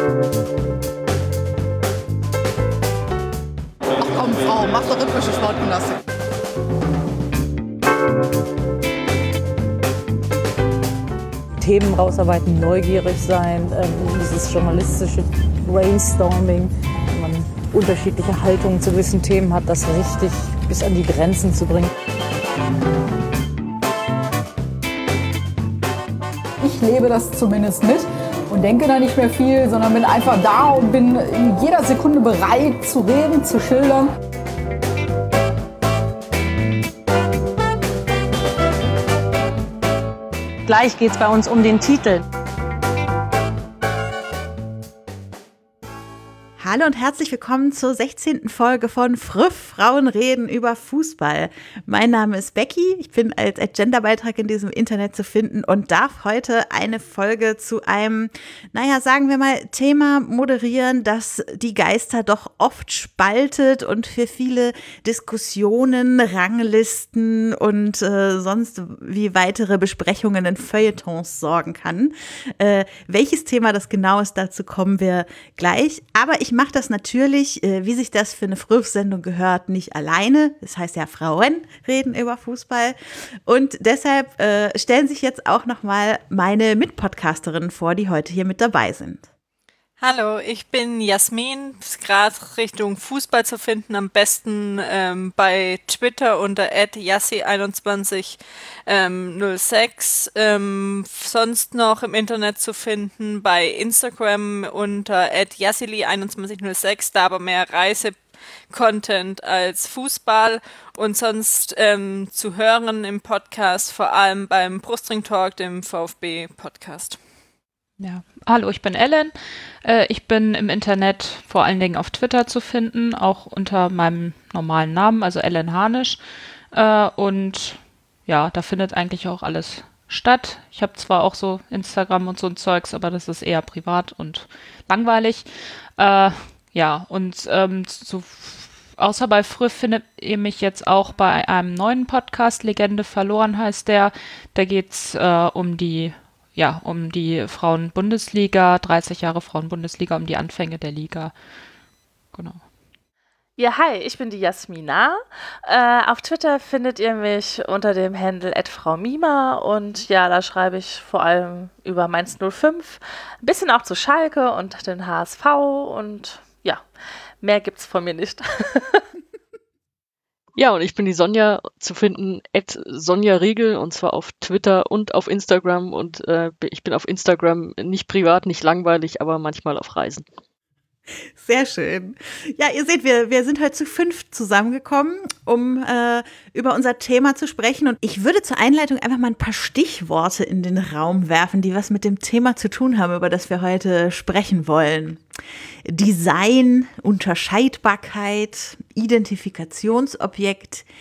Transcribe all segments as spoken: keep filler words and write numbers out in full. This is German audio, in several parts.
Ach komm, Frau, mach doch rhythmische Sportgymnastik. Themen rausarbeiten, neugierig sein, ähm, dieses journalistische Brainstorming, wenn man unterschiedliche Haltungen zu gewissen Themen hat, das richtig bis an die Grenzen zu bringen. Ich lebe das zumindest mit und denke da nicht mehr viel, sondern bin einfach da und bin in jeder Sekunde bereit zu reden, zu schildern. Gleich geht es bei uns um den Titel. Hallo und herzlich willkommen zur sechzehnten Folge von Früff, Frauen reden über Fußball. Mein Name ist Becky, ich bin als Agenda-Beitrag in diesem Internet zu finden und darf heute eine Folge zu einem, naja, sagen wir mal, Thema moderieren, das die Geister doch oft spaltet und für viele Diskussionen, Ranglisten und äh, sonst wie weitere Besprechungen in Feuilletons sorgen kann. Äh, welches Thema das genau ist, dazu kommen wir gleich. Aber ich mache das natürlich, äh, wie sich das für eine Früff-Sendung gehört, nicht alleine. Das heißt ja, Frauen reden über Fußball. Und deshalb äh, stellen sich jetzt auch nochmal meine Mitpodcasterinnen vor, die heute hier mit dabei sind. Hallo, ich bin Jasmin, ist gerade Richtung Fußball zu finden, am besten ähm, bei Twitter unter at yassi einundzwanzig null sechs, ähm, sonst noch im Internet zu finden bei Instagram unter at yassili einundzwanzig null sechs, da aber mehr Reise-Content als Fußball und sonst ähm, zu hören im Podcast, vor allem beim Brustring Talk, dem VfB-Podcast. Ja, hallo, ich bin Ellen. Äh, ich bin im Internet vor allen Dingen auf Twitter zu finden, auch unter meinem normalen Namen, also Ellen Harnisch. Äh, und ja, da findet eigentlich auch alles statt. Ich habe zwar auch so Instagram und so ein Zeugs, aber das ist eher privat und langweilig. Äh, ja, und ähm, so, außer bei Früff findet ihr mich jetzt auch bei einem neuen Podcast, Legende verloren heißt der. Da geht's äh, um die Ja, um die Frauen-Bundesliga, dreißig Jahre Frauen-Bundesliga, um die Anfänge der Liga. Genau. Ja, hi, ich bin die Jasmina. Äh, auf Twitter findet ihr mich unter dem Handle at Frau Mima und ja, da schreibe ich vor allem über Mainz null fünf, ein bisschen auch zu Schalke und den H S V und ja, mehr gibt's von mir nicht. Ja, und ich bin die Sonja, zu finden at Sonja Riegel, und zwar auf Twitter und auf Instagram. Und äh, ich bin auf Instagram nicht privat, nicht langweilig, aber manchmal auf Reisen. Sehr schön. Ja, ihr seht, wir, wir sind heute zu fünf zusammengekommen, um äh, über unser Thema zu sprechen. Und ich würde zur Einleitung einfach mal ein paar Stichworte in den Raum werfen, die was mit dem Thema zu tun haben, über das wir heute sprechen wollen. Design, Unterscheidbarkeit, Identifikationsobjekt,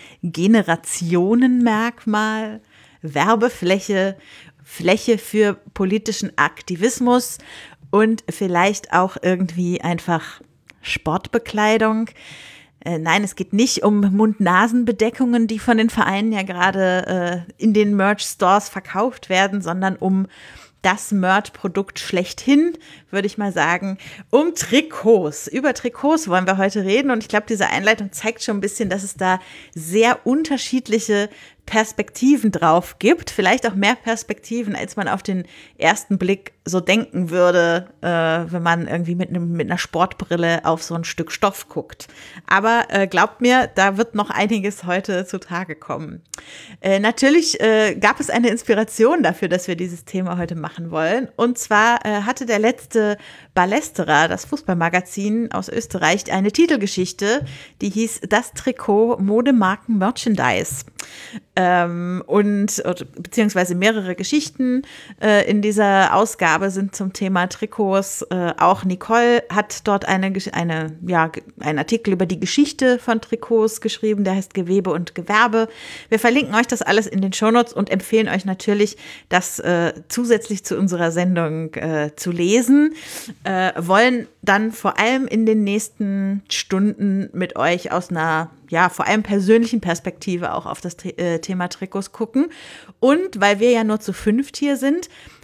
Generationenmerkmal, Werbefläche, Fläche für politischen Aktivismus und vielleicht auch irgendwie einfach Sportbekleidung. Äh, nein, es geht nicht um Mund-Nasen-Bedeckungen, die von den Vereinen ja gerade äh, in den Merch-Stores verkauft werden, sondern um das Merch-Produkt schlechthin, würde ich mal sagen, um Trikots. Über Trikots wollen wir heute reden und ich glaube, diese Einleitung zeigt schon ein bisschen, dass es da sehr unterschiedliche Perspektiven drauf gibt, vielleicht auch mehr Perspektiven, als man auf den ersten Blick so denken würde, äh, wenn man irgendwie mit, einem, mit einer Sportbrille auf so ein Stück Stoff guckt. Aber äh, glaubt mir, da wird noch einiges heute zutage kommen. Äh, natürlich äh, gab es eine Inspiration dafür, dass wir dieses Thema heute machen wollen. Und zwar äh, hatte der letzte Ballesterer, das Fußballmagazin aus Österreich, eine Titelgeschichte, die hieß Das Trikot Modemarken Merchandise. Ähm, und beziehungsweise mehrere Geschichten äh, in dieser Ausgabe sind zum Thema Trikots. Äh, auch Nicole hat dort eine, eine, ja, einen Artikel über die Geschichte von Trikots geschrieben, der heißt Gewebe und Gewerbe. Wir verlinken euch das alles in den Shownotes und empfehlen euch natürlich, das äh, zusätzlich zu unserer Sendung äh, zu lesen. Äh, wollen dann vor allem in den nächsten Stunden mit euch aus einer ja, vor allem persönlichen Perspektive auch auf das äh, Thema Trikots gucken. Und weil wir ja nur zu fünft hier sind,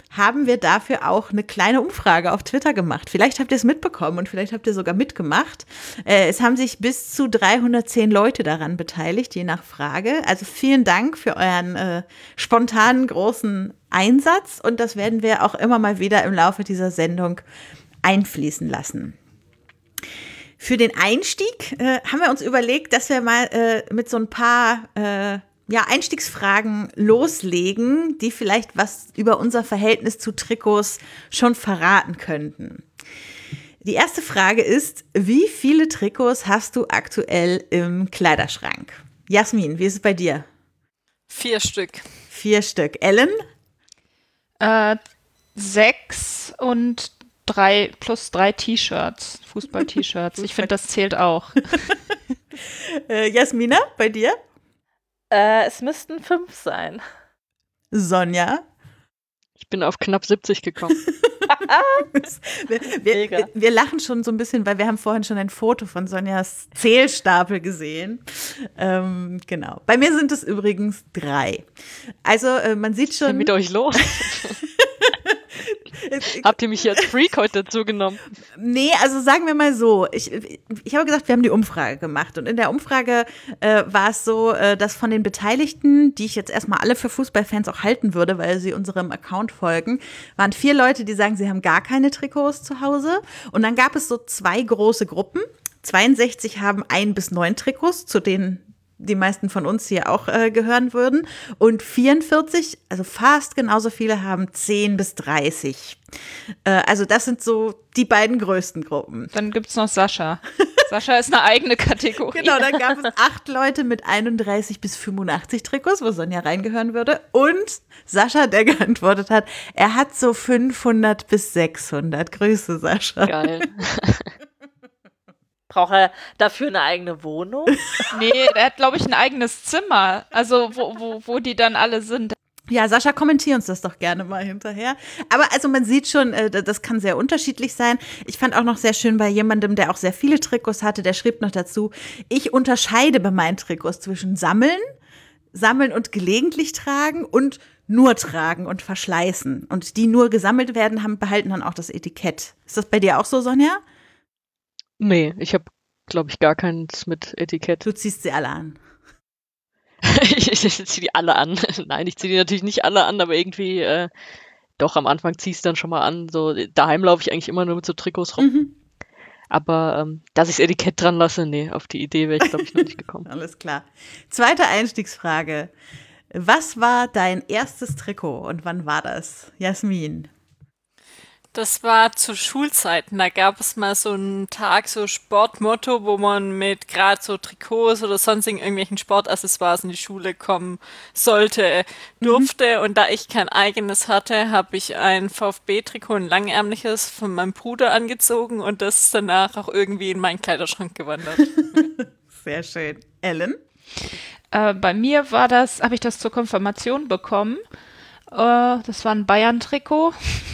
haben wir dafür auch eine kleine Umfrage auf Twitter gemacht. Vielleicht habt ihr es mitbekommen und vielleicht habt ihr sogar mitgemacht. Äh, es haben sich bis zu dreihundertzehn Leute daran beteiligt, je nach Frage. Also vielen Dank für euren äh, spontanen großen Einsatz und das werden wir auch immer mal wieder im Laufe dieser Sendung einfließen lassen. Für den Einstieg äh, haben wir uns überlegt, dass wir mal äh, mit so ein paar äh, ja, Einstiegsfragen loslegen, die vielleicht was über unser Verhältnis zu Trikots schon verraten könnten. Die erste Frage ist, wie viele Trikots hast du aktuell im Kleiderschrank? Jasmin, wie ist es bei dir? Vier Stück. Vier Stück. Ellen? Äh, sechs und drei plus drei T-Shirts, Fußball-T-Shirts. Ich finde, das zählt auch. äh, Jasmina, bei dir? Äh, es müssten fünf sein. Sonja? Ich bin auf knapp siebzig gekommen. wir, wir, wir, wir lachen schon so ein bisschen, weil wir haben vorhin schon ein Foto von Sonjas Zählstapel gesehen. Ähm, genau. Bei mir sind es übrigens drei. Also äh, man sieht schon. Was ist denn mit euch los? Habt ihr mich als Freak heute dazu genommen? Nee, also sagen wir mal so, ich, ich habe gesagt, wir haben die Umfrage gemacht und in der Umfrage äh, war es so, äh, dass von den Beteiligten, die ich jetzt erstmal alle für Fußballfans auch halten würde, weil sie unserem Account folgen, waren vier Leute, die sagen, sie haben gar keine Trikots zu Hause und dann gab es so zwei große Gruppen, zweiundsechzig haben ein bis neun Trikots, zu denen die meisten von uns hier auch äh, gehören würden. Und vierundvierzig, also fast genauso viele, haben zehn bis dreißig. Äh, also das sind so die beiden größten Gruppen. Dann gibt's noch Sascha. Sascha ist eine eigene Kategorie. Genau, dann gab es acht Leute mit einunddreißig bis fünfundachtzig Trikots, wo Sonja reingehören würde. Und Sascha, der geantwortet hat, er hat so fünfhundert bis sechshundert. Grüße, Sascha. Geil. Braucht er dafür eine eigene Wohnung? Nee, der hat, glaube ich, ein eigenes Zimmer. Also, wo, wo, wo die dann alle sind. Ja, Sascha, kommentier uns das doch gerne mal hinterher. Aber also man sieht schon, das kann sehr unterschiedlich sein. Ich fand auch noch sehr schön bei jemandem, der auch sehr viele Trikots hatte, der schrieb noch dazu, ich unterscheide bei meinen Trikots zwischen Sammeln, Sammeln und gelegentlich tragen und nur tragen und verschleißen. Und die nur gesammelt werden, haben, behalten dann auch das Etikett. Ist das bei dir auch so, Sonja? Nee, ich habe, glaube ich, gar keins mit Etikett. Du ziehst sie alle an. ich ich, ich ziehe die alle an. Nein, ich ziehe die natürlich nicht alle an, aber irgendwie, äh, doch, am Anfang ziehe ich es dann schon mal an. So, daheim laufe ich eigentlich immer nur mit so Trikots rum. Mhm. Aber, ähm, dass ich das Etikett dran lasse, nee, auf die Idee wäre ich, glaube ich, noch nicht gekommen. Alles klar. Zweite Einstiegsfrage. Was war dein erstes Trikot und wann war das? Jasmin? Das war zu Schulzeiten, da gab es mal so einen Tag, so Sportmotto, wo man mit gerade so Trikots oder sonstigen irgendwelchen Sportaccessoires in die Schule kommen sollte, durfte. Mhm. Und da ich kein eigenes hatte, habe ich ein VfB-Trikot, ein langärmliches, von meinem Bruder angezogen und das ist danach auch irgendwie in meinen Kleiderschrank gewandert. Sehr schön. Ellen? Äh, bei mir war das, habe ich das zur Konfirmation bekommen. Äh, das war ein Bayern-Trikot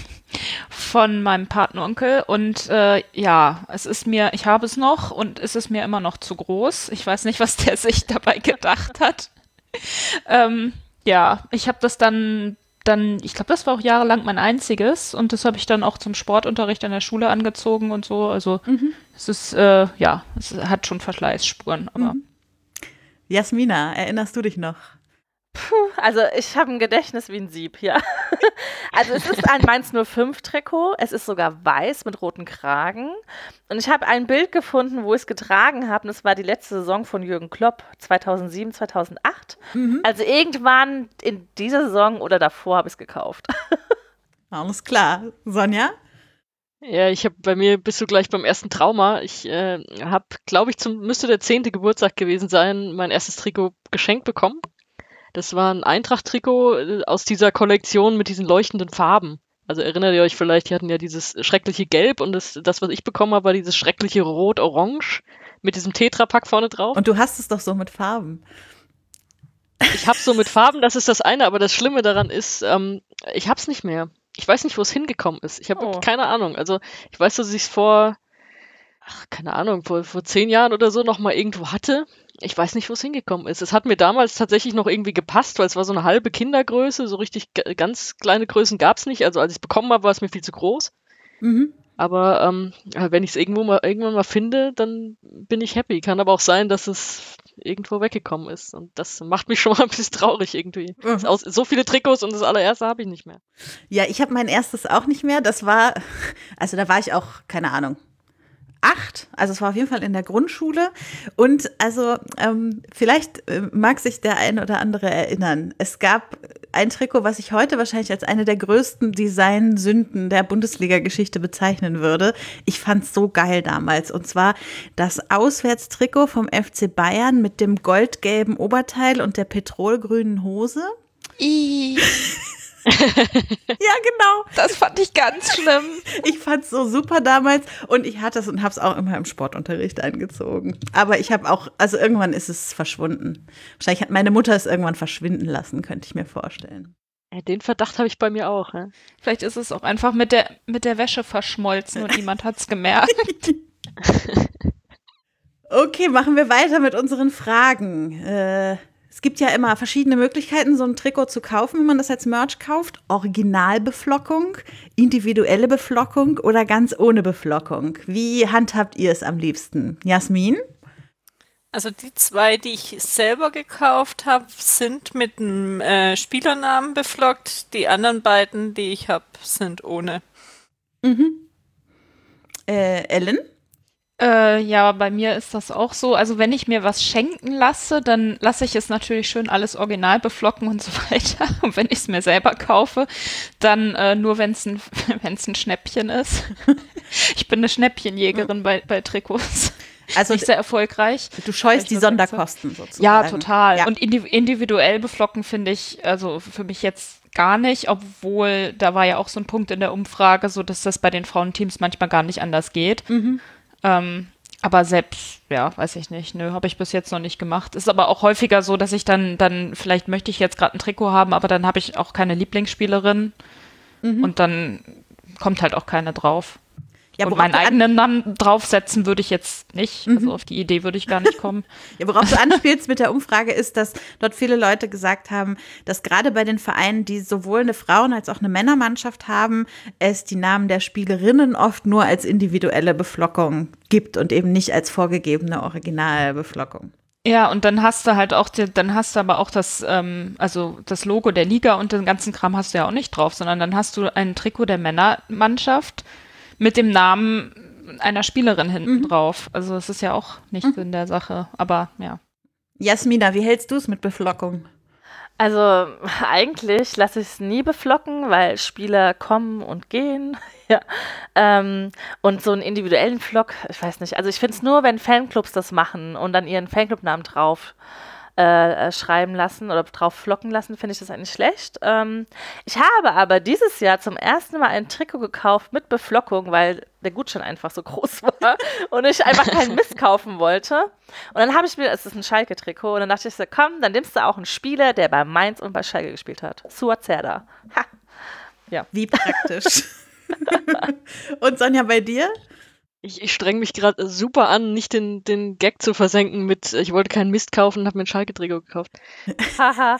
von meinem Patenonkel und äh, ja, es ist mir, ich habe es noch und es ist mir immer noch zu groß. Ich weiß nicht, was der sich dabei gedacht hat. ähm, ja, ich habe das dann, dann, ich glaube, das war auch jahrelang mein einziges und das habe ich dann auch zum Sportunterricht an der Schule angezogen und so. Also mhm. es ist, äh, ja, es hat schon Verschleißspuren. Aber mhm. Jasmina, erinnerst du dich noch? Puh, also ich habe ein Gedächtnis wie ein Sieb, ja. Also es ist ein Mainz null fünf Trikot, es ist sogar weiß mit roten Kragen und ich habe ein Bild gefunden, wo ich es getragen habe und das war die letzte Saison von Jürgen Klopp, zweitausendsieben, zweitausendacht. Mhm. Also irgendwann in dieser Saison oder davor habe ich es gekauft. Alles klar. Sonja? Ja, ich habe bei mir bist du gleich beim ersten Trauma. Ich äh, habe, glaube ich, zum müsste der zehnte Geburtstag gewesen sein, mein erstes Trikot geschenkt bekommen. Das war ein Eintracht-Trikot aus dieser Kollektion mit diesen leuchtenden Farben. Also erinnert ihr euch vielleicht, die hatten ja dieses schreckliche Gelb und das, das was ich bekommen habe, war dieses schreckliche Rot-Orange mit diesem Tetrapack vorne drauf. Und du hast es doch so mit Farben. Ich hab's so mit Farben, das ist das eine, aber das Schlimme daran ist, ähm, ich hab's nicht mehr. Ich weiß nicht, wo es hingekommen ist. Ich habe oh. keine Ahnung. Also ich weiß, dass ich es vor, ach, keine Ahnung, vor, vor zehn Jahren oder so noch mal irgendwo hatte. ich weiß nicht, wo es hingekommen ist. Es hat mir damals tatsächlich noch irgendwie gepasst, weil es war so eine halbe Kindergröße, so richtig g- ganz kleine Größen gab es nicht. Also als ich es bekommen habe, war es mir viel zu groß. Mhm. Aber ähm, ja, wenn ich es irgendwo mal irgendwann mal finde, dann bin ich happy. Kann aber auch sein, dass es irgendwo weggekommen ist. Und das macht mich schon mal ein bisschen traurig irgendwie. Mhm. Aus, so viele Trikots und das allererste habe ich nicht mehr. Ja, ich habe mein erstes auch nicht mehr. Das war, also da war ich auch, keine Ahnung, acht. Also es war auf jeden Fall in der Grundschule. Und also ähm, vielleicht äh, mag sich der ein oder andere erinnern. Es gab ein Trikot, was ich heute wahrscheinlich als eine der größten Design-Sünden der Bundesliga-Geschichte bezeichnen würde. Ich fand's so geil damals. Und zwar das Auswärtstrikot vom F C Bayern mit dem goldgelben Oberteil und der petrolgrünen Hose. I, Ja, genau. das fand ich ganz schlimm. Ich fand's so super damals und ich hatte es und habe es auch immer im Sportunterricht eingezogen. Aber ich habe auch, also irgendwann ist es verschwunden. Wahrscheinlich hat meine Mutter es irgendwann verschwinden lassen, könnte ich mir vorstellen. Ja, den Verdacht habe ich bei mir auch. Ja. Vielleicht ist es auch einfach mit der, mit der Wäsche verschmolzen und niemand hat's gemerkt. Okay, machen wir weiter mit unseren Fragen. Äh, es gibt ja immer verschiedene Möglichkeiten, so ein Trikot zu kaufen, wenn man das als Merch kauft. Originalbeflockung, individuelle Beflockung oder ganz ohne Beflockung. Wie handhabt ihr es am liebsten? Jasmin? Also die zwei, die ich selber gekauft habe, sind mit einem äh, Spielernamen beflockt. Die anderen beiden, die ich habe, sind ohne. Mhm. Äh, Ellen? Äh, ja, bei mir ist das auch so. Also wenn ich mir was schenken lasse, dann lasse ich es natürlich schön alles original beflocken und so weiter. Und wenn ich es mir selber kaufe, dann äh, nur, wenn es ein, wenn's ein Schnäppchen ist. Ich bin eine Schnäppchenjägerin bei, bei Trikots. Also Nicht sehr erfolgreich. du scheust die Ich würd sagen, Sonderkosten sozusagen. Ja, total. Ja. Und indi- individuell beflocken finde ich, also für mich jetzt gar nicht, obwohl da war ja auch so ein Punkt in der Umfrage, so dass das bei den Frauenteams manchmal gar nicht anders geht. Mhm. Ähm, aber selbst, ja, weiß ich nicht. Nö, habe ich bis jetzt noch nicht gemacht. Ist aber auch häufiger so, dass ich dann, dann vielleicht möchte ich jetzt gerade ein Trikot haben, aber dann habe ich auch keine Lieblingsspielerin Mhm. und dann kommt halt auch keine drauf. Ja, und worauf meinen du an- eigenen Namen draufsetzen würde ich jetzt nicht. Also auf die Idee würde ich gar nicht kommen. Ja, worauf du anspielst mit der Umfrage ist, dass dort viele Leute gesagt haben, dass gerade bei den Vereinen, die sowohl eine Frauen- als auch eine Männermannschaft haben, es die Namen der Spielerinnen oft nur als individuelle Beflockung gibt und eben nicht als vorgegebene Originalbeflockung. Ja, und dann hast du halt auch, die, dann hast du aber auch das, ähm, also das Logo der Liga und den ganzen Kram hast du ja auch nicht drauf, sondern dann hast du ein Trikot der Männermannschaft mit dem Namen einer Spielerin hinten Mhm. drauf. Also das ist ja auch nicht Sinn der Sache, aber ja. Jasmina, wie hältst du es mit Beflockung? Also eigentlich lasse ich es nie beflocken, weil Spieler kommen und gehen. Ja. Ähm, und so einen individuellen Flock, ich weiß nicht. Also ich finde es nur, wenn Fanclubs das machen und dann ihren Fanclubnamen drauf äh, schreiben lassen oder drauf flocken lassen, finde ich das eigentlich schlecht. Ähm, ich habe aber dieses Jahr zum ersten Mal ein Trikot gekauft mit Beflockung, weil der Gutschein einfach so groß war und ich einfach keinen Mist kaufen wollte. Und dann habe ich mir, es ist ein Schalke-Trikot, und dann dachte ich so, komm, dann nimmst du auch einen Spieler, der bei Mainz und bei Schalke gespielt hat. Suat Serdar. Ha. Wie praktisch. Und Sonja, bei dir? Ich, ich streng mich gerade super an, nicht den, den Gag zu versenken mit, ich wollte keinen Mist kaufen und habe mir ein Schalke-Trikot gekauft. Haha.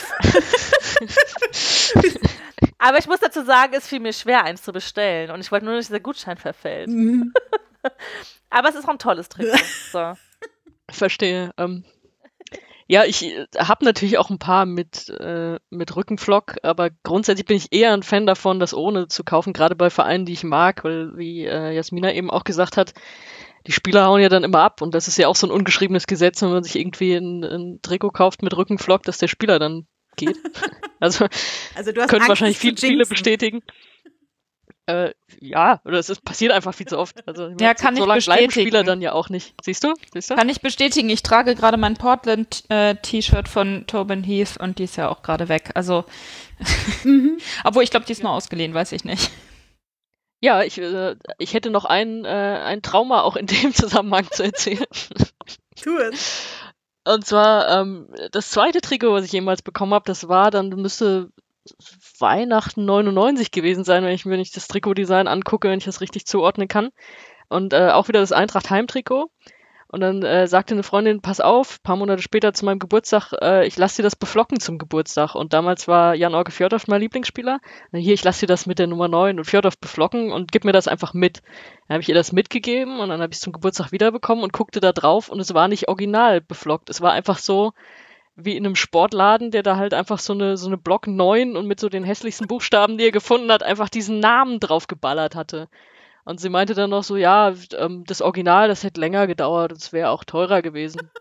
Aber ich muss dazu sagen, es fiel mir schwer, eins zu bestellen. Und ich wollte nur, dass dieser Gutschein verfällt. Aber es ist auch ein tolles Trikot. So. Verstehe. Ähm, ja, ich habe natürlich auch ein paar mit, äh, mit Rückenflock, aber grundsätzlich bin ich eher ein Fan davon, das ohne zu kaufen, gerade bei Vereinen, die ich mag, weil, wie äh, Jasmina eben auch gesagt hat, die Spieler hauen ja dann immer ab und das ist ja auch so ein ungeschriebenes Gesetz, wenn man sich irgendwie ein, ein Trikot kauft mit Rückenflock, dass der Spieler dann geht. Also, Also du hast können Angst, wahrscheinlich es viel, zu viele jinxen. bestätigen. Äh, ja, oder es ist, passiert einfach viel zu oft. Also, Ja, kann so ich lange bleiben bestätigen. Spieler dann ja auch nicht. Siehst du? Siehst du? Kann ich bestätigen, ich trage gerade mein Portland-T-Shirt von Tobin Heath und die ist ja auch gerade weg. Also, obwohl ich glaube, die ist nur ausgeliehen, weiß ich nicht. Ja, ich, äh, ich hätte noch ein, äh, ein Trauma auch in dem Zusammenhang zu erzählen. Tu es. Und zwar, ähm, das zweite Trikot, was ich jemals bekommen habe, das war dann, müsste Weihnachten neunundneunzig gewesen sein, wenn ich mir nicht das Trikotdesign angucke, wenn ich das richtig zuordnen kann. Und äh, auch wieder das Eintracht-Heimtrikot. Und dann äh, sagte eine Freundin, pass auf, ein paar Monate später zu meinem Geburtstag, äh, ich lasse dir das beflocken zum Geburtstag. Und damals war Jan-Orge Fjordhoff mein Lieblingsspieler. Dann hier, ich lasse dir das mit der Nummer neun und Fjordhoff beflocken und gib mir das einfach mit. Dann habe ich ihr das mitgegeben und dann habe ich es zum Geburtstag wiederbekommen und guckte da drauf und es war nicht original beflockt. Es war einfach so wie in einem Sportladen, der da halt einfach so eine, so eine Block neun und mit so den hässlichsten Buchstaben, die er gefunden hat, einfach diesen Namen drauf geballert hatte. Und sie meinte dann noch so, ja, ähm, das Original, das hätte länger gedauert, das wäre auch teurer gewesen.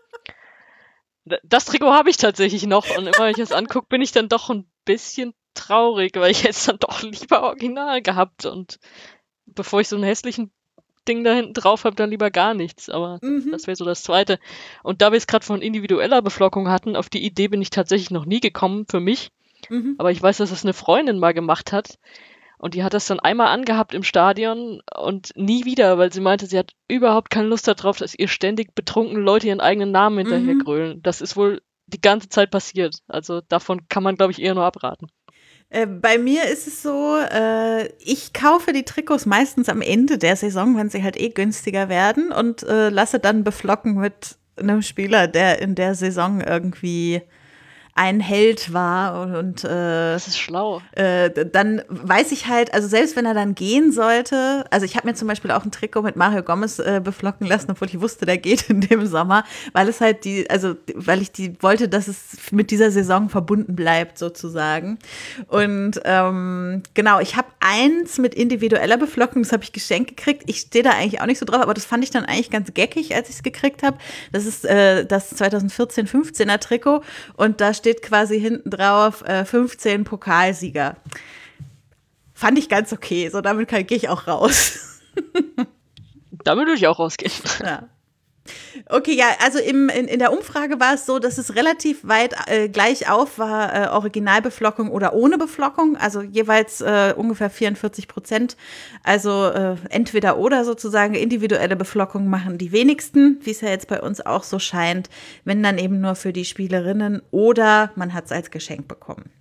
Das Trikot habe ich tatsächlich noch und immer wenn ich das angucke, bin ich dann doch ein bisschen traurig, weil ich jetzt dann doch lieber Original gehabt und bevor ich so einen hässlichen Ding da hinten drauf habe, dann lieber gar nichts. Aber mhm. das wäre so das Zweite. Und da wir es gerade von individueller Beflockung hatten, auf die Idee bin ich tatsächlich noch nie gekommen für mich. Mhm. Aber ich weiß, dass es eine Freundin mal gemacht hat. Und die hat das dann einmal angehabt im Stadion und nie wieder, weil sie meinte, sie hat überhaupt keine Lust darauf, dass ihr ständig betrunkene Leute ihren eigenen Namen hinterher mhm. grölen. Das ist wohl die ganze Zeit passiert. Also davon kann man, glaube ich, eher nur abraten. Äh, bei mir ist es so, äh, ich kaufe die Trikots meistens am Ende der Saison, wenn sie halt eh günstiger werden und äh, lasse dann beflocken mit einem Spieler, der in der Saison irgendwie ein Held war und, und äh, das ist schlau. Äh, dann weiß ich halt, also selbst wenn er dann gehen sollte, also ich habe mir zum Beispiel auch ein Trikot mit Mario Gomez äh, beflocken lassen, obwohl ich wusste, der geht in dem Sommer, weil es halt die, also weil ich die wollte, dass es mit dieser Saison verbunden bleibt sozusagen. Und ähm, genau, ich habe eins mit individueller Beflockung, das habe ich geschenkt gekriegt. Ich stehe da eigentlich auch nicht so drauf, aber das fand ich dann eigentlich ganz geckig, als ich es gekriegt habe. Das ist äh, das zwanzig vierzehn fünfzehner Trikot und da steht quasi hinten drauf äh, fünfzehn Pokalsieger. Fand ich ganz okay. So, damit gehe ich auch raus. Damit würde ich auch rausgehen. Ja. Okay, ja, also im, in, in der Umfrage war es so, dass es relativ weit äh, gleich auf war, äh, Originalbeflockung oder ohne Beflockung, also jeweils äh, ungefähr vierundvierzig Prozent. Also äh, entweder oder sozusagen, individuelle Beflockung machen die wenigsten, wie es ja jetzt bei uns auch so scheint, wenn dann eben nur für die Spielerinnen oder man hat es als Geschenk bekommen.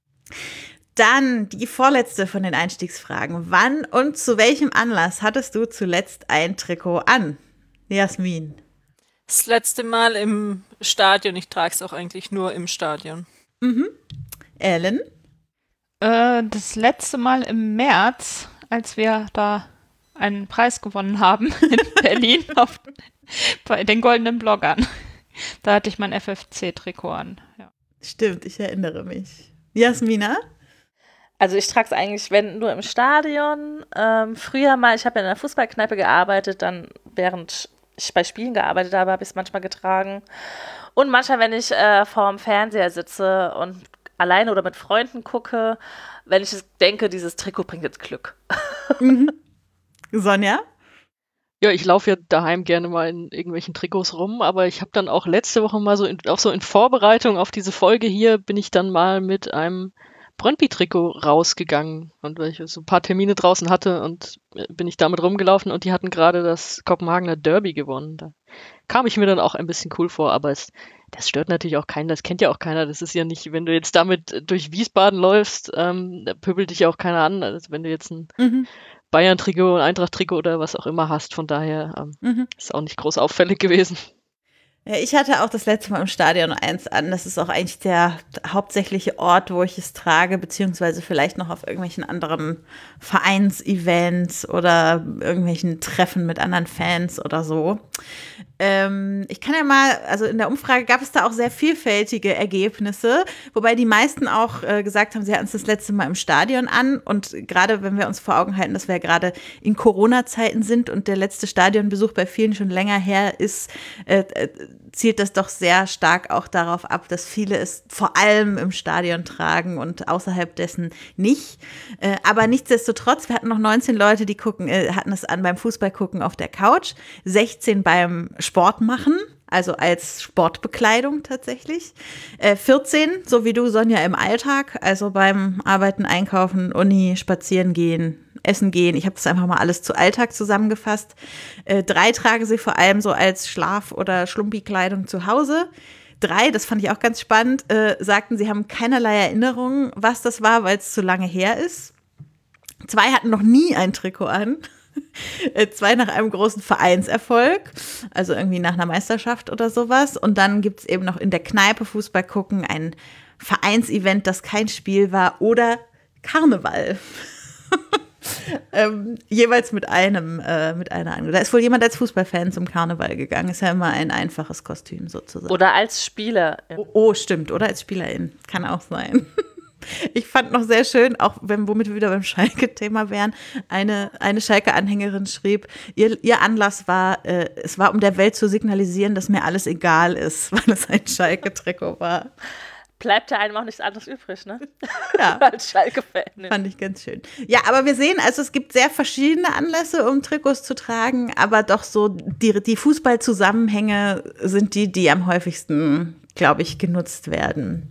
Dann die vorletzte von den Einstiegsfragen. Wann und zu welchem Anlass hattest du zuletzt ein Trikot an? Jasmin. Das letzte Mal im Stadion. Ich trage es auch eigentlich nur im Stadion. Mhm. Ellen? Äh, das letzte Mal im März, als wir da einen Preis gewonnen haben in Berlin auf, bei den Goldenen Bloggern. Da hatte ich mein F F C-Trikot an. Ja. Stimmt, ich erinnere mich. Jasmina? Also ich trage es eigentlich, wenn nur im Stadion. Ähm, früher mal, ich habe ja in einer Fußballkneipe gearbeitet, dann während ich bei Spielen gearbeitet habe, habe ich es manchmal getragen. Und manchmal, wenn ich äh, vor dem Fernseher sitze und alleine oder mit Freunden gucke, wenn ich denke, dieses Trikot bringt jetzt Glück. Mhm. Sonja? Ja, ich laufe ja daheim gerne mal in irgendwelchen Trikots rum, aber ich habe dann auch letzte Woche mal so, in, auch so in Vorbereitung auf diese Folge hier, bin ich dann mal mit einem Brøndby-Trikot rausgegangen und weil ich so ein paar Termine draußen hatte und bin ich damit rumgelaufen und die hatten gerade das Kopenhagener Derby gewonnen. Da kam ich mir dann auch ein bisschen cool vor, aber es, das stört natürlich auch keinen, das kennt ja auch keiner. Das ist ja nicht, wenn du jetzt damit durch Wiesbaden läufst, ähm, da pöbelt dich ja auch keiner an, also wenn du jetzt ein mhm. Bayern-Trikot, ein Eintracht-Trikot oder was auch immer hast, von daher ähm, mhm. ist auch nicht groß auffällig gewesen. Ja, ich hatte auch das letzte Mal im Stadion eins an. Das ist auch eigentlich der hauptsächliche Ort, wo ich es trage, beziehungsweise vielleicht noch auf irgendwelchen anderen Vereinsevents oder irgendwelchen Treffen mit anderen Fans oder so. Ähm, ich kann ja mal, also in der Umfrage gab es da auch sehr vielfältige Ergebnisse, wobei die meisten auch äh, gesagt haben, sie hatten es das letzte Mal im Stadion an. Und gerade wenn wir uns vor Augen halten, dass wir ja gerade in Corona-Zeiten sind und der letzte Stadionbesuch bei vielen schon länger her ist, äh, äh, zielt das doch sehr stark auch darauf ab, dass viele es vor allem im Stadion tragen und außerhalb dessen nicht. Äh, aber nichtsdestotrotz, wir hatten noch neunzehn Leute, die gucken, äh, hatten es an beim Fußball gucken auf der Couch, sechzehn beim Sport machen, also als Sportbekleidung tatsächlich. Äh, vierzehn, so wie du, Sonja, im Alltag, also beim Arbeiten, Einkaufen, Uni, Spazieren gehen, Essen gehen. Ich habe das einfach mal alles zu Alltag zusammengefasst. Äh, drei tragen sie vor allem so als Schlaf- oder Schlumpi-Kleidung zu Hause. Drei, das fand ich auch ganz spannend, äh, sagten, sie haben keinerlei Erinnerung, was das war, weil es zu lange her ist. Zwei hatten noch nie ein Trikot an. Zwei nach einem großen Vereinserfolg, also irgendwie nach einer Meisterschaft oder sowas. Und dann gibt es eben noch in der Kneipe Fußball gucken, ein Vereinsevent, das kein Spiel war, oder Karneval. ähm, jeweils mit einem, äh, mit einer Ange. Da ist wohl jemand als Fußballfan zum Karneval gegangen. Ist ja immer ein einfaches Kostüm sozusagen. Oder als Spieler. Oh, oh, stimmt. Oder als Spielerin. Kann auch sein. Ich fand noch sehr schön, auch wenn, womit wir wieder beim Schalke-Thema wären, eine, eine Schalke-Anhängerin schrieb, ihr, ihr Anlass war, äh, es war um der Welt zu signalisieren, dass mir alles egal ist, weil es ein Schalke-Trikot war. Bleibt ja einem auch nichts anderes übrig, ne? Ja. Als Schalke-Fan. Fand ich ganz schön. Ja, aber wir sehen, also es gibt sehr verschiedene Anlässe, um Trikots zu tragen, aber doch so die, die Fußballzusammenhänge sind die, die am häufigsten, glaube ich, genutzt werden.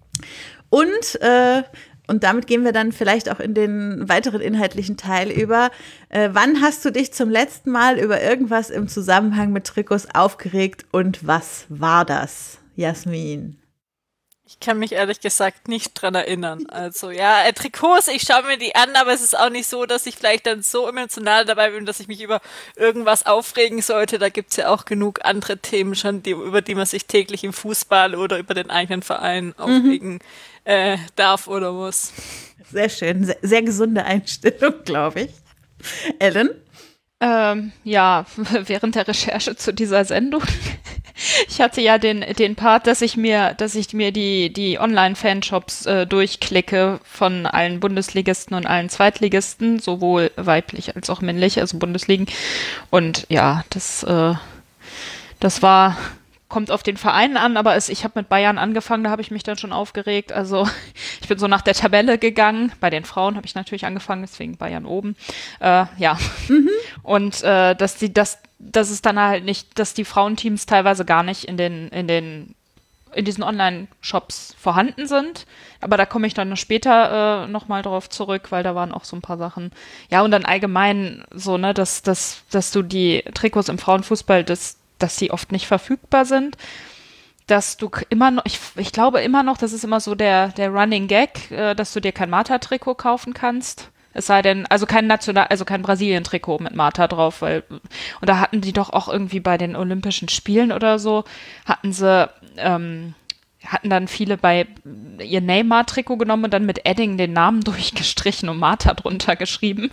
Und, äh, und damit gehen wir dann vielleicht auch in den weiteren inhaltlichen Teil über. Äh, wann hast du dich zum letzten Mal über irgendwas im Zusammenhang mit Trikots aufgeregt und was war das, Jasmin? Ich kann mich ehrlich gesagt nicht dran erinnern. Also ja, äh, Trikots, ich schaue mir die an, aber es ist auch nicht so, dass ich vielleicht dann so emotional dabei bin, dass ich mich über irgendwas aufregen sollte. Da gibt's ja auch genug andere Themen schon, die, über die man sich täglich im Fußball oder über den eigenen Verein aufregen mhm. äh, darf oder muss. Sehr schön, sehr, sehr gesunde Einstellung, glaube ich. Ellen? Ähm, ja, während der Recherche zu dieser Sendung. Ich hatte ja den, den Part, dass ich mir, dass ich mir die, die Online-Fanshops äh, durchklicke von allen Bundesligisten und allen Zweitligisten, sowohl weiblich als auch männlich, also Bundesligen. Und ja, das, äh, das war, kommt auf den Verein an, aber es, ich habe mit Bayern angefangen, da habe ich mich dann schon aufgeregt. Also ich bin so nach der Tabelle gegangen. Bei den Frauen habe ich natürlich angefangen, deswegen Bayern oben. Äh, ja. Mhm. Und äh, dass die, dass dass es dann halt nicht, dass die Frauenteams teilweise gar nicht in den, in den, in diesen Online-Shops vorhanden sind. Aber da komme ich dann später äh, nochmal drauf zurück, weil da waren auch so ein paar Sachen. Ja, und dann allgemein so, ne, dass, dass, dass du die Trikots im Frauenfußball, dass, dass die oft nicht verfügbar sind. Dass du immer noch, ich, ich glaube immer noch, das ist immer so der, der Running Gag, äh, dass du dir kein Martha-Trikot kaufen kannst. Es sei denn, also kein National, also kein Brasilien-Trikot mit Martha drauf, weil, und da hatten die doch auch irgendwie bei den Olympischen Spielen oder so, hatten sie, ähm, hatten dann viele bei ihr Neymar-Trikot genommen und dann mit Edding den Namen durchgestrichen und Martha drunter geschrieben.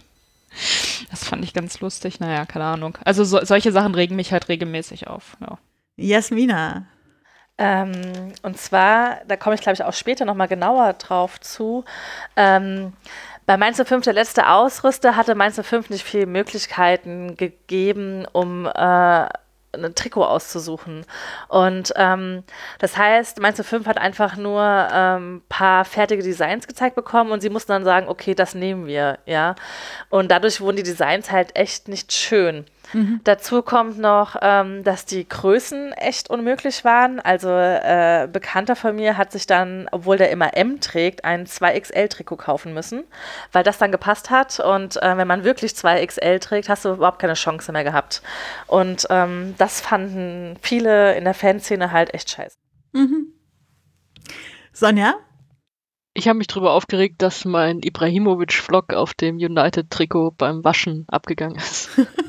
Das fand ich ganz lustig, naja, keine Ahnung. Also so, solche Sachen regen mich halt regelmäßig auf, ja. Jasmina. Ähm, und zwar, da komme ich glaube ich auch später nochmal genauer drauf zu, ähm, bei Mainz null fünf, der letzte Ausrüster, hatte Mainz null fünf nicht viele Möglichkeiten gegeben, um äh, ein Trikot auszusuchen. Und ähm, das heißt, Mainz null fünf hat einfach nur ein ähm, paar fertige Designs gezeigt bekommen und sie mussten dann sagen, okay, das nehmen wir, ja. Und dadurch wurden die Designs halt echt nicht schön. Mhm. Dazu kommt noch, ähm, dass die Größen echt unmöglich waren. Also äh, Bekannter von mir hat sich dann, obwohl der immer M trägt, ein zwei X L-Trikot kaufen müssen, weil das dann gepasst hat. Und äh, wenn man wirklich zwei X L trägt, hast du überhaupt keine Chance mehr gehabt. Und ähm, das fanden viele in der Fanszene halt echt scheiße. Mhm. Sonja? Ich habe mich darüber aufgeregt, dass mein Ibrahimovic-Vlog auf dem United-Trikot beim Waschen abgegangen ist.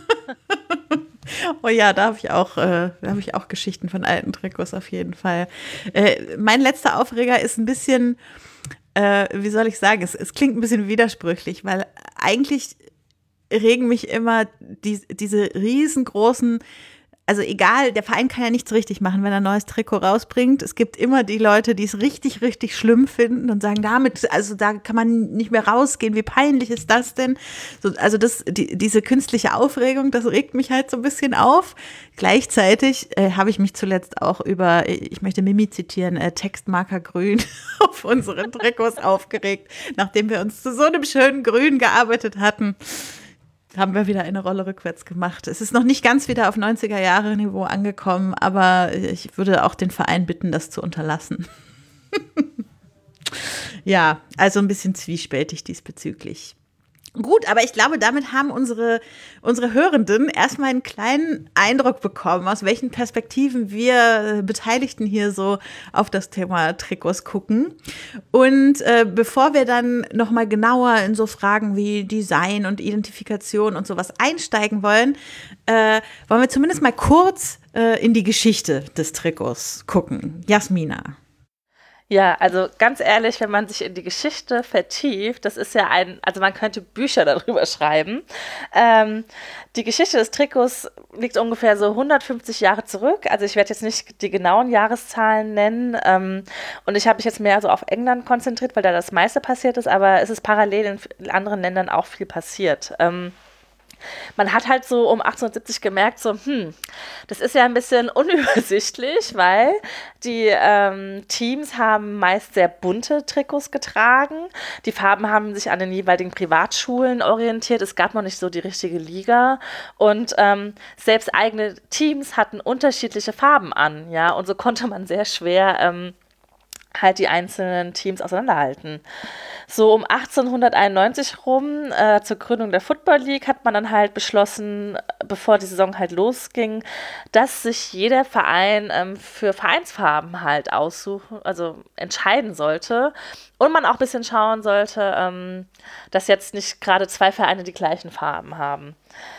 Oh ja, da habe ich auch, äh, da habe ich auch Geschichten von alten Trikots auf jeden Fall. Äh, mein letzter Aufreger ist ein bisschen, äh, wie soll ich sagen, es, es klingt ein bisschen widersprüchlich, weil eigentlich regen mich immer die, diese riesengroßen, also egal, der Verein kann ja nichts richtig machen, wenn er ein neues Trikot rausbringt. Es gibt immer die Leute, die es richtig, richtig schlimm finden und sagen, damit, also da kann man nicht mehr rausgehen. Wie peinlich ist das denn? So, also das, die, diese künstliche Aufregung, das regt mich halt so ein bisschen auf. Gleichzeitig äh, habe ich mich zuletzt auch über, ich möchte Mimi zitieren, äh, Textmarker Grün auf unseren Trikots aufgeregt. Nachdem wir uns zu so einem schönen Grün gearbeitet hatten, haben wir wieder eine Rolle rückwärts gemacht. Es ist noch nicht ganz wieder auf neunziger-Jahre-Niveau angekommen, aber ich würde auch den Verein bitten, das zu unterlassen. Ja, also ein bisschen zwiespältig diesbezüglich. Gut, aber ich glaube, damit haben unsere, unsere Hörenden erstmal einen kleinen Eindruck bekommen, aus welchen Perspektiven wir Beteiligten hier so auf das Thema Trikots gucken. Und äh, bevor wir dann nochmal genauer in so Fragen wie Design und Identifikation und sowas einsteigen wollen, äh, wollen wir zumindest mal kurz äh, in die Geschichte des Trikots gucken. Jasmina. Ja, also ganz ehrlich, wenn man sich in die Geschichte vertieft, das ist ja ein, also man könnte Bücher darüber schreiben. Ähm, die Geschichte des Trikots liegt ungefähr so hundertfünfzig Jahre zurück. Also ich werde jetzt nicht die genauen Jahreszahlen nennen. Ähm, und ich habe mich jetzt mehr so auf England konzentriert, weil da das meiste passiert ist, aber es ist parallel in anderen Ländern auch viel passiert. Ähm, Man hat halt so um achtzehnhundertsiebzig gemerkt, so, hm, das ist ja ein bisschen unübersichtlich, weil die ähm, Teams haben meist sehr bunte Trikots getragen. Die Farben haben sich an den jeweiligen Privatschulen orientiert. Es gab noch nicht so die richtige Liga. Und ähm, selbst eigene Teams hatten unterschiedliche Farben an, ja. Und so konnte man sehr schwer ähm, halt die einzelnen Teams auseinanderhalten. So um achtzehnhunderteinundneunzig rum, äh, zur Gründung der Football League, hat man dann halt beschlossen, bevor die Saison halt losging, dass sich jeder Verein ähm, für Vereinsfarben halt aussuchen, also entscheiden sollte und man auch ein bisschen schauen sollte, ähm, dass jetzt nicht gerade zwei Vereine die gleichen Farben haben.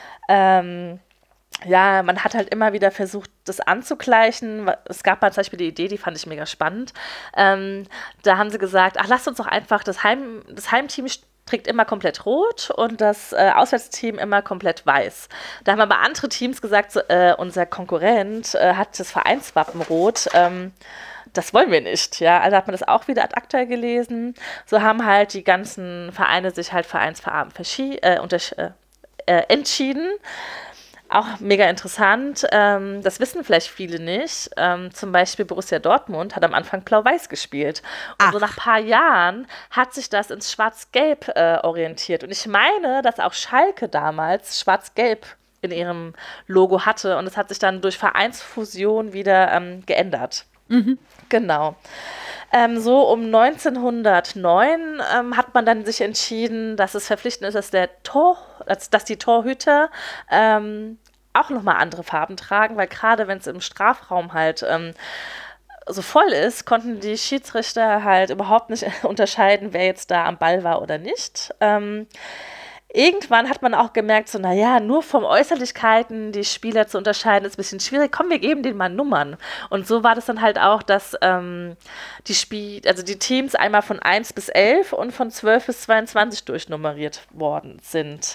Ähm, Ja, man hat halt immer wieder versucht, das anzugleichen. Es gab mal zum Beispiel die Idee, die fand ich mega spannend. Ähm, da haben sie gesagt, ach, lasst uns doch einfach, das, Heim, das Heimteam trägt immer komplett rot und das äh, Auswärtsteam immer komplett weiß. Da haben aber andere Teams gesagt, so, äh, unser Konkurrent äh, hat das Vereinswappen rot. Ähm, das wollen wir nicht, ja. Also hat man das auch wieder ad acta gelesen. So haben halt die ganzen Vereine sich halt Vereinsfarben verschie- äh, untersch- äh, äh, entschieden. Auch mega interessant, ähm, das wissen vielleicht viele nicht. Ähm, zum Beispiel Borussia Dortmund hat am Anfang blau-weiß gespielt. Und Ach. so nach ein paar Jahren hat sich das ins Schwarz-Gelb äh, orientiert. Und ich meine, dass auch Schalke damals Schwarz-Gelb in ihrem Logo hatte. Und es hat sich dann durch Vereinsfusion wieder ähm, geändert. Mhm. Genau. Ähm, so um neunzehnhundertneun ähm, hat man dann sich entschieden, dass es verpflichtend ist, dass, der Tor, dass, dass die Torhüter ähm, auch nochmal andere Farben tragen, weil gerade wenn es im Strafraum halt ähm, so voll ist, konnten die Schiedsrichter halt überhaupt nicht unterscheiden, wer jetzt da am Ball war oder nicht. Ähm, Irgendwann hat man auch gemerkt, so, naja, nur vom Äußerlichkeiten die Spieler zu unterscheiden, ist ein bisschen schwierig. Komm, wir geben denen mal Nummern. Und so war das dann halt auch, dass ähm, die Spiel, also die Teams einmal von eins bis elf und von zwölf bis zweiundzwanzig durchnummeriert worden sind.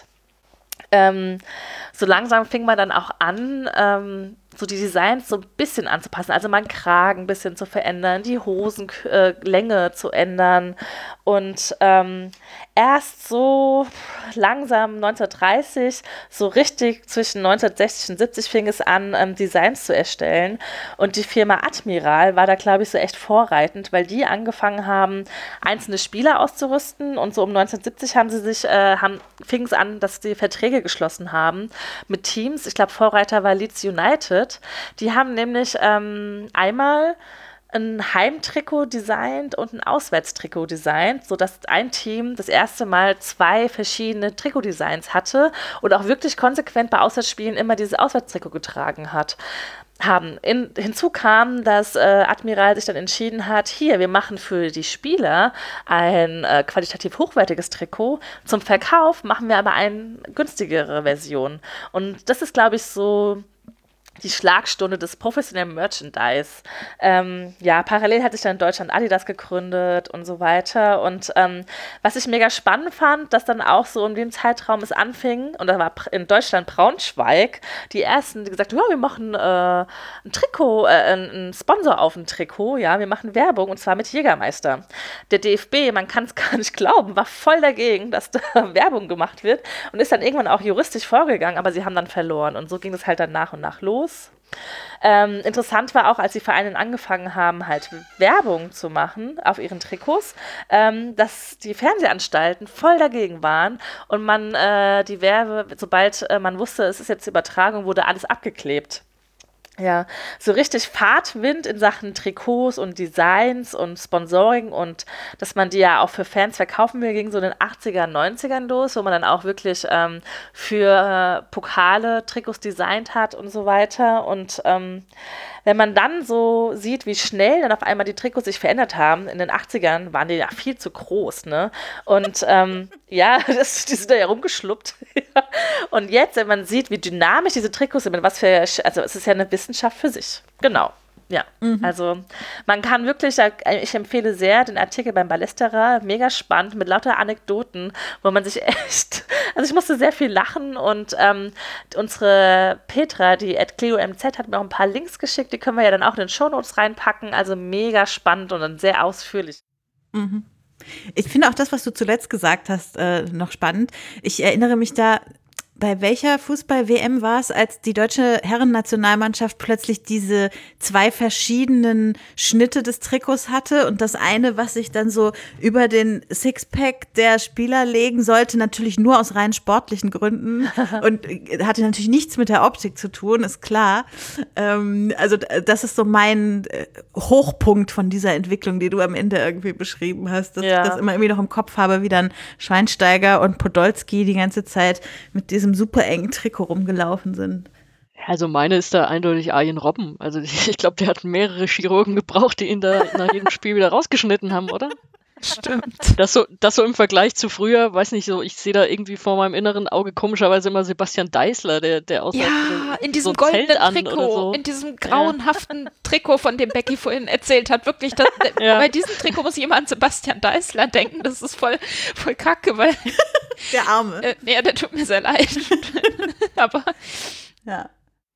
Ähm, so langsam fing man dann auch an, ähm, so die Designs so ein bisschen anzupassen, also mal einen Kragen ein bisschen zu verändern, die Hosenlänge äh, zu ändern und ähm, erst so langsam neunzehnhundertdreißig, so richtig zwischen neunzehnhundertsechzig und siebzig fing es an, ähm, Designs zu erstellen und die Firma Admiral war da, glaube ich, so echt vorreitend, weil die angefangen haben, einzelne Spieler auszurüsten und so um neunzehnhundertsiebzig haben sie sich, äh, haben, fing es an, dass die Verträge geschlossen haben mit Teams, ich glaube Vorreiter war Leeds United. Die haben nämlich ähm, einmal ein Heimtrikot designt und ein Auswärtstrikot designt, sodass ein Team das erste Mal zwei verschiedene Trikotdesigns hatte und auch wirklich konsequent bei Auswärtsspielen immer dieses Auswärtstrikot getragen hat. Haben. In, hinzu kam, dass äh, Admiral sich dann entschieden hat, hier, wir machen für die Spieler ein äh, qualitativ hochwertiges Trikot. Zum Verkauf machen wir aber eine günstigere Version. Und das ist, glaube ich, so die Schlagstunde des professionellen Merchandise. Ähm, ja, parallel hat sich dann in Deutschland Adidas gegründet und so weiter. Und ähm, was ich mega spannend fand, dass dann auch so in dem Zeitraum es anfing, und da war in Deutschland Braunschweig, die ersten, die gesagt haben, ja, wir machen äh, ein Trikot, äh, einen Sponsor auf ein Trikot, ja, wir machen Werbung, und zwar mit Jägermeister. Der D F B, man kann es gar nicht glauben, war voll dagegen, dass da Werbung gemacht wird und ist dann irgendwann auch juristisch vorgegangen, aber sie haben dann verloren. Und so ging es halt dann nach und nach los. Ähm, interessant war auch, als die Vereine angefangen haben, halt Werbung zu machen auf ihren Trikots, ähm, dass die Fernsehanstalten voll dagegen waren und man äh, die Werbe, sobald äh, man wusste, es ist jetzt Übertragung, wurde alles abgeklebt. Ja, so richtig Fahrtwind in Sachen Trikots und Designs und Sponsoring und dass man die ja auch für Fans verkaufen will, ging so in den achtzigern, neunzigern los, wo man dann auch wirklich ähm, für äh, Pokale Trikots designt hat und so weiter. Und ähm, wenn man dann so sieht, wie schnell dann auf einmal die Trikots sich verändert haben, in den achtzigern waren die ja viel zu groß, ne? Und ähm, ja, das, die sind da ja rumgeschluppt. Und jetzt, wenn man sieht, wie dynamisch diese Trikots sind, mit was für, also es ist ja eine Wissenschaft für sich. Genau. Ja, mhm. Also man kann wirklich, ich empfehle sehr den Artikel beim Ballesterer, mega spannend, mit lauter Anekdoten, wo man sich echt, also ich musste sehr viel lachen und ähm, unsere Petra, die at cleomz, hat mir auch ein paar Links geschickt, die können wir ja dann auch in den Shownotes reinpacken, also mega spannend und dann sehr ausführlich. Mhm. Ich finde auch das, was du zuletzt gesagt hast, äh, noch spannend. Ich erinnere mich da, bei welcher Fußball-W M war es, als die deutsche Herrennationalmannschaft plötzlich diese zwei verschiedenen Schnitte des Trikots hatte und das eine, was sich dann so über den Sixpack der Spieler legen sollte, natürlich nur aus rein sportlichen Gründen und hatte natürlich nichts mit der Optik zu tun, ist klar. Ähm, also das ist so mein Hochpunkt von dieser Entwicklung, die du am Ende irgendwie beschrieben hast, dass ja. ich das immer irgendwie noch im Kopf habe, wie dann Schweinsteiger und Podolski die ganze Zeit mit diesem super engen Trikot rumgelaufen sind. Also meine ist da eindeutig Arjen Robben. Also ich glaube, der hat mehrere Chirurgen gebraucht, die ihn da nach jedem Spiel wieder rausgeschnitten haben, oder? Stimmt. Das so, das so im Vergleich zu früher, weiß nicht, so ich sehe da irgendwie vor meinem inneren Auge komischerweise immer Sebastian Deißler, der, der aussah ja, in diesem so goldenen Trikot, so. in diesem grauenhaften ja. Trikot, von dem Becky vorhin erzählt hat. Wirklich, das, ja. bei diesem Trikot muss ich immer an Sebastian Deißler denken. Das ist voll, voll kacke, weil der Arme. Äh, ja, der tut mir sehr leid. Aber ja.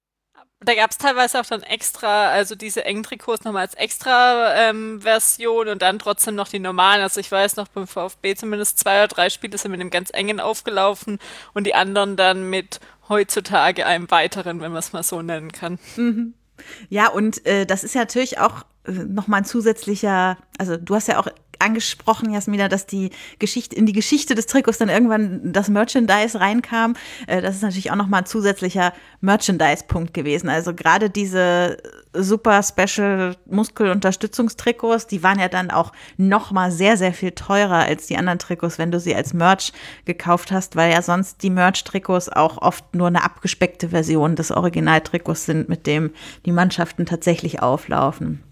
Da gab es teilweise auch dann extra, also diese engen Trikots nochmal als extra ähm, Version und dann trotzdem noch die normalen. Also ich weiß noch, beim VfB zumindest zwei oder drei Spiele sind mit dem ganz engen aufgelaufen und die anderen dann mit heutzutage einem weiteren, wenn man es mal so nennen kann. Mhm. Ja, und äh, das ist ja natürlich auch äh, nochmal ein zusätzlicher, also du hast ja auch angesprochen, Jasmina, dass die Geschichte, in die Geschichte des Trikots dann irgendwann das Merchandise reinkam. Das ist natürlich auch nochmal ein zusätzlicher Merchandise-Punkt gewesen. Also gerade diese super Special Muskelunterstützungstrikots, die waren ja dann auch nochmal sehr, sehr viel teurer als die anderen Trikots, wenn du sie als Merch gekauft hast, weil ja sonst die Merch-Trikots auch oft nur eine abgespeckte Version des Originaltrikots sind, mit dem die Mannschaften tatsächlich auflaufen.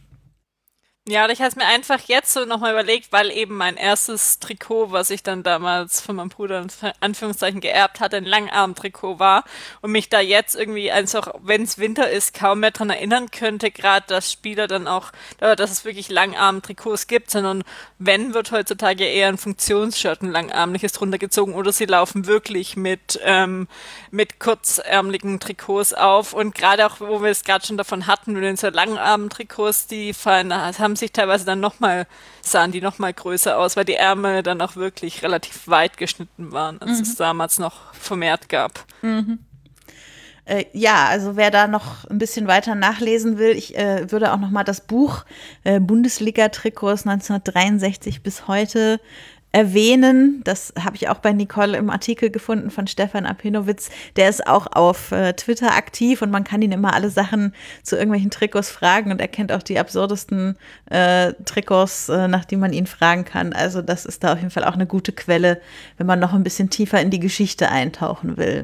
Ja, und ich habe es mir einfach jetzt so nochmal überlegt, weil eben mein erstes Trikot, was ich dann damals von meinem Bruder in Anführungszeichen geerbt hatte, ein Langarm-Trikot war und mich da jetzt irgendwie einfach, wenn es Winter ist, kaum mehr dran erinnern könnte, gerade dass Spieler dann auch, dass es wirklich Langarm-Trikots gibt, sondern wenn, wird heutzutage eher ein Funktionsshirt, ein langarmliches drunter gezogen oder sie laufen wirklich mit, ähm, mit kurzärmeligen Trikots auf und gerade auch, wo wir es gerade schon davon hatten, mit den so Langarm-Trikots, die fallen, haben sich teilweise dann nochmal, sahen die nochmal größer aus, weil die Ärmel dann auch wirklich relativ weit geschnitten waren, als mhm. es damals noch vermehrt gab. Mhm. Äh, ja, also wer da noch ein bisschen weiter nachlesen will, ich äh, würde auch nochmal das Buch äh, Bundesliga-Trikots neunzehnhundertdreiundsechzig bis heute erwähnen. Das habe ich auch bei Nicole im Artikel gefunden von Stefan Apinowitz. Der ist auch auf äh, Twitter aktiv und man kann ihn immer alle Sachen zu irgendwelchen Trikots fragen und er kennt auch die absurdesten äh, Trikots, äh, nach die man ihn fragen kann. Also das ist da auf jeden Fall auch eine gute Quelle, wenn man noch ein bisschen tiefer in die Geschichte eintauchen will.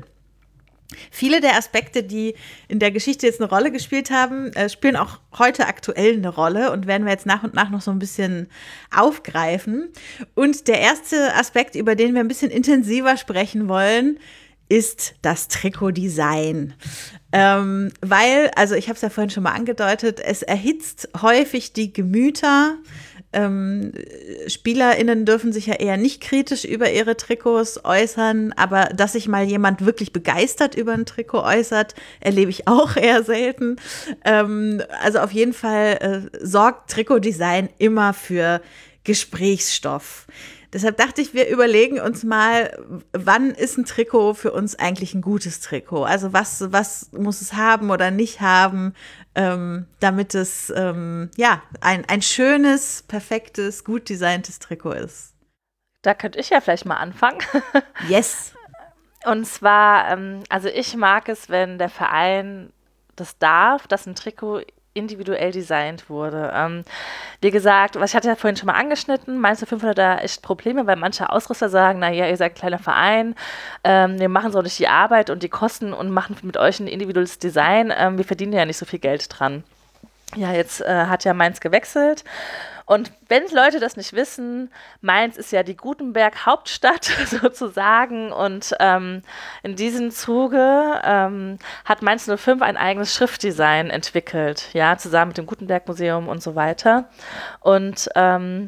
Viele der Aspekte, die in der Geschichte jetzt eine Rolle gespielt haben, äh, spielen auch heute aktuell eine Rolle und werden wir jetzt nach und nach noch so ein bisschen aufgreifen. Und der erste Aspekt, über den wir ein bisschen intensiver sprechen wollen, ist das Trikotdesign. Ähm, weil, also ich habe es ja vorhin schon mal angedeutet, es erhitzt häufig die Gemüter. Ähm, SpielerInnen dürfen sich ja eher nicht kritisch über ihre Trikots äußern, aber dass sich mal jemand wirklich begeistert über ein Trikot äußert, erlebe ich auch eher selten. Ähm, also auf jeden Fall äh, sorgt Trikotdesign immer für Gesprächsstoff. Deshalb dachte ich, wir überlegen uns mal, wann ist ein Trikot für uns eigentlich ein gutes Trikot? Also was, was muss es haben oder nicht haben, ähm, damit es ähm, ja ein, ein schönes, perfektes, gut designtes Trikot ist? Da könnte ich ja vielleicht mal anfangen. Yes. Und zwar, ähm, also ich mag es, wenn der Verein das darf, dass ein Trikot individuell designt wurde. Ähm, wie gesagt, was ich hatte ja vorhin schon mal angeschnitten, Mainz null fünf hat da echt Probleme, weil manche Ausrüster sagen, naja, ihr seid ein kleiner Verein, ähm, wir machen so nicht die Arbeit und die Kosten und machen mit euch ein individuelles Design, ähm, wir verdienen ja nicht so viel Geld dran. Ja, jetzt äh, hat ja Mainz gewechselt. Und wenn Leute das nicht wissen, Mainz ist ja die Gutenberg-Hauptstadt sozusagen und ähm, in diesem Zuge ähm, hat Mainz null fünf ein eigenes Schriftdesign entwickelt, ja, zusammen mit dem Gutenberg-Museum und so weiter. Und ähm,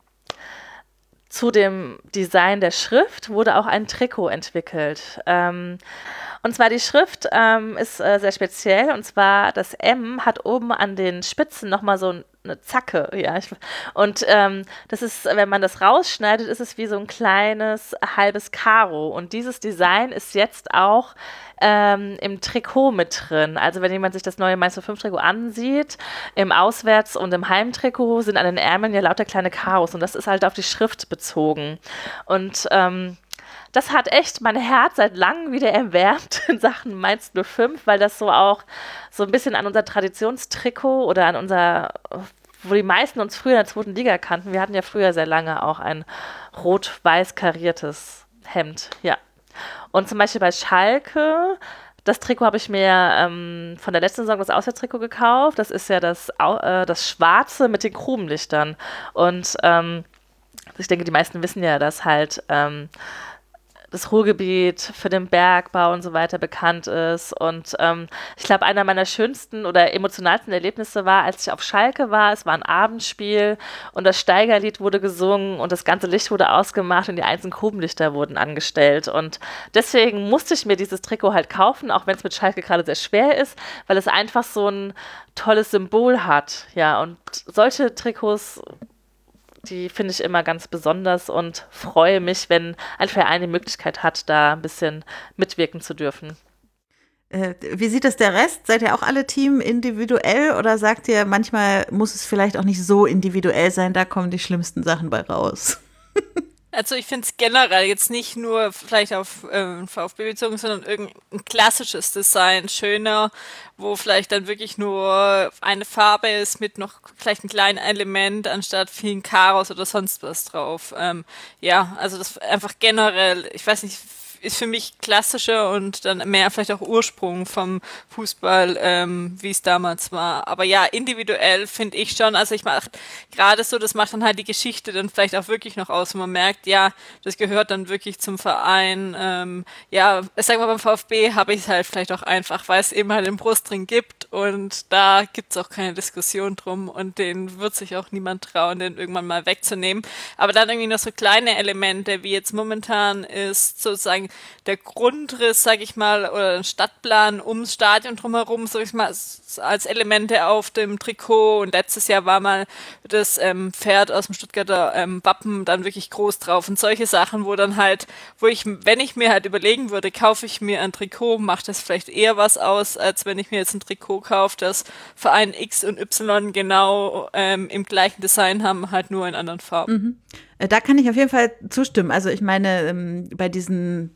zu dem Design der Schrift wurde auch ein Trikot entwickelt. Ähm, und zwar die Schrift ähm, ist äh, sehr speziell, und zwar das M hat oben an den Spitzen nochmal so eine Zacke. Ja. Ich, und ähm, das ist, wenn man das rausschneidet, ist es wie so ein kleines halbes Karo. Und dieses Design ist jetzt auch ähm, im Trikot mit drin. Also wenn jemand sich das neue Mainz null fünf Trikot ansieht, im Auswärts- und im Heimtrikot sind an den Ärmeln ja lauter kleine Karos. Und das ist halt auf die Schrift bezogen. Und ähm, das hat echt mein Herz seit langem wieder erwärmt in Sachen Mainz null fünf, weil das so auch so ein bisschen an unser Traditionstrikot oder an unser, wo die meisten uns früher in der zweiten Liga kannten. Wir hatten ja früher sehr lange auch ein rot-weiß kariertes Hemd, ja. Und zum Beispiel bei Schalke, das Trikot habe ich mir ähm, von der letzten Saison das Auswärtstrikot gekauft. Das ist ja das, äh, das Schwarze mit den Krubenlichtern. Und ähm, ich denke, die meisten wissen ja, dass halt ähm, das Ruhrgebiet für den Bergbau und so weiter bekannt ist. Und ähm, ich glaube, einer meiner schönsten oder emotionalsten Erlebnisse war, als ich auf Schalke war. Es war ein Abendspiel und das Steigerlied wurde gesungen und das ganze Licht wurde ausgemacht und die einzelnen Grubenlichter wurden angestellt. Und deswegen musste ich mir dieses Trikot halt kaufen, auch wenn es mit Schalke gerade sehr schwer ist, weil es einfach so ein tolles Symbol hat. Ja, und solche Trikots, die finde ich immer ganz besonders und freue mich, wenn ein Verein die Möglichkeit hat, da ein bisschen mitwirken zu dürfen. Äh, wie sieht das der Rest? Seid ihr auch alle Team individuell oder sagt ihr, manchmal muss es vielleicht auch nicht so individuell sein, da kommen die schlimmsten Sachen bei raus? Also ich finde es generell jetzt nicht nur vielleicht auf ähm, VfB bezogen, sondern irgendein klassisches Design schöner, wo vielleicht dann wirklich nur eine Farbe ist mit noch vielleicht ein kleines Element anstatt vielen Karos oder sonst was drauf. Ähm, ja, also das einfach generell, ich weiß nicht, ist für mich klassischer und dann mehr vielleicht auch Ursprung vom Fußball, ähm, wie es damals war. Aber ja, individuell finde ich schon, also ich mache gerade so, das macht dann halt die Geschichte dann vielleicht auch wirklich noch aus, wo man merkt, ja, das gehört dann wirklich zum Verein. Ähm, ja, sagen wir beim VfB habe ich es halt vielleicht auch einfach, weil es eben halt den Brustring gibt und da gibt es auch keine Diskussion drum und den wird sich auch niemand trauen, den irgendwann mal wegzunehmen. Aber dann irgendwie noch so kleine Elemente, wie jetzt momentan ist sozusagen der Grundriss, sag ich mal, oder ein Stadtplan ums Stadion drumherum, sag ich mal, als Elemente auf dem Trikot. Und letztes Jahr war mal das ähm, Pferd aus dem Stuttgarter ähm, Wappen dann wirklich groß drauf. Und solche Sachen, wo dann halt, wo ich, wenn ich mir halt überlegen würde, kaufe ich mir ein Trikot, macht das vielleicht eher was aus, als wenn ich mir jetzt ein Trikot kaufe, das Verein X und Y genau ähm, im gleichen Design haben, halt nur in anderen Farben. Mhm. Da kann ich auf jeden Fall zustimmen. Also ich meine, bei diesen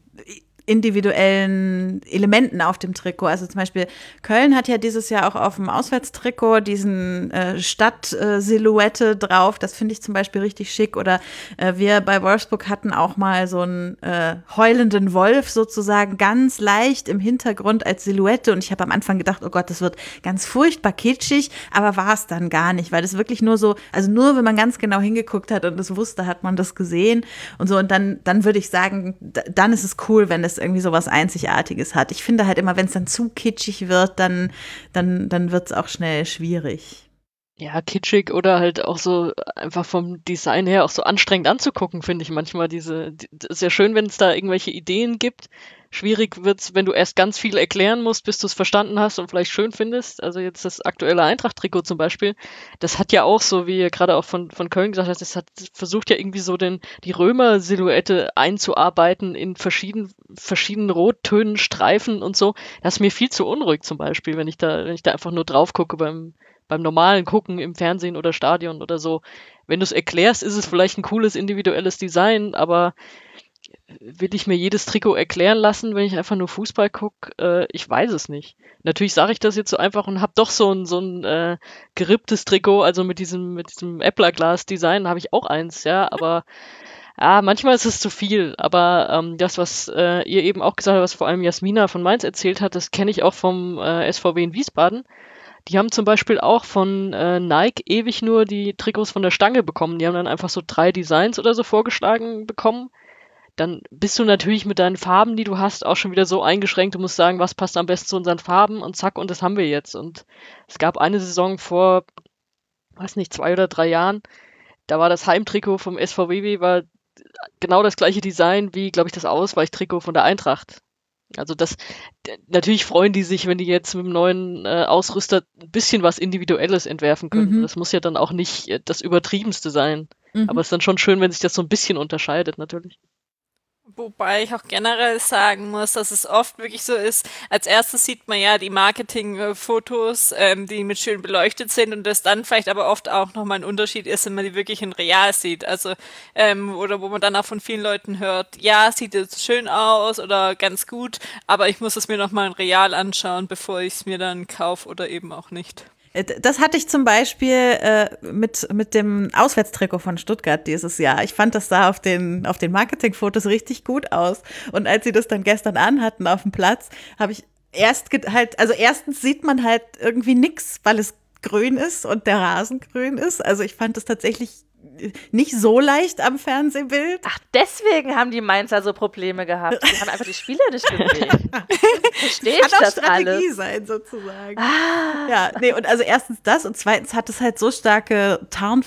individuellen Elementen auf dem Trikot. Also zum Beispiel Köln hat ja dieses Jahr auch auf dem Auswärtstrikot diesen äh, Stadt-Silhouette drauf. Das finde ich zum Beispiel richtig schick. Oder äh, wir bei Wolfsburg hatten auch mal so einen äh, heulenden Wolf sozusagen ganz leicht im Hintergrund als Silhouette. Und ich habe am Anfang gedacht, oh Gott, das wird ganz furchtbar kitschig, aber war es dann gar nicht, weil das wirklich nur so, also nur wenn man ganz genau hingeguckt hat und es wusste, hat man das gesehen und so. Und dann, dann würde ich sagen, d- dann ist es cool, wenn das irgendwie so was Einzigartiges hat. Ich finde halt immer, wenn es dann zu kitschig wird, dann, dann, dann wird es auch schnell schwierig. Ja, kitschig oder halt auch so einfach vom Design her auch so anstrengend anzugucken, finde ich manchmal diese, die, ist ja schön, wenn es da irgendwelche Ideen gibt. Schwierig wird's, wenn du erst ganz viel erklären musst, bis du es verstanden hast und vielleicht schön findest. Also jetzt das aktuelle Eintracht-Trikot zum Beispiel, das hat ja auch so, wie ihr gerade auch von, von Köln gesagt habt, das hat versucht ja irgendwie so den, die Römer-Silhouette einzuarbeiten in verschiedenen, verschiedenen Rottönen, Streifen und so. Das ist mir viel zu unruhig zum Beispiel, wenn ich da, wenn ich da einfach nur drauf gucke beim, beim normalen Gucken im Fernsehen oder Stadion oder so. Wenn du es erklärst, ist es vielleicht ein cooles individuelles Design, aber will ich mir jedes Trikot erklären lassen, wenn ich einfach nur Fußball gucke? Äh, ich weiß es nicht. Natürlich sage ich das jetzt so einfach und habe doch so ein so ein äh, geripptes Trikot, also mit diesem mit diesem Epler-Glas-Design habe ich auch eins, ja, aber ja, manchmal ist es zu viel, aber ähm, das, was äh, ihr eben auch gesagt habt, was vor allem Jasmina von Mainz erzählt hat, das kenne ich auch vom äh, S V W in Wiesbaden. Die haben zum Beispiel auch von äh, Nike ewig nur die Trikots von der Stange bekommen. Die haben dann einfach so drei Designs oder so vorgeschlagen bekommen. Dann bist du natürlich mit deinen Farben, die du hast, auch schon wieder so eingeschränkt. Du musst sagen, was passt am besten zu unseren Farben und zack, und das haben wir jetzt. Und es gab eine Saison vor, weiß nicht, zwei oder drei Jahren, da war das Heimtrikot vom S V W W war genau das gleiche Design wie, glaube ich, das Ausweichtrikot von der Eintracht. Also das, d- natürlich freuen die sich, wenn die jetzt mit dem neuen äh, Ausrüster ein bisschen was Individuelles entwerfen können. Mhm. Das muss ja dann auch nicht äh, das Übertriebenste sein. Mhm. Aber es ist dann schon schön, wenn sich das so ein bisschen unterscheidet, natürlich. Wobei ich auch generell sagen muss, dass es oft wirklich so ist, als erstes sieht man ja die Marketing-Fotos, ähm, die mit schön beleuchtet sind und das dann vielleicht aber oft auch nochmal ein Unterschied ist, wenn man die wirklich in real sieht. Also, ähm, oder wo man dann auch von vielen Leuten hört, ja, sieht jetzt schön aus oder ganz gut, aber ich muss es mir nochmal in real anschauen, bevor ich es mir dann kaufe oder eben auch nicht. Äh, Das hatte ich zum Beispiel äh, mit, mit dem Auswärtstrikot von Stuttgart dieses Jahr. Ich fand, das sah auf den, auf den Marketingfotos richtig gut aus. Und als sie das dann gestern anhatten auf dem Platz, habe ich erst ge- halt, also erstens sieht man halt irgendwie nix, weil es grün ist und der Rasen grün ist. Also ich fand das tatsächlich nicht so leicht am Fernsehbild. Ach, deswegen haben die Mainzer so Probleme gehabt. Die haben einfach die Spieler nicht gesehen. Verstehe ich Kann auch das Strategie alles? sein, sozusagen. Ah, Ja, nee, und also erstens das und zweitens hat es halt so starke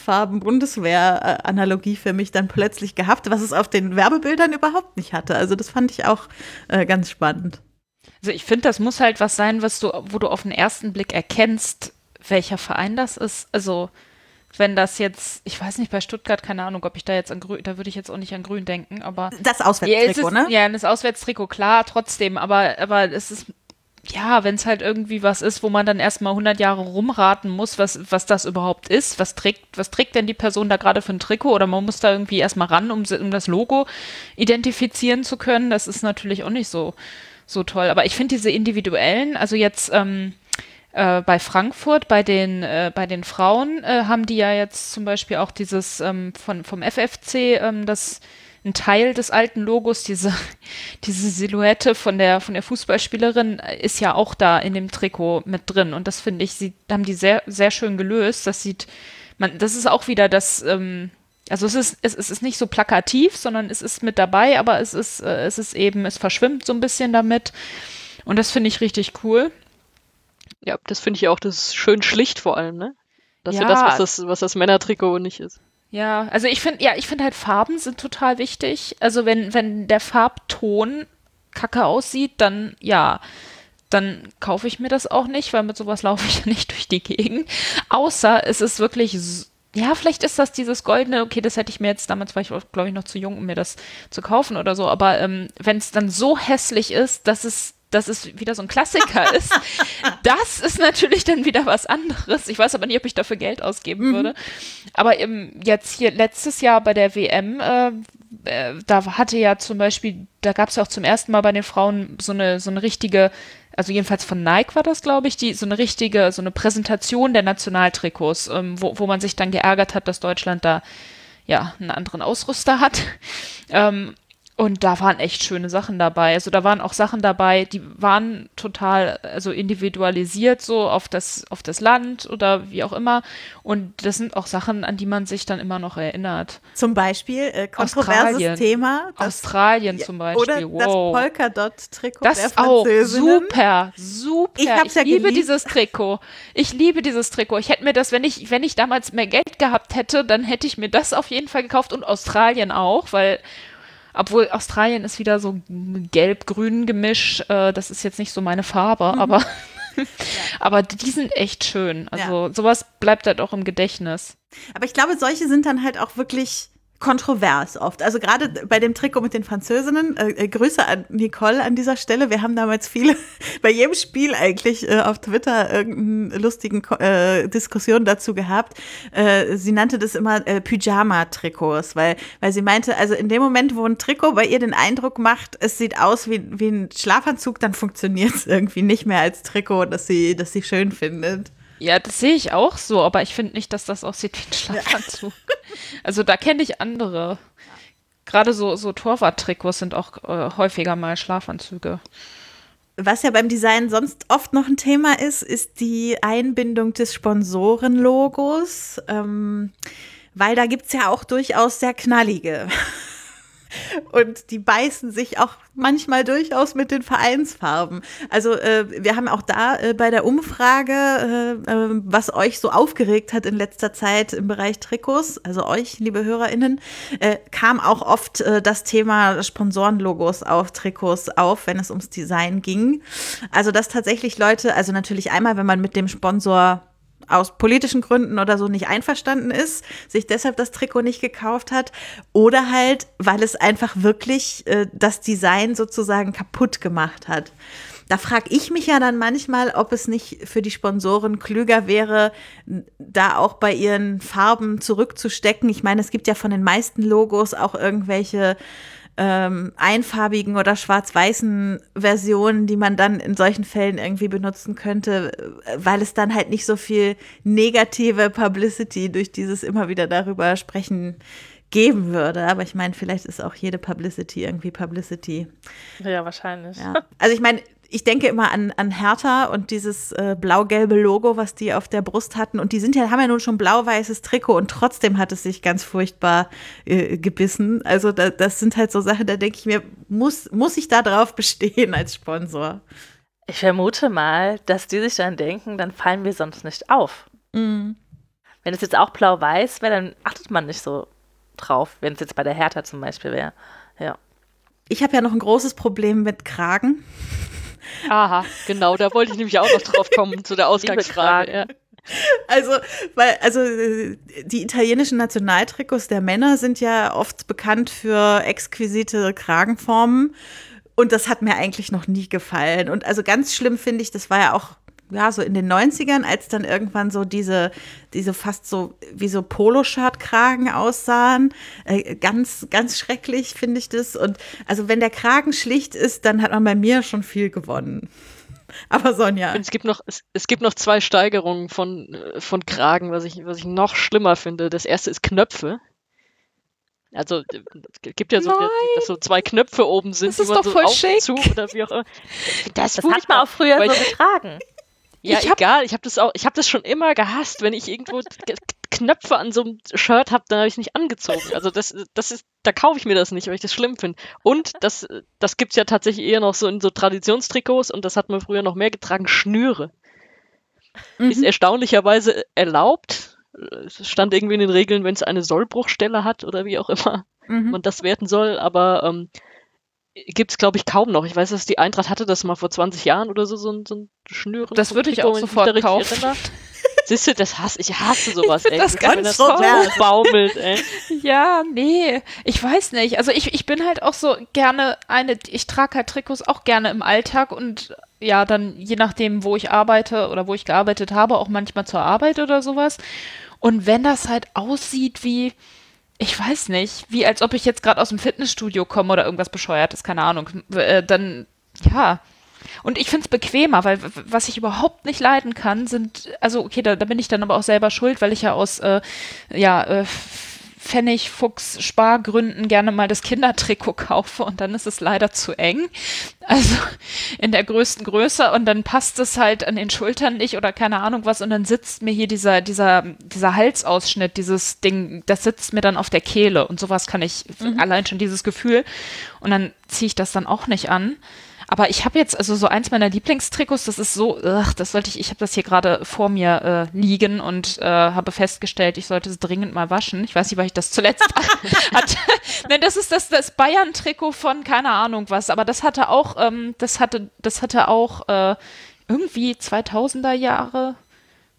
Tarnfarben-Bundeswehr-Analogie für mich dann plötzlich gehabt, was es auf den Werbebildern überhaupt nicht hatte. Also das fand ich auch äh, ganz spannend. Also ich finde, das muss halt was sein, was du, wo du auf den ersten Blick erkennst, welcher Verein das ist. Also wenn das jetzt, ich weiß nicht, bei Stuttgart, keine Ahnung, ob ich da jetzt an Grün, da würde ich jetzt auch nicht an Grün denken, aber Das ja, es Auswärtstrikot, ist, ne? ja, das Auswärtstrikot, klar, trotzdem, aber, aber es ist, ja, wenn es halt irgendwie was ist, wo man dann erstmal hundert Jahre rumraten muss, was, was das überhaupt ist, was trägt, was trägt denn die Person da gerade für ein Trikot, oder man muss da irgendwie erstmal ran, um, um das Logo identifizieren zu können, das ist natürlich auch nicht so, so toll. Aber ich finde diese individuellen, also jetzt ähm, äh, bei Frankfurt, bei den, äh, bei den Frauen, äh, haben die ja jetzt zum Beispiel auch dieses ähm, von, vom F F C, ähm, das ein Teil des alten Logos, diese, diese Silhouette von der, von der Fußballspielerin ist ja auch da in dem Trikot mit drin. Und das finde ich, sie haben die sehr, sehr schön gelöst. Das sieht, man, das ist auch wieder das, ähm, also es ist, es, es ist nicht so plakativ, sondern es ist mit dabei, aber es ist, äh, es ist eben, es verschwimmt so ein bisschen damit. Und das finde ich richtig cool. Ja, das finde ich auch, das ist schön schlicht vor allem, ne? Das ist ja Ja. das, was das, was das Männertrikot nicht ist. Ja, also ich finde, ja, ich finde halt Farben sind total wichtig. Also wenn, wenn der Farbton kacke aussieht, dann ja, dann kaufe ich mir das auch nicht, weil mit sowas laufe ich ja nicht durch die Gegend. Außer es ist wirklich, s- ja, vielleicht ist das dieses goldene, okay, das hätte ich mir jetzt, damals war ich, glaube ich, noch zu jung, um mir das zu kaufen oder so, aber ähm, wenn es dann so hässlich ist, dass es dass es wieder so ein Klassiker ist, das ist natürlich dann wieder was anderes. Ich weiß aber nicht, ob ich dafür Geld ausgeben würde. Aber im, jetzt hier letztes Jahr bei der W M, äh, äh, da hatte ja zum Beispiel, da gab es ja auch zum ersten Mal bei den Frauen so eine, so eine richtige, also jedenfalls von Nike war das, glaube ich, die so eine richtige, so eine Präsentation der Nationaltrikots, ähm, wo, wo man sich dann geärgert hat, dass Deutschland da ja einen anderen Ausrüster hat. Ähm, Und da waren echt schöne Sachen dabei. Also da waren auch Sachen dabei, die waren total, also individualisiert so auf das, auf das Land oder wie auch immer. Und das sind auch Sachen, an die man sich dann immer noch erinnert. Zum Beispiel äh, kontroverses Australien. Thema. Das, Australien zum Beispiel, oder das wow. Polkadot-Trikot der Das auch, Französinnen. super, super. Ich hab's ja liebe geliebt. dieses Trikot. Ich liebe dieses Trikot. Ich hätte mir das, wenn ich, wenn ich damals mehr Geld gehabt hätte, dann hätte ich mir das auf jeden Fall gekauft und Australien auch, weil obwohl Australien ist wieder so gelb-grün Gemisch, äh, das ist jetzt nicht so meine Farbe, Mhm. aber, aber die sind echt schön. Also sowas bleibt halt auch im Gedächtnis. Aber ich glaube, solche sind dann halt auch wirklich kontrovers oft. Also gerade bei dem Trikot mit den Französinnen, äh, Grüße an Nicole an dieser Stelle. Wir haben damals viele, bei jedem Spiel eigentlich äh, auf Twitter irgendeine lustigen äh, Diskussion dazu gehabt. Äh, sie nannte das immer äh, Pyjama-Trikots, weil, weil sie meinte, also in dem Moment, wo ein Trikot bei ihr den Eindruck macht, es sieht aus wie, wie ein Schlafanzug, dann funktioniert es irgendwie nicht mehr als Trikot, das sie, das sie schön findet. Ja, das sehe ich auch so, aber ich finde nicht, dass das aussieht wie ein Schlafanzug. Ja. Also da kenne ich andere. Gerade so, so Torwart-Trikots sind auch äh, häufiger mal Schlafanzüge. Was ja beim Design sonst oft noch ein Thema ist, ist die Einbindung des Sponsorenlogos, ähm, weil da gibt es ja auch durchaus sehr knallige. Und die beißen sich auch manchmal durchaus mit den Vereinsfarben. Also äh, wir haben auch da äh, bei der Umfrage, äh, äh, was euch so aufgeregt hat in letzter Zeit im Bereich Trikots, also euch, liebe HörerInnen, äh, kam auch oft äh, das Thema Sponsorenlogos auf Trikots auf, wenn es ums Design ging. Also dass tatsächlich Leute, also natürlich einmal, wenn man mit dem Sponsor aus politischen Gründen oder so nicht einverstanden ist, sich deshalb das Trikot nicht gekauft hat oder halt, weil es einfach wirklich äh, das Design sozusagen kaputt gemacht hat. Da frage ich mich ja dann manchmal, ob es nicht für die Sponsoren klüger wäre, da auch bei ihren Farben zurückzustecken. Ich meine, es gibt ja von den meisten Logos auch irgendwelche Ähm, einfarbigen oder schwarz-weißen Versionen, die man dann in solchen Fällen irgendwie benutzen könnte, weil es dann halt nicht so viel negative Publicity durch dieses immer wieder darüber sprechen geben würde. Aber ich meine, vielleicht ist auch jede Publicity irgendwie Publicity. Ja, wahrscheinlich. Ja. Also ich meine, ich denke immer an, an Hertha und dieses äh, blau-gelbe Logo, was die auf der Brust hatten. Und die sind ja, haben ja nun schon blau-weißes Trikot und trotzdem hat es sich ganz furchtbar äh, gebissen. Also da, das sind halt so Sachen, da denke ich mir, muss, muss ich da drauf bestehen als Sponsor? Ich vermute mal, dass die sich dann denken, dann fallen wir sonst nicht auf. Mhm. Wenn es jetzt auch blau-weiß wäre, dann achtet man nicht so drauf, wenn es jetzt bei der Hertha zum Beispiel wäre. Ja. Ich habe ja noch ein großes Problem mit Kragen. Aha, genau, da wollte ich nämlich auch noch drauf kommen, zu der Ausgangsfrage. Ja. Also, weil, also die italienischen Nationaltrikots der Männer sind ja oft bekannt für exquisite Kragenformen und das hat mir eigentlich noch nie gefallen. Und also ganz schlimm finde ich, das war ja auch ja, so in den neunzigern, als dann irgendwann so diese, diese fast so wie so Poloshirt-Kragen aussahen. Äh, ganz, ganz schrecklich finde ich das. Und also wenn der Kragen schlicht ist, dann hat man bei mir schon viel gewonnen. Aber Sonja. Es gibt noch, es, es gibt noch zwei Steigerungen von, von Kragen, was ich, was ich noch schlimmer finde. Das erste ist Knöpfe. Also es gibt ja so, dass so zwei Knöpfe oben sind, das ist die man doch so voll auf schick. und zu oder wie auch immer. Das, das hat man auch früher so ich, getragen. Ja, ich hab, egal, ich habe das auch, ich habe das schon immer gehasst, wenn ich irgendwo K- Knöpfe an so einem Shirt habe, dann habe ich es nicht angezogen. Also das, das ist, da kaufe ich mir das nicht, weil ich das schlimm finde. Und das, das gibt's ja tatsächlich eher noch so in so Traditionstrikots und das hat man früher noch mehr getragen, Schnüre. Mhm. Ist erstaunlicherweise erlaubt. Es stand irgendwie in den Regeln, wenn es eine Sollbruchstelle hat oder wie auch immer mhm. man das werten soll, aber ähm, gibt es, glaube ich, kaum noch. Ich weiß, dass die Eintracht hatte das mal vor zwanzig Jahren oder so, so ein, so ein Schnüren. Das würde ich auch sofort kaufen. Siehst du, das hasse ich, hasse sowas, ey. Das ganz wenn das so baumelt, ey. Ja, nee, ich weiß nicht. Also ich, ich bin halt auch so gerne eine, ich trage halt Trikots auch gerne im Alltag und ja, dann je nachdem, wo ich arbeite oder wo ich gearbeitet habe, auch manchmal zur Arbeit oder sowas. Und wenn das halt aussieht wie, ich weiß nicht, wie als ob ich jetzt gerade aus dem Fitnessstudio komme oder irgendwas Bescheuertes, keine Ahnung, äh, dann, ja. Und ich finde es bequemer, weil w- was ich überhaupt nicht leiden kann, sind, also okay, da, da bin ich dann aber auch selber schuld, weil ich ja aus, äh, ja, äh, Pfennig, Fuchs, Spargründen gerne mal das Kindertrikot kaufe und dann ist es leider zu eng. Also in der größten Größe und dann passt es halt an den Schultern nicht oder keine Ahnung was und dann sitzt mir hier dieser, dieser, dieser Halsausschnitt, dieses Ding, das sitzt mir dann auf der Kehle und sowas kann ich, mhm. allein schon dieses Gefühl und dann ziehe ich das dann auch nicht an. Aber ich habe jetzt, also so eins meiner Lieblingstrikots, das ist so, ugh, das sollte ich, ich habe das hier gerade vor mir äh, liegen und äh, habe festgestellt, ich sollte es dringend mal waschen. Ich weiß nicht, weil ich das zuletzt hatte. Nein, das ist das, das Bayern-Trikot von keine Ahnung was, aber das hatte auch, ähm, das hatte, das hatte auch äh, irgendwie zweitausender Jahre,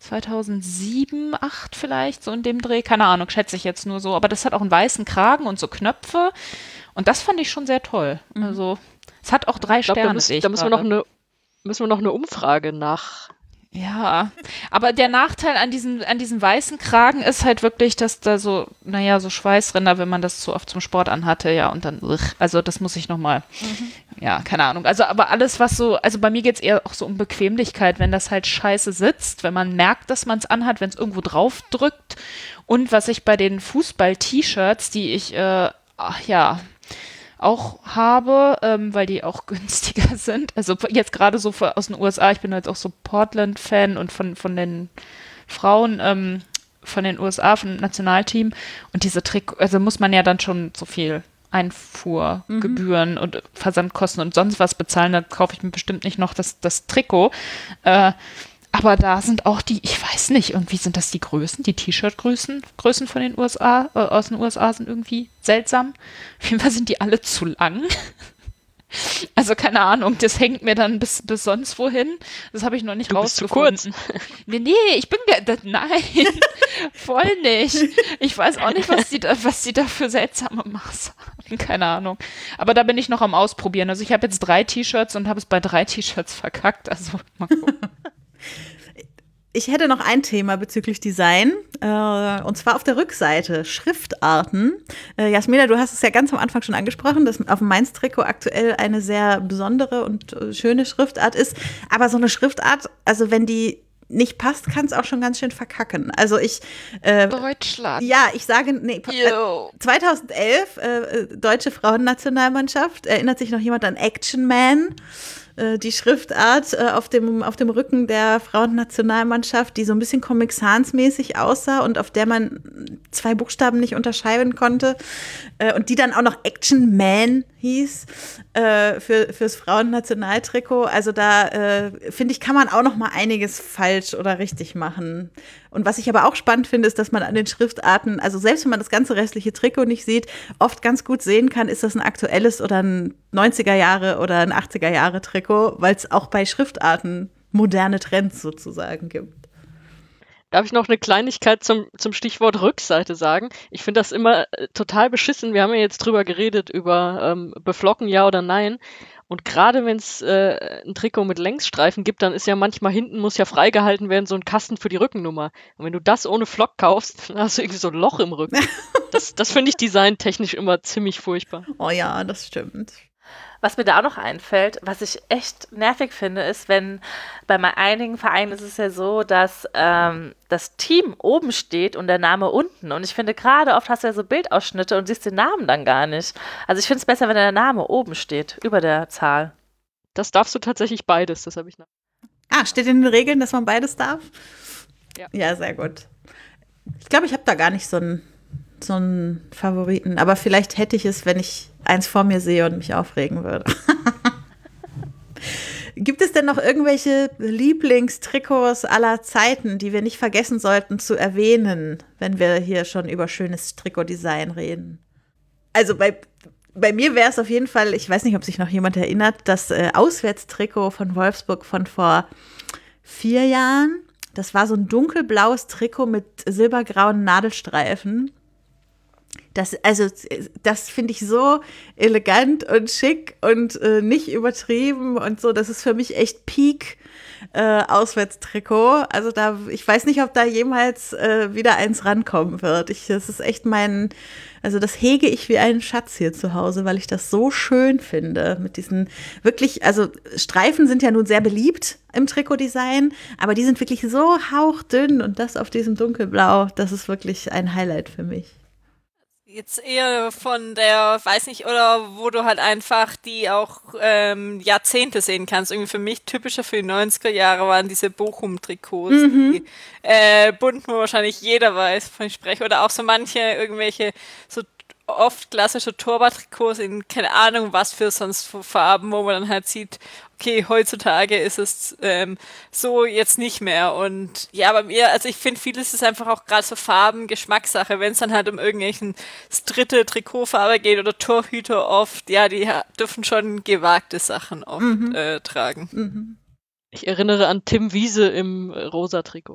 zweitausendsieben, acht vielleicht, so in dem Dreh. Keine Ahnung, schätze ich jetzt nur so. Aber das hat auch einen weißen Kragen und so Knöpfe. Und das fand ich schon sehr toll. Mhm. Also, es hat auch drei ich glaub, Sterne. Da, müssen, da müssen, wir noch eine, müssen wir noch eine Umfrage nach. Ja, aber der Nachteil an diesem, an diesem weißen Kragen ist halt wirklich, dass da so, naja, so Schweißränder, wenn man das zu oft zum Sport anhatte, ja, und dann, also das muss ich nochmal, mhm. ja, keine Ahnung. Also, aber alles, was so, also bei mir geht es eher auch so um Bequemlichkeit, wenn das halt scheiße sitzt, wenn man merkt, dass man es anhat, wenn es irgendwo drauf drückt. Und was ich bei den Fußball-T-Shirts, die ich, äh, ach, ja, auch habe, ähm, weil die auch günstiger sind. Also jetzt gerade so für, aus den U S A, ich bin jetzt auch so Portland-Fan und von, von den Frauen ähm, von den U S A, vom Nationalteam. Und diese Trikots, also muss man ja dann schon so viel Einfuhrgebühren mhm. und Versandkosten und sonst was bezahlen, dann kaufe ich mir bestimmt nicht noch das, das Trikot. Äh, Aber da sind auch die, ich weiß nicht, irgendwie sind das die Größen, die T-Shirt-Größen Größen von den U S A, äh, aus den U S A sind irgendwie seltsam. Auf jeden Fall sind die alle zu lang. Also keine Ahnung, das hängt mir dann bis, bis sonst wohin. Das habe ich noch nicht du rausgefunden. Bist zu kurz. Nee, nee, ich bin, das, nein, voll nicht. Ich weiß auch nicht, was die da, was die da für seltsame Maße haben. Keine Ahnung. Aber da bin ich noch am Ausprobieren. Also ich habe jetzt drei T-Shirts und habe es bei drei T-Shirts verkackt. Also mal gucken. Ich hätte noch ein Thema bezüglich Design, äh, und zwar auf der Rückseite, Schriftarten. Äh, Jasmina, du hast es ja ganz am Anfang schon angesprochen, dass auf dem Mainz-Trikot aktuell eine sehr besondere und äh, schöne Schriftart ist. Aber so eine Schriftart, also wenn die nicht passt, kann es auch schon ganz schön verkacken. Also ich äh, Deutschland. Ja, ich sage, nee, äh, zweitausendelf, äh, deutsche Frauennationalmannschaft, erinnert sich noch jemand an Action Man? Die Schriftart äh, auf dem, auf dem Rücken der Frauennationalmannschaft, die so ein bisschen Comic Sans-mäßig aussah und auf der man zwei Buchstaben nicht unterscheiden konnte äh, und die dann auch noch Action Man hieß äh, für, fürs Frauennationaltrikot. Also da, äh, finde ich, kann man auch noch mal einiges falsch oder richtig machen. Und was ich aber auch spannend finde, ist, dass man an den Schriftarten, also selbst wenn man das ganze restliche Trikot nicht sieht, oft ganz gut sehen kann, ist das ein aktuelles oder ein neunziger Jahre oder ein achtziger Jahre Trikot, weil es auch bei Schriftarten moderne Trends sozusagen gibt. Darf ich noch eine Kleinigkeit zum, zum Stichwort Rückseite sagen? Ich finde das immer äh, total beschissen. Wir haben ja jetzt drüber geredet, über ähm, Beflocken, ja oder nein. Und gerade wenn es äh, ein Trikot mit Längsstreifen gibt, dann ist ja manchmal hinten, muss ja freigehalten werden, so ein Kasten für die Rückennummer. Und wenn du das ohne Flock kaufst, dann hast du irgendwie so ein Loch im Rücken. Das, das finde ich designtechnisch immer ziemlich furchtbar. Oh ja, das stimmt. Was mir da auch noch einfällt, was ich echt nervig finde, ist, wenn bei einigen Vereinen ist es ja so, dass ähm, das Team oben steht und der Name unten. Und ich finde, gerade oft hast du ja so Bildausschnitte und siehst den Namen dann gar nicht. Also ich finde es besser, wenn der Name oben steht, über der Zahl. Das darfst du tatsächlich beides, das habe ich noch. Ah, steht in den Regeln, dass man beides darf? Ja. Ja, sehr gut. Ich glaube, ich habe da gar nicht so einen so einen Favoriten. Aber vielleicht hätte ich es, wenn ich eins vor mir sehe und mich aufregen würde. Gibt es denn noch irgendwelche Lieblingstrikots aller Zeiten, die wir nicht vergessen sollten zu erwähnen, wenn wir hier schon über schönes Trikotdesign reden? Also bei, bei mir wäre es auf jeden Fall, ich weiß nicht, ob sich noch jemand erinnert, das äh, Auswärtstrikot von Wolfsburg von vor vier Jahren. Das war so ein dunkelblaues Trikot mit silbergrauen Nadelstreifen. Das, also, das finde ich so elegant und schick und äh, nicht übertrieben und so. Das ist für mich echt Peak äh, Auswärtstrikot. Also da, ich weiß nicht, ob da jemals äh, wieder eins rankommen wird. Ich, das ist echt mein, also das hege ich wie einen Schatz hier zu Hause, weil ich das so schön finde. Mit diesen wirklich, also Streifen sind ja nun sehr beliebt im Trikotdesign, aber die sind wirklich so hauchdünn und das auf diesem Dunkelblau, das ist wirklich ein Highlight für mich. Jetzt eher von der, weiß nicht, oder wo du halt einfach die auch ähm, Jahrzehnte sehen kannst. Irgendwie für mich typischer für die neunziger Jahre waren diese Bochum-Trikots, mhm. die äh, bunt, wo wahrscheinlich jeder weiß, von ich spreche. Oder auch so manche irgendwelche so oft klassische Torwart-Trikots in keine Ahnung was für sonst für Farben, wo man dann halt sieht, okay, heutzutage ist es ähm, so jetzt nicht mehr. Und ja, bei mir, also ich finde, vieles ist einfach auch gerade so Farben, Geschmackssache, wenn es dann halt um irgendwelchen dritte Trikotfarbe geht oder Torhüter oft, ja, die ja, dürfen schon gewagte Sachen oft mhm. äh, tragen. Mhm. Ich erinnere an Tim Wiese im äh, rosa Trikot.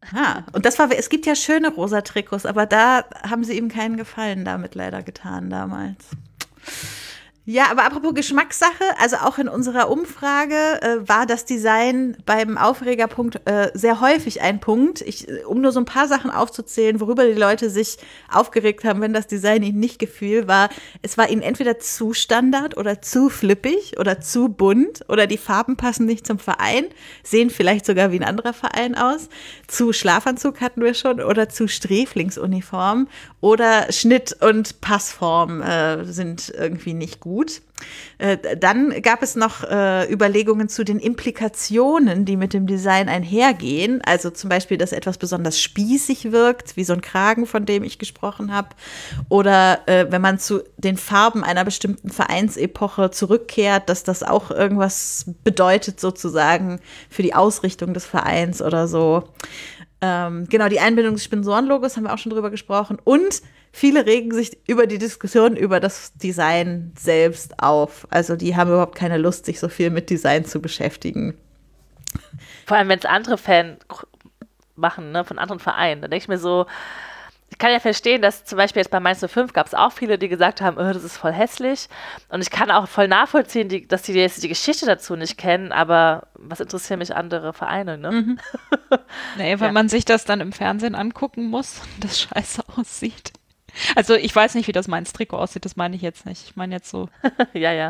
Ah, und das war, es gibt ja schöne rosa Trikots, aber da haben sie ihm keinen Gefallen damit leider getan damals. Ja, aber apropos Geschmackssache, also auch in unserer Umfrage äh, war das Design beim Aufregerpunkt äh, sehr häufig ein Punkt. Ich, um nur so ein paar Sachen aufzuzählen, worüber die Leute sich aufgeregt haben, wenn das Design ihnen nicht gefiel, war, es war ihnen entweder zu Standard oder zu flippig oder zu bunt oder die Farben passen nicht zum Verein, sehen vielleicht sogar wie ein anderer Verein aus. Zu Schlafanzug hatten wir schon oder zu Sträflingsuniform oder Schnitt und Passform äh, sind irgendwie nicht gut. Gut. Äh, dann gab es noch äh, Überlegungen zu den Implikationen, die mit dem Design einhergehen. Also zum Beispiel, dass etwas besonders spießig wirkt, wie so ein Kragen, von dem ich gesprochen habe. Oder äh, wenn man zu den Farben einer bestimmten Vereinsepoche zurückkehrt, dass das auch irgendwas bedeutet sozusagen für die Ausrichtung des Vereins oder so. Ähm, genau, die Einbindung des Sponsorenlogos haben wir auch schon drüber gesprochen. Und viele regen sich über die Diskussion über das Design selbst auf. Also die haben überhaupt keine Lust, sich so viel mit Design zu beschäftigen. Vor allem, wenn es andere Fans machen, ne, von anderen Vereinen. Dann denke ich mir so, ich kann ja verstehen, dass zum Beispiel jetzt bei Mainz null fünf gab es auch viele, die gesagt haben, oh, das ist voll hässlich. Und ich kann auch voll nachvollziehen, die, dass die jetzt die Geschichte dazu nicht kennen, aber was interessieren mich andere Vereine, ne? Mhm. Nee, wenn Ja. man sich das dann im Fernsehen angucken muss und das scheiße aussieht. Also ich weiß nicht, wie das Mainz-Trikot aussieht, das meine ich jetzt nicht. Ich meine jetzt so. Ja, ja.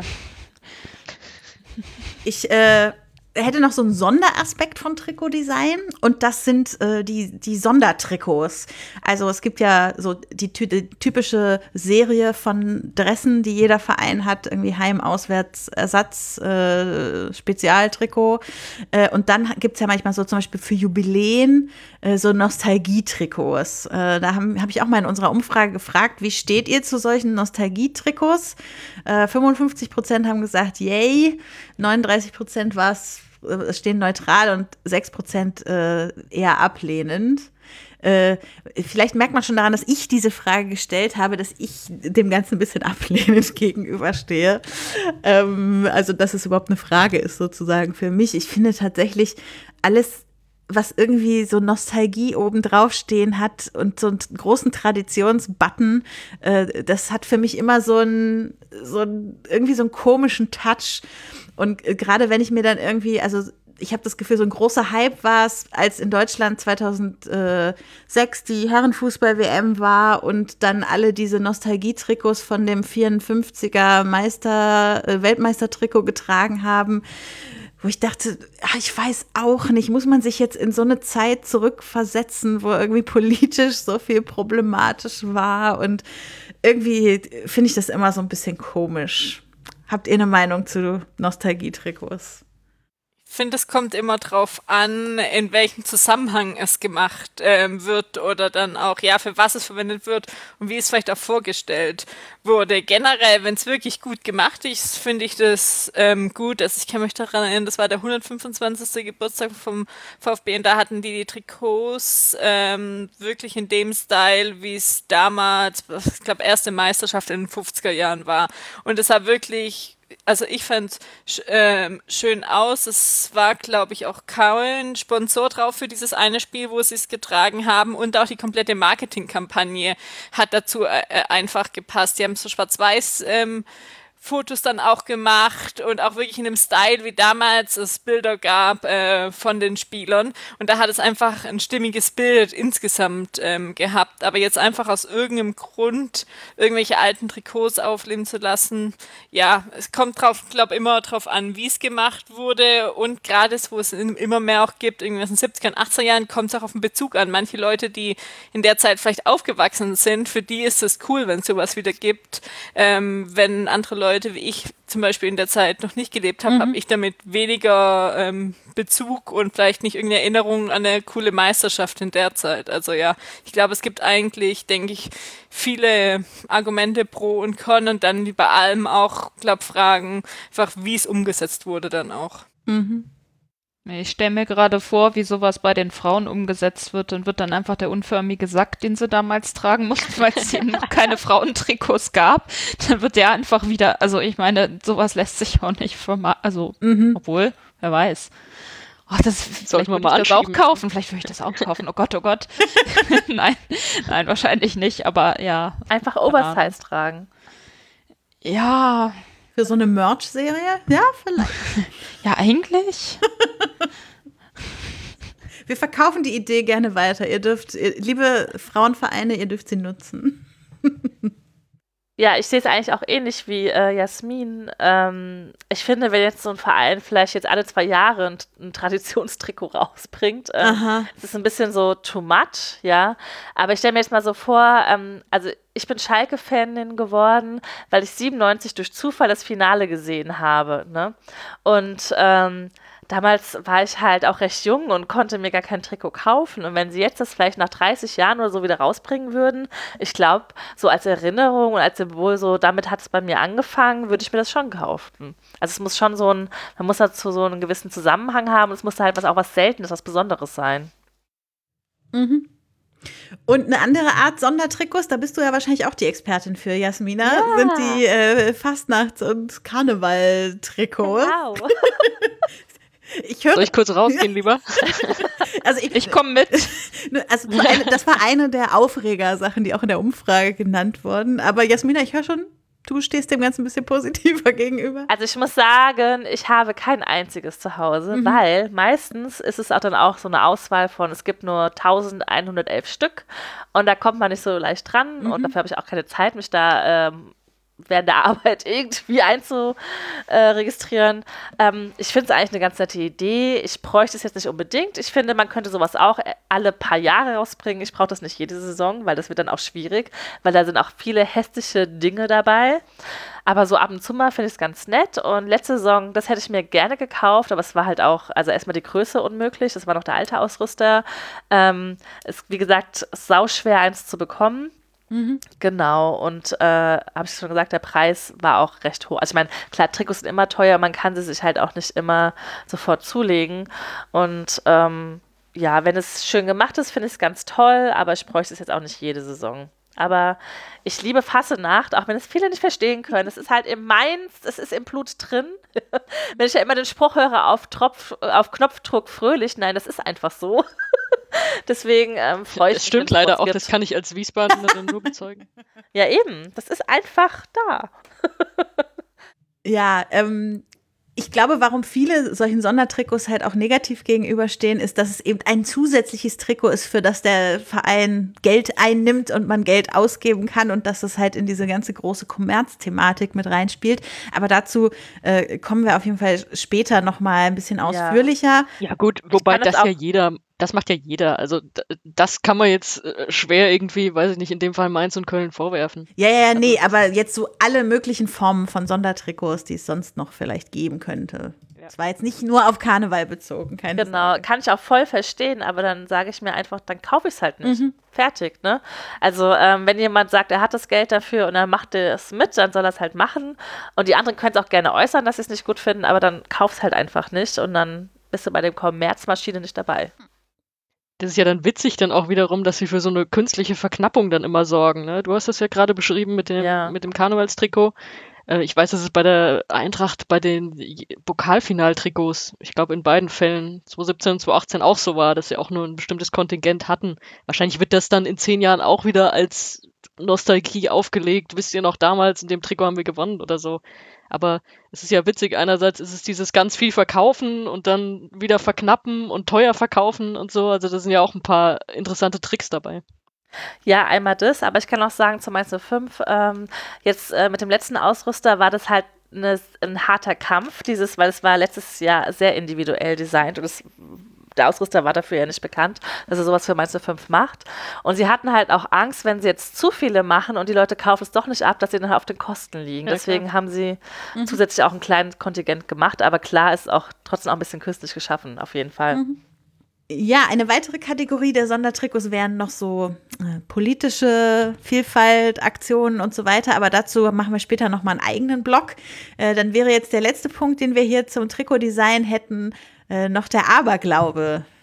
Ich äh, hätte noch so einen Sonderaspekt von Trikotdesign und das sind äh, die, die Sondertrikots. Also es gibt ja so die, ty- die typische Serie von Dressen, die jeder Verein hat, irgendwie Heim-, Auswärts-, Ersatz-, äh, Spezialtrikot. Äh, und dann gibt es ja manchmal so zum Beispiel für Jubiläen äh, so Nostalgietrikots. Äh, da habe hab ich auch mal in unserer Umfrage gefragt, wie steht ihr zu solchen Nostalgietrikots? Äh, fünfundfünfzig Prozent haben gesagt, yay, neununddreißig Prozent war es Es stehen neutral und sechs Prozent äh, eher ablehnend. Äh, vielleicht merkt man schon daran, dass ich diese Frage gestellt habe, dass ich dem Ganzen ein bisschen ablehnend gegenüberstehe. Ähm, also, dass es überhaupt eine Frage ist, sozusagen für mich. Ich finde tatsächlich alles, was irgendwie so Nostalgie obendrauf stehen hat und so einen großen Traditionsbutton, äh, das hat für mich immer so einen, so einen, irgendwie so einen komischen Touch. Und äh, gerade wenn ich mir dann irgendwie, also ich habe das Gefühl, so ein großer Hype war es, als in Deutschland zweitausendsechs die Herrenfußball-W M war und dann alle diese Nostalgie-Trikots von dem vierundfünfziger Meister, äh, Weltmeistertrikot getragen haben, wo ich dachte, ach, ich weiß auch nicht, muss man sich jetzt in so eine Zeit zurückversetzen, wo irgendwie politisch so viel problematisch war und irgendwie finde ich das immer so ein bisschen komisch. Habt ihr eine Meinung zu Nostalgie-Trikots? Ich finde, es kommt immer drauf an, in welchem Zusammenhang es gemacht ähm, wird oder dann auch, ja, für was es verwendet wird und wie es vielleicht auch vorgestellt wurde. Generell, wenn es wirklich gut gemacht ist, finde ich das ähm, gut. Also ich kann mich daran erinnern, das war der hundertfünfundzwanzigste Geburtstag vom VfB und da hatten die die Trikots ähm, wirklich in dem Style, wie es damals, ich glaube, erste Meisterschaft in den fünfziger Jahren war. Und es war wirklich, also ich fand es äh, schön aus. Es war, glaube ich, auch kein Sponsor drauf für dieses eine Spiel, wo sie es getragen haben. Und auch die komplette Marketingkampagne hat dazu äh, einfach gepasst. Die haben so schwarz-weiß ähm, Fotos dann auch gemacht und auch wirklich in dem Style, wie damals es Bilder gab äh, von den Spielern. Und da hat es einfach ein stimmiges Bild insgesamt ähm, gehabt. Aber jetzt einfach aus irgendeinem Grund irgendwelche alten Trikots aufleben zu lassen, ja, es kommt drauf, glaube immer drauf an, wie es gemacht wurde. Und gerade wo es immer mehr auch gibt, irgendwie aus den siebziger und achtziger Jahren, kommt es auch auf den Bezug an. Manche Leute, die in der Zeit vielleicht aufgewachsen sind, für die ist es cool, wenn es sowas wieder gibt. Ähm, wenn andere Leute wie ich zum Beispiel in der Zeit noch nicht gelebt habe, mhm. habe ich damit weniger ähm, Bezug und vielleicht nicht irgendeine Erinnerung an eine coole Meisterschaft in der Zeit. Also ja, ich glaube, es gibt eigentlich, denke ich, viele Argumente pro und con und dann wie bei allem auch, glaube Fragen, einfach wie es umgesetzt wurde dann auch. Mhm. Ich stelle mir gerade vor, wie sowas bei den Frauen umgesetzt wird. Dann wird dann einfach der unförmige Sack, den sie damals tragen mussten, weil es eben noch keine Frauentrikots gab. Dann wird der einfach wieder, also ich meine, sowas lässt sich auch nicht vermarkten. Also, mhm. obwohl, wer weiß. Oh, das Sollte vielleicht man würde mal ich das auch anschieben. kaufen. Vielleicht würde ich das auch kaufen. Oh Gott, oh Gott. nein, nein, wahrscheinlich nicht. Aber ja. Einfach keine Oversize Ahnung. tragen. Ja, Für so eine Merch-Serie? Ja, vielleicht. ja, eigentlich. Wir verkaufen die Idee gerne weiter. Ihr dürft, ihr, liebe Frauenvereine, ihr dürft sie nutzen. Ja, ich sehe es eigentlich auch ähnlich wie äh, Jasmin. Ähm, ich finde, wenn jetzt so ein Verein vielleicht jetzt alle zwei Jahre ein, ein Traditionstrikot rausbringt, ähm, Aha. das ist ein bisschen so too much, ja. Aber ich stelle mir jetzt mal so vor, ähm, also ich bin Schalke-Fanin geworden, weil ich siebenundneunzig durch Zufall das Finale gesehen habe, ne? Und ähm, damals war ich halt auch recht jung und konnte mir gar kein Trikot kaufen. Und wenn sie jetzt das vielleicht nach dreißig Jahren oder so wieder rausbringen würden, ich glaube, so als Erinnerung und als Symbol, so damit hat es bei mir angefangen, würde ich mir das schon kaufen. Also es muss schon so ein, man muss dazu so einen gewissen Zusammenhang haben und es muss halt was, auch was Seltenes, was Besonderes sein. Mhm. Und eine andere Art Sondertrikots, da bist du ja wahrscheinlich auch die Expertin für, Jasmina, Ja. sind die äh, Fastnachts- und Karneval-Trikots. Wow. Ich höre, Soll ich kurz rausgehen, lieber? also ich, Ich komme mit. also das war eine, das war eine der Aufreger-Sachen, die auch in der Umfrage genannt wurden. Aber Jasmina, ich höre schon, du stehst dem Ganzen ein bisschen positiver gegenüber. Also ich muss sagen, ich habe kein einziges zu Hause, Mhm. weil meistens ist es auch dann auch so eine Auswahl von, es gibt nur eintausendeinhundertelf Stück und da kommt man nicht so leicht dran Mhm. und dafür habe ich auch keine Zeit, mich da ähm, während der Arbeit irgendwie einzuregistrieren. Ähm, ich finde es eigentlich eine ganz nette Idee. Ich bräuchte es jetzt nicht unbedingt. Ich finde, man könnte sowas auch alle paar Jahre rausbringen. Ich brauche das nicht jede Saison, weil das wird dann auch schwierig, weil da sind auch viele hässliche Dinge dabei. Aber so ab und zu mal finde ich es ganz nett. Und letzte Saison, das hätte ich mir gerne gekauft, aber es war halt auch, also erstmal die Größe unmöglich. Das war noch der alte Ausrüster. Ähm, es, wie gesagt, sauschwer eins zu bekommen. Genau, und äh, habe ich schon gesagt, der Preis war auch recht hoch. Also ich meine, klar, Trikots sind immer teuer, man kann sie sich halt auch nicht immer sofort zulegen. Und ähm, ja, wenn es schön gemacht ist, finde ich es ganz toll, aber ich bräuchte es jetzt auch nicht jede Saison. Aber ich liebe Fassenacht, auch wenn es viele nicht verstehen können. Es ist halt im Mainz, es ist im Blut drin. Wenn ich ja immer den Spruch höre, auf, Tropf, auf Knopfdruck fröhlich, nein, das ist einfach so. Deswegen ähm, freue ich Das mich. stimmt wenn es leider sowas auch, gibt. das kann ich als Wiesbadenerin nur bezeugen. Ja, eben. Das ist einfach da. Ja, ähm, ich glaube, warum viele solchen Sondertrikots halt auch negativ gegenüberstehen, ist, dass es eben ein zusätzliches Trikot ist, für das der Verein Geld einnimmt und man Geld ausgeben kann und dass es halt in diese ganze große Kommerzthematik mit reinspielt. Aber dazu äh, kommen wir auf jeden Fall später noch mal ein bisschen ausführlicher. Ja gut, wobei kann das das ja auch- jeder, das macht ja jeder. Also d- das kann man jetzt äh, schwer irgendwie, weiß ich nicht, in dem Fall Mainz und Köln vorwerfen. Ja, ja, ja, nee, aber jetzt so alle möglichen Formen von Sondertrikots, die es sonst noch vielleicht geben könnte. Es war jetzt nicht nur auf Karneval bezogen, keine Genau, Sorge. kann ich auch voll verstehen, aber dann sage ich mir einfach, dann kaufe ich es halt nicht. Mhm. Fertig, ne? Also, ähm, wenn jemand sagt, er hat das Geld dafür und er macht es mit, dann soll er es halt machen. Und die anderen können es auch gerne äußern, dass sie es nicht gut finden, aber dann kauf es halt einfach nicht und dann bist du bei dem Kommerzmaschine nicht dabei. Das ist ja dann witzig dann auch wiederum, dass sie für so eine künstliche Verknappung dann immer sorgen. Ne? Du hast das ja gerade beschrieben mit dem, Ja. mit dem Karnevalstrikot. Äh, ich weiß, dass es bei der Eintracht bei den Pokalfinaltrikots, ich glaube in beiden Fällen, zwanzig siebzehn und zwanzig achtzehn auch so war, dass sie auch nur ein bestimmtes Kontingent hatten. Wahrscheinlich wird das dann in zehn Jahren auch wieder als Nostalgie aufgelegt. Wisst ihr noch, damals in dem Trikot haben wir gewonnen oder so. Aber es ist ja witzig, einerseits ist es dieses ganz viel verkaufen und dann wieder verknappen und teuer verkaufen und so. Also da sind ja auch ein paar interessante Tricks dabei. Ja, einmal das, aber ich kann auch sagen, zu Mainz null fünf, ähm, jetzt äh, mit dem letzten Ausrüster war das halt eine, ein harter Kampf, dieses, weil es war letztes Jahr sehr individuell designt und es, der Ausrüster war dafür ja nicht bekannt, dass er sowas für Mainz null fünf macht. Und sie hatten halt auch Angst, wenn sie jetzt zu viele machen und die Leute kaufen es doch nicht ab, dass sie dann auf den Kosten liegen. Ja, Deswegen klar. haben sie zusätzlich auch ein kleines Kontingent gemacht, aber klar ist auch trotzdem auch ein bisschen künstlich geschaffen, auf jeden Fall. Ja, eine weitere Kategorie der Sondertrikots wären noch so äh, politische Vielfalt, Aktionen und so weiter. Aber dazu machen wir später noch mal einen eigenen Blog. Äh, dann wäre jetzt der letzte Punkt, den wir hier zum Trikotdesign hätten, äh, noch der Aberglaube.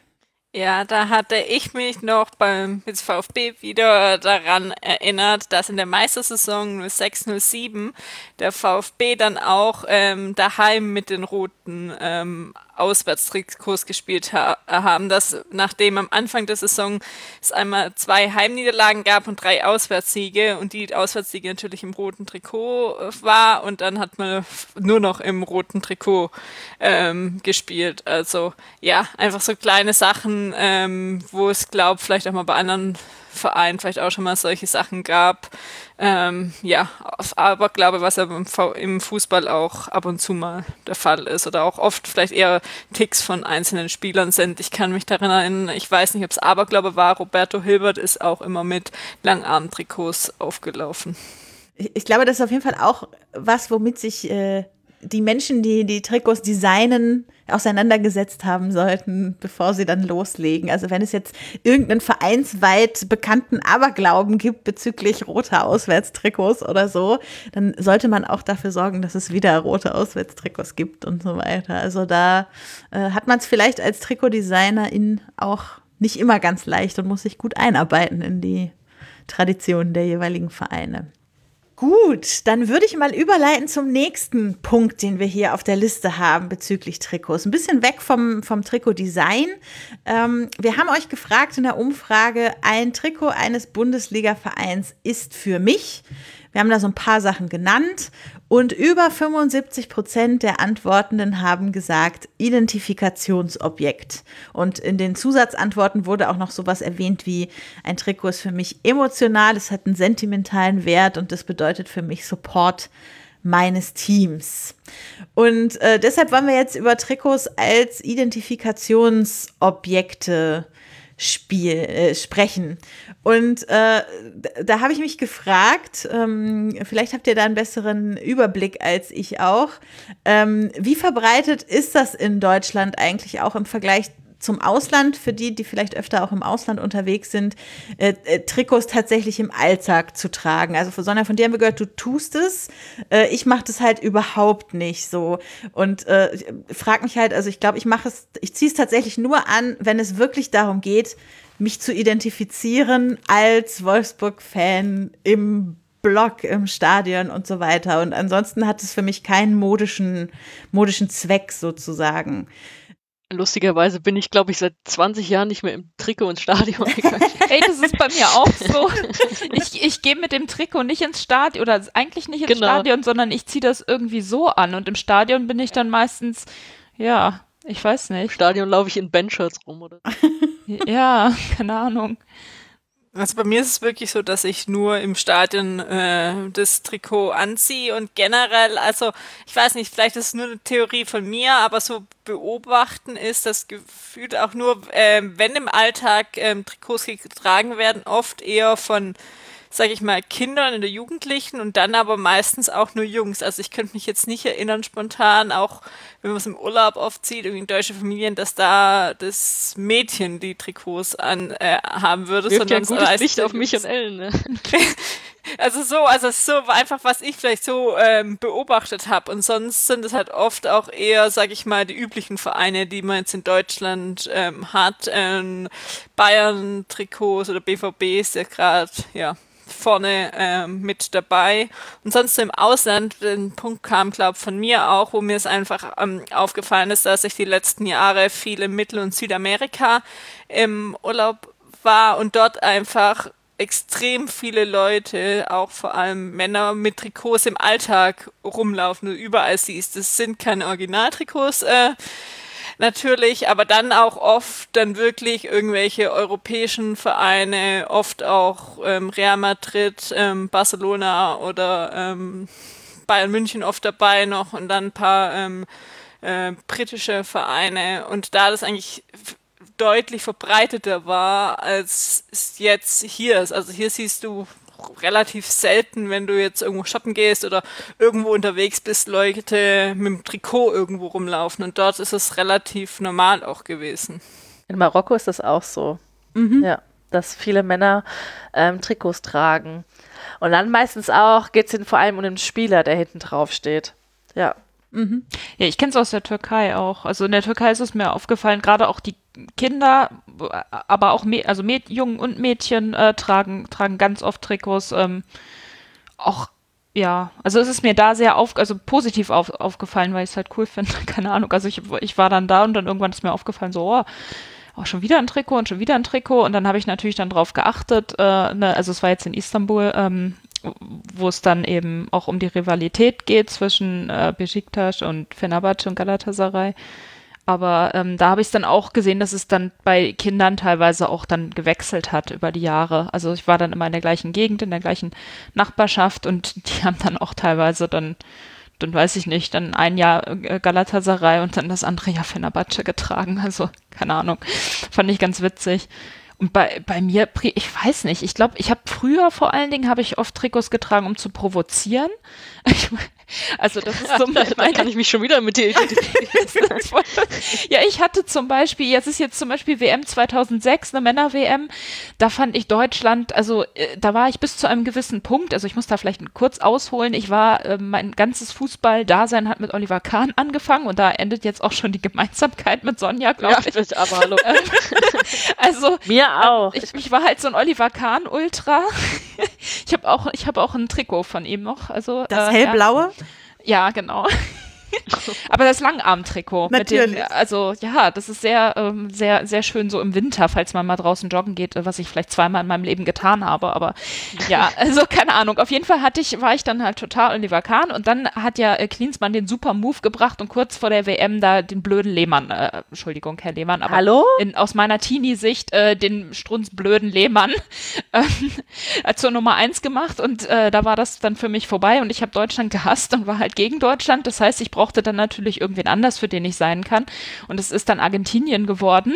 Ja, da hatte ich mich noch beim jetzt VfB wieder daran erinnert, dass in der Meistersaison null sechs null sieben der VfB dann auch ähm, daheim mit den roten ähm, Auswärtstrikots gespielt ha haben, dass nachdem am Anfang der Saison es einmal zwei Heimniederlagen gab und drei Auswärtssiege und die Auswärtssiege natürlich im roten Trikot äh, war und dann hat man nur noch im roten Trikot ähm, gespielt. Also ja, einfach so kleine Sachen, ähm, wo es glaube vielleicht auch mal bei anderen Vereinen vielleicht auch schon mal solche Sachen gab. Ähm, ja, aber glaube, was aber im, im Fußball auch ab und zu mal der Fall ist oder auch oft vielleicht eher Ticks von einzelnen Spielern sind. Ich kann mich daran erinnern, ich weiß nicht, ob es Aberglaube war, Roberto Hilbert ist auch immer mit Langarm-Trikots aufgelaufen. Ich, ich glaube, das ist auf jeden Fall auch was, womit sich äh, die Menschen, die die Trikots designen, auseinandergesetzt haben sollten, bevor sie dann loslegen. Also wenn es jetzt irgendeinen vereinsweit bekannten Aberglauben gibt bezüglich roter Auswärtstrikots oder so, dann sollte man auch dafür sorgen, dass es wieder rote Auswärtstrikots gibt und so weiter. Also da äh, hat man es vielleicht als Trikotdesignerin auch nicht immer ganz leicht und muss sich gut einarbeiten in die Traditionen der jeweiligen Vereine. Gut, dann würde ich mal überleiten zum nächsten Punkt, den wir hier auf der Liste haben bezüglich Trikots. Ein bisschen weg vom, vom Trikotdesign. Ähm, wir haben euch gefragt in der Umfrage, ein Trikot eines Bundesliga-Vereins ist für mich. Wir haben da so ein paar Sachen genannt und über fünfundsiebzig Prozent der Antwortenden haben gesagt Identifikationsobjekt. Und in den Zusatzantworten wurde auch noch sowas erwähnt wie ein Trikot ist für mich emotional, es hat einen sentimentalen Wert und das bedeutet für mich Support meines Teams. Und äh, deshalb wollen wir jetzt über Trikots als Identifikationsobjekte Spiel, äh, sprechen. Und äh, da habe ich mich gefragt, ähm, vielleicht habt ihr da einen besseren Überblick als ich auch, ähm, wie verbreitet ist das in Deutschland eigentlich auch im Vergleich zum Ausland, für die, die vielleicht öfter auch im Ausland unterwegs sind, äh, äh, Trikots tatsächlich im Alltag zu tragen. Also für Sonja, von dir haben wir gehört, du tust es. Äh, ich mache das halt überhaupt nicht so. Und äh, frag mich halt, also ich glaube, ich mache es, ich ziehe es tatsächlich nur an, wenn es wirklich darum geht, mich zu identifizieren als Wolfsburg-Fan im Block, im Stadion und so weiter. Und ansonsten hat es für mich keinen modischen, modischen Zweck sozusagen. Lustigerweise bin ich, glaube ich, seit zwanzig Jahren nicht mehr im Trikot ins Stadion gegangen. Ey, das ist bei mir auch so. Ich, ich gehe mit dem Trikot nicht ins Stadion, oder eigentlich nicht ins Genau. Stadion, sondern ich ziehe das irgendwie so an. Und im Stadion bin ich dann meistens, ja, ich weiß Im nicht. Stadion laufe ich in Bandshirts rum, oder? Ja, keine Ahnung. Also bei mir ist es wirklich so, dass ich nur im Stadion äh, das Trikot anziehe und generell, also ich weiß nicht, vielleicht ist es nur eine Theorie von mir, aber so beobachten ist das Gefühl auch nur, äh, wenn im Alltag ähm, Trikots getragen werden, oft eher von, sage ich mal, Kindern in der Jugendlichen und dann aber meistens auch nur Jungs. Also ich könnte mich jetzt nicht erinnern spontan, auch wenn man es im Urlaub oft sieht, irgendwie in deutsche Familien, dass da das Mädchen die Trikots an äh, haben würde. Wirft ja ein sondern gutes es Licht auf mich Jungs. und Ellen, ne? Also so, also es ist so einfach, was ich vielleicht so ähm, beobachtet habe. Und sonst sind es halt oft auch eher, sag ich mal, die üblichen Vereine, die man jetzt in Deutschland ähm, hat. Ähm, Bayern-Trikots oder B V B ist ja gerade, ja, vorne ähm, mit dabei. Und sonst im Ausland, den Punkt kam, glaube ich, von mir auch, wo mir es einfach ähm, aufgefallen ist, dass ich die letzten Jahre viel in Mittel- und Südamerika im Urlaub war und dort einfach extrem viele Leute, auch vor allem Männer mit Trikots im Alltag rumlaufen, du überall siehst. Das sind keine Originaltrikots, äh, natürlich, aber dann auch oft dann wirklich irgendwelche europäischen Vereine, oft auch ähm, Real Madrid, ähm, Barcelona oder ähm, Bayern München oft dabei noch und dann ein paar ähm, äh, britische Vereine und da das eigentlich deutlich verbreiteter war, als es jetzt hier ist. Also hier siehst du relativ selten, wenn du jetzt irgendwo shoppen gehst oder irgendwo unterwegs bist, Leute mit dem Trikot irgendwo rumlaufen. Und dort ist es relativ normal auch gewesen. In Marokko ist das auch so. Mhm. Ja, dass viele Männer ähm, Trikots tragen. Und dann meistens auch geht es ihnen vor allem um den Spieler, der hinten drauf steht. Ja. Mhm. Ja, ich kenne es aus der Türkei auch. Also in der Türkei ist es mir aufgefallen, gerade auch die Kinder, aber auch Mä- also Mä- Jungen und Mädchen äh, tragen, tragen ganz oft Trikots. Ähm, auch, ja, also es ist mir da sehr auf, also positiv auf, aufgefallen, weil ich es halt cool finde. Keine Ahnung. Also ich, ich war dann da und dann irgendwann ist mir aufgefallen, so, oh, oh, schon wieder ein Trikot und schon wieder ein Trikot. Und dann habe ich natürlich dann drauf geachtet, äh, ne, also es war jetzt in Istanbul, ähm, wo es dann eben auch um die Rivalität geht zwischen äh, Beşiktaş und Fenerbahçe und Galatasaray. Aber ähm, da habe ich es dann auch gesehen, dass es dann bei Kindern teilweise auch dann gewechselt hat über die Jahre. Also ich war dann immer in der gleichen Gegend, in der gleichen Nachbarschaft und die haben dann auch teilweise dann, dann weiß ich nicht, dann ein Jahr äh, Galatasaray und dann das andere Jahr Fenerbahçe getragen. Also keine Ahnung, fand ich ganz witzig. Und bei, bei mir, pri- ich weiß nicht, ich glaube, ich habe früher vor allen Dingen, habe ich oft Trikots getragen, um zu provozieren. Ich, also das ist so da, da kann ich mich schon wieder mit dir identifizieren. Ja, ich hatte zum Beispiel, jetzt ist jetzt zum Beispiel W M zweitausendsechs, eine Männer-W M, da fand ich Deutschland, also äh, da war ich bis zu einem gewissen Punkt, also ich muss da vielleicht kurz ausholen, ich war, äh, mein ganzes Fußball-Dasein hat mit Oliver Kahn angefangen und da endet jetzt auch schon die Gemeinsamkeit mit Sonja, glaube Ja, ich. bitte, aber hallo. Also Mir auch. ich, ich war halt so ein Oliver Kahn-Ultra. Ich habe auch, ich habe auch ein Trikot von ihm noch. Also, Das äh, hellblaue? Ja, ja, genau. Aber das Langarm-Trikot. Mit Natürlich. den, also ja, das ist sehr, ähm, sehr, sehr schön so im Winter, falls man mal draußen joggen geht, was ich vielleicht zweimal in meinem Leben getan habe. Aber ja, also keine Ahnung. Auf jeden Fall hatte ich, war ich dann halt total Oliver Kahn und dann hat ja äh, Klinsmann den super Move gebracht und kurz vor der W M da den blöden Lehmann, äh, Entschuldigung, Herr Lehmann, aber Hallo? in, aus meiner Teenie-Sicht äh, den strunzblöden Lehmann äh, zur Nummer eins gemacht und äh, da war das dann für mich vorbei und ich habe Deutschland gehasst und war halt gegen Deutschland. Das heißt, ich brauchte dann natürlich irgendwen anders, für den ich sein kann. Und es ist dann Argentinien geworden.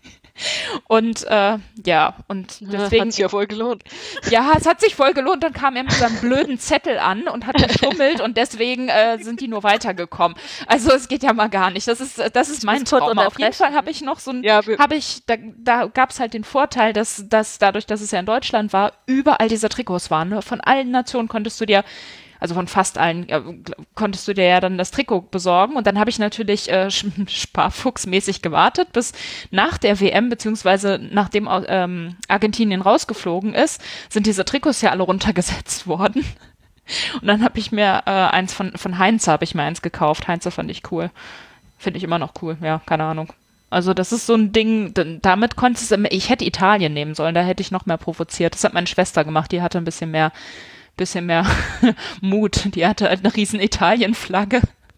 Und äh, ja, und deswegen. Hat sich ja voll gelohnt. Ja, es hat sich voll gelohnt. Dann kam er mit seinem blöden Zettel an und hat geschummelt und deswegen äh, sind die nur weitergekommen. Also es geht ja mal gar nicht. Das ist, das ist mein muss kurz Trauma. Auf jeden unterbrechen. Fall habe ich noch so ein, Ja, wir- habe ich, da, da gab es halt den Vorteil, dass, dass dadurch, dass es ja in Deutschland war, überall diese Trikots waren. Ne? Von allen Nationen konntest du dir also von fast allen, ja, konntest du dir ja dann das Trikot besorgen. Und dann habe ich natürlich äh, sparfuchsmäßig gewartet, bis nach der W M, beziehungsweise nachdem ähm, Argentinien rausgeflogen ist, sind diese Trikots ja alle runtergesetzt worden. Und dann habe ich mir äh, eins von, von Heinze, habe ich mir eins gekauft. Heinze fand ich cool. Finde ich immer noch cool, ja, keine Ahnung. Also das ist so ein Ding, d- damit konntest du, ich hätte Italien nehmen sollen, da hätte ich noch mehr provoziert. Das hat meine Schwester gemacht, die hatte ein bisschen mehr bisschen mehr Mut. Die hatte halt eine riesen Italien-Flagge.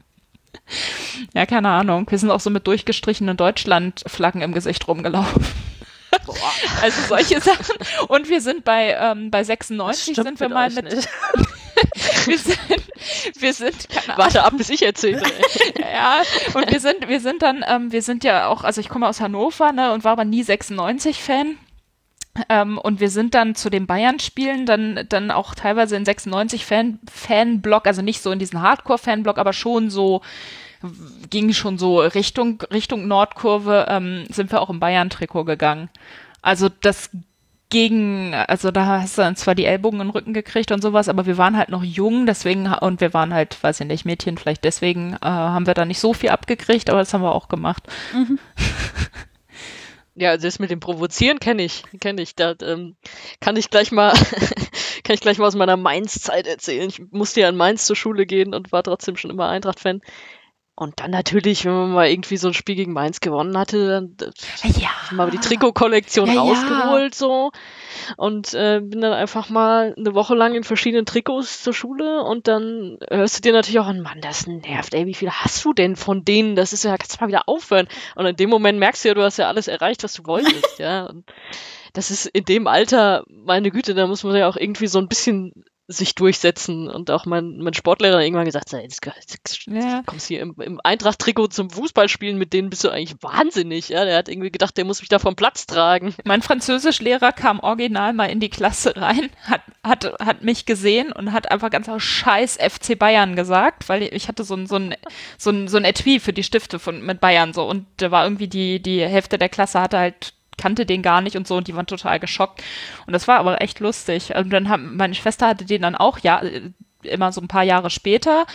Ja, keine Ahnung. Wir sind auch so mit durchgestrichenen Deutschland-Flaggen im Gesicht rumgelaufen. Also solche Sachen. Und wir sind bei, ähm, bei sechsundneunzig sind wir mal mit... wir sind, wir sind, keine Ahnung. Warte ab, bis ich erzähle. Ja, und wir sind, wir sind dann, ähm, wir sind ja auch, also ich komme aus Hannover, ne, und war aber nie sechsundneunzig-Fan. Ähm, und wir sind dann zu den Bayern-Spielen dann, dann auch teilweise in sechsundneunzig-Fan, Fanblock, also nicht so in diesen Hardcore-Fanblock, aber schon so, ging schon so Richtung, Richtung Nordkurve, ähm, sind wir auch im Bayern-Trikot gegangen. Also das gegen, also da hast du dann zwar die Ellbogen in den Rücken gekriegt und sowas, aber wir waren halt noch jung, deswegen, und wir waren halt, weiß ich nicht, Mädchen, vielleicht deswegen äh, haben wir da nicht so viel abgekriegt, aber das haben wir auch gemacht. Mhm. Ja, also das mit dem Provozieren kenne ich, kenne ich. Da ähm, kann ich gleich mal, kann ich gleich mal aus meiner Mainz-Zeit erzählen. Ich musste ja in Mainz zur Schule gehen und war trotzdem schon immer Eintracht-Fan. Und dann natürlich, wenn man mal irgendwie so ein Spiel gegen Mainz gewonnen hatte, dann äh, Ja. mal die Trikotkollektion Ja, ja. rausgeholt so und äh, bin dann einfach mal eine Woche lang in verschiedenen Trikots zur Schule und dann hörst du dir natürlich auch an, Mann, das nervt, ey, wie viele hast du denn von denen? Das ist ja, kannst du mal wieder aufhören. Und in dem Moment merkst du ja, du hast ja alles erreicht, was du wolltest, ja. Und das ist in dem Alter, meine Güte, da muss man ja auch irgendwie so ein bisschen sich durchsetzen und auch mein, mein Sportlehrer hat irgendwann gesagt, so, jetzt, jetzt Ja. kommst hier im, im Eintracht-Trikot zum Fußballspielen, mit denen bist du eigentlich wahnsinnig, ja, der hat irgendwie gedacht, der muss mich da vom Platz tragen. Mein Französischlehrer kam original mal in die Klasse rein, hat, hat, hat mich gesehen und hat einfach ganz auch scheiß F C Bayern gesagt, weil ich hatte so ein, so ein, so ein, so ein Etui für die Stifte von, mit Bayern so und da war irgendwie die, die Hälfte der Klasse hatte halt kannte den gar nicht und so und die waren total geschockt und das war aber echt lustig und dann haben, meine Schwester hatte den dann auch, ja, immer so ein paar Jahre später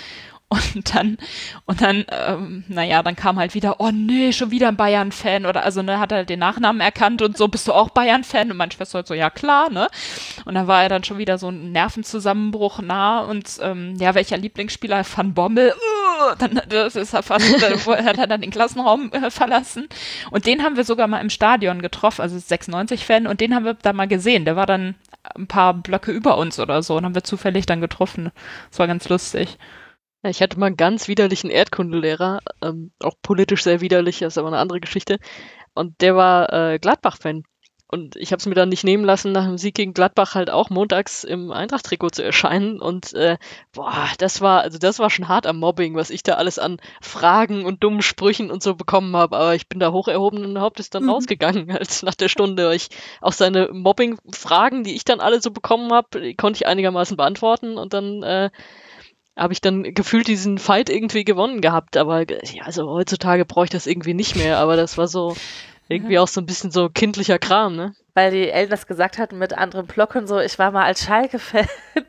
Und dann, und dann, ähm, naja, dann kam halt wieder, oh nee, schon wieder ein Bayern-Fan oder also, ne, hat er den Nachnamen erkannt und so, bist du auch Bayern-Fan? Und meine Schwester halt so, ja klar, ne? Und dann war er dann schon wieder so ein Nervenzusammenbruch nah und, ähm, ja, welcher Lieblingsspieler? Van Bommel, uh, dann das ist er fast, dann hat er dann den Klassenraum äh, verlassen. Und den haben wir sogar mal im Stadion getroffen, also sechsundneunzig-Fan, und den haben wir da mal gesehen. Der war dann ein paar Blöcke über uns oder so und haben wir zufällig dann getroffen. Das war ganz lustig. Ich hatte mal einen ganz widerlichen Erdkundelehrer, ähm, auch politisch sehr widerlich, das ist aber eine andere Geschichte. Und der war äh, Gladbach-Fan. Und ich habe es mir dann nicht nehmen lassen, nach dem Sieg gegen Gladbach halt auch montags im Eintracht-Trikot zu erscheinen. Und äh, boah, das war, also das war schon hart am Mobbing, was ich da alles an Fragen und dummen Sprüchen und so bekommen habe. Aber ich bin da hoch erhobenen Hauptes dann mhm. rausgegangen, als nach der Stunde. Weil ich auch seine Mobbing-Fragen, die ich dann alle so bekommen habe, konnte ich einigermaßen beantworten. Und dann äh, habe ich dann gefühlt diesen Fight irgendwie gewonnen gehabt. Aber ja, also heutzutage brauche ich das irgendwie nicht mehr. Aber das war so irgendwie auch so ein bisschen so kindlicher Kram, ne? Weil die Eltern das gesagt hatten mit anderen Block und so. Ich war mal als Schalke-Fan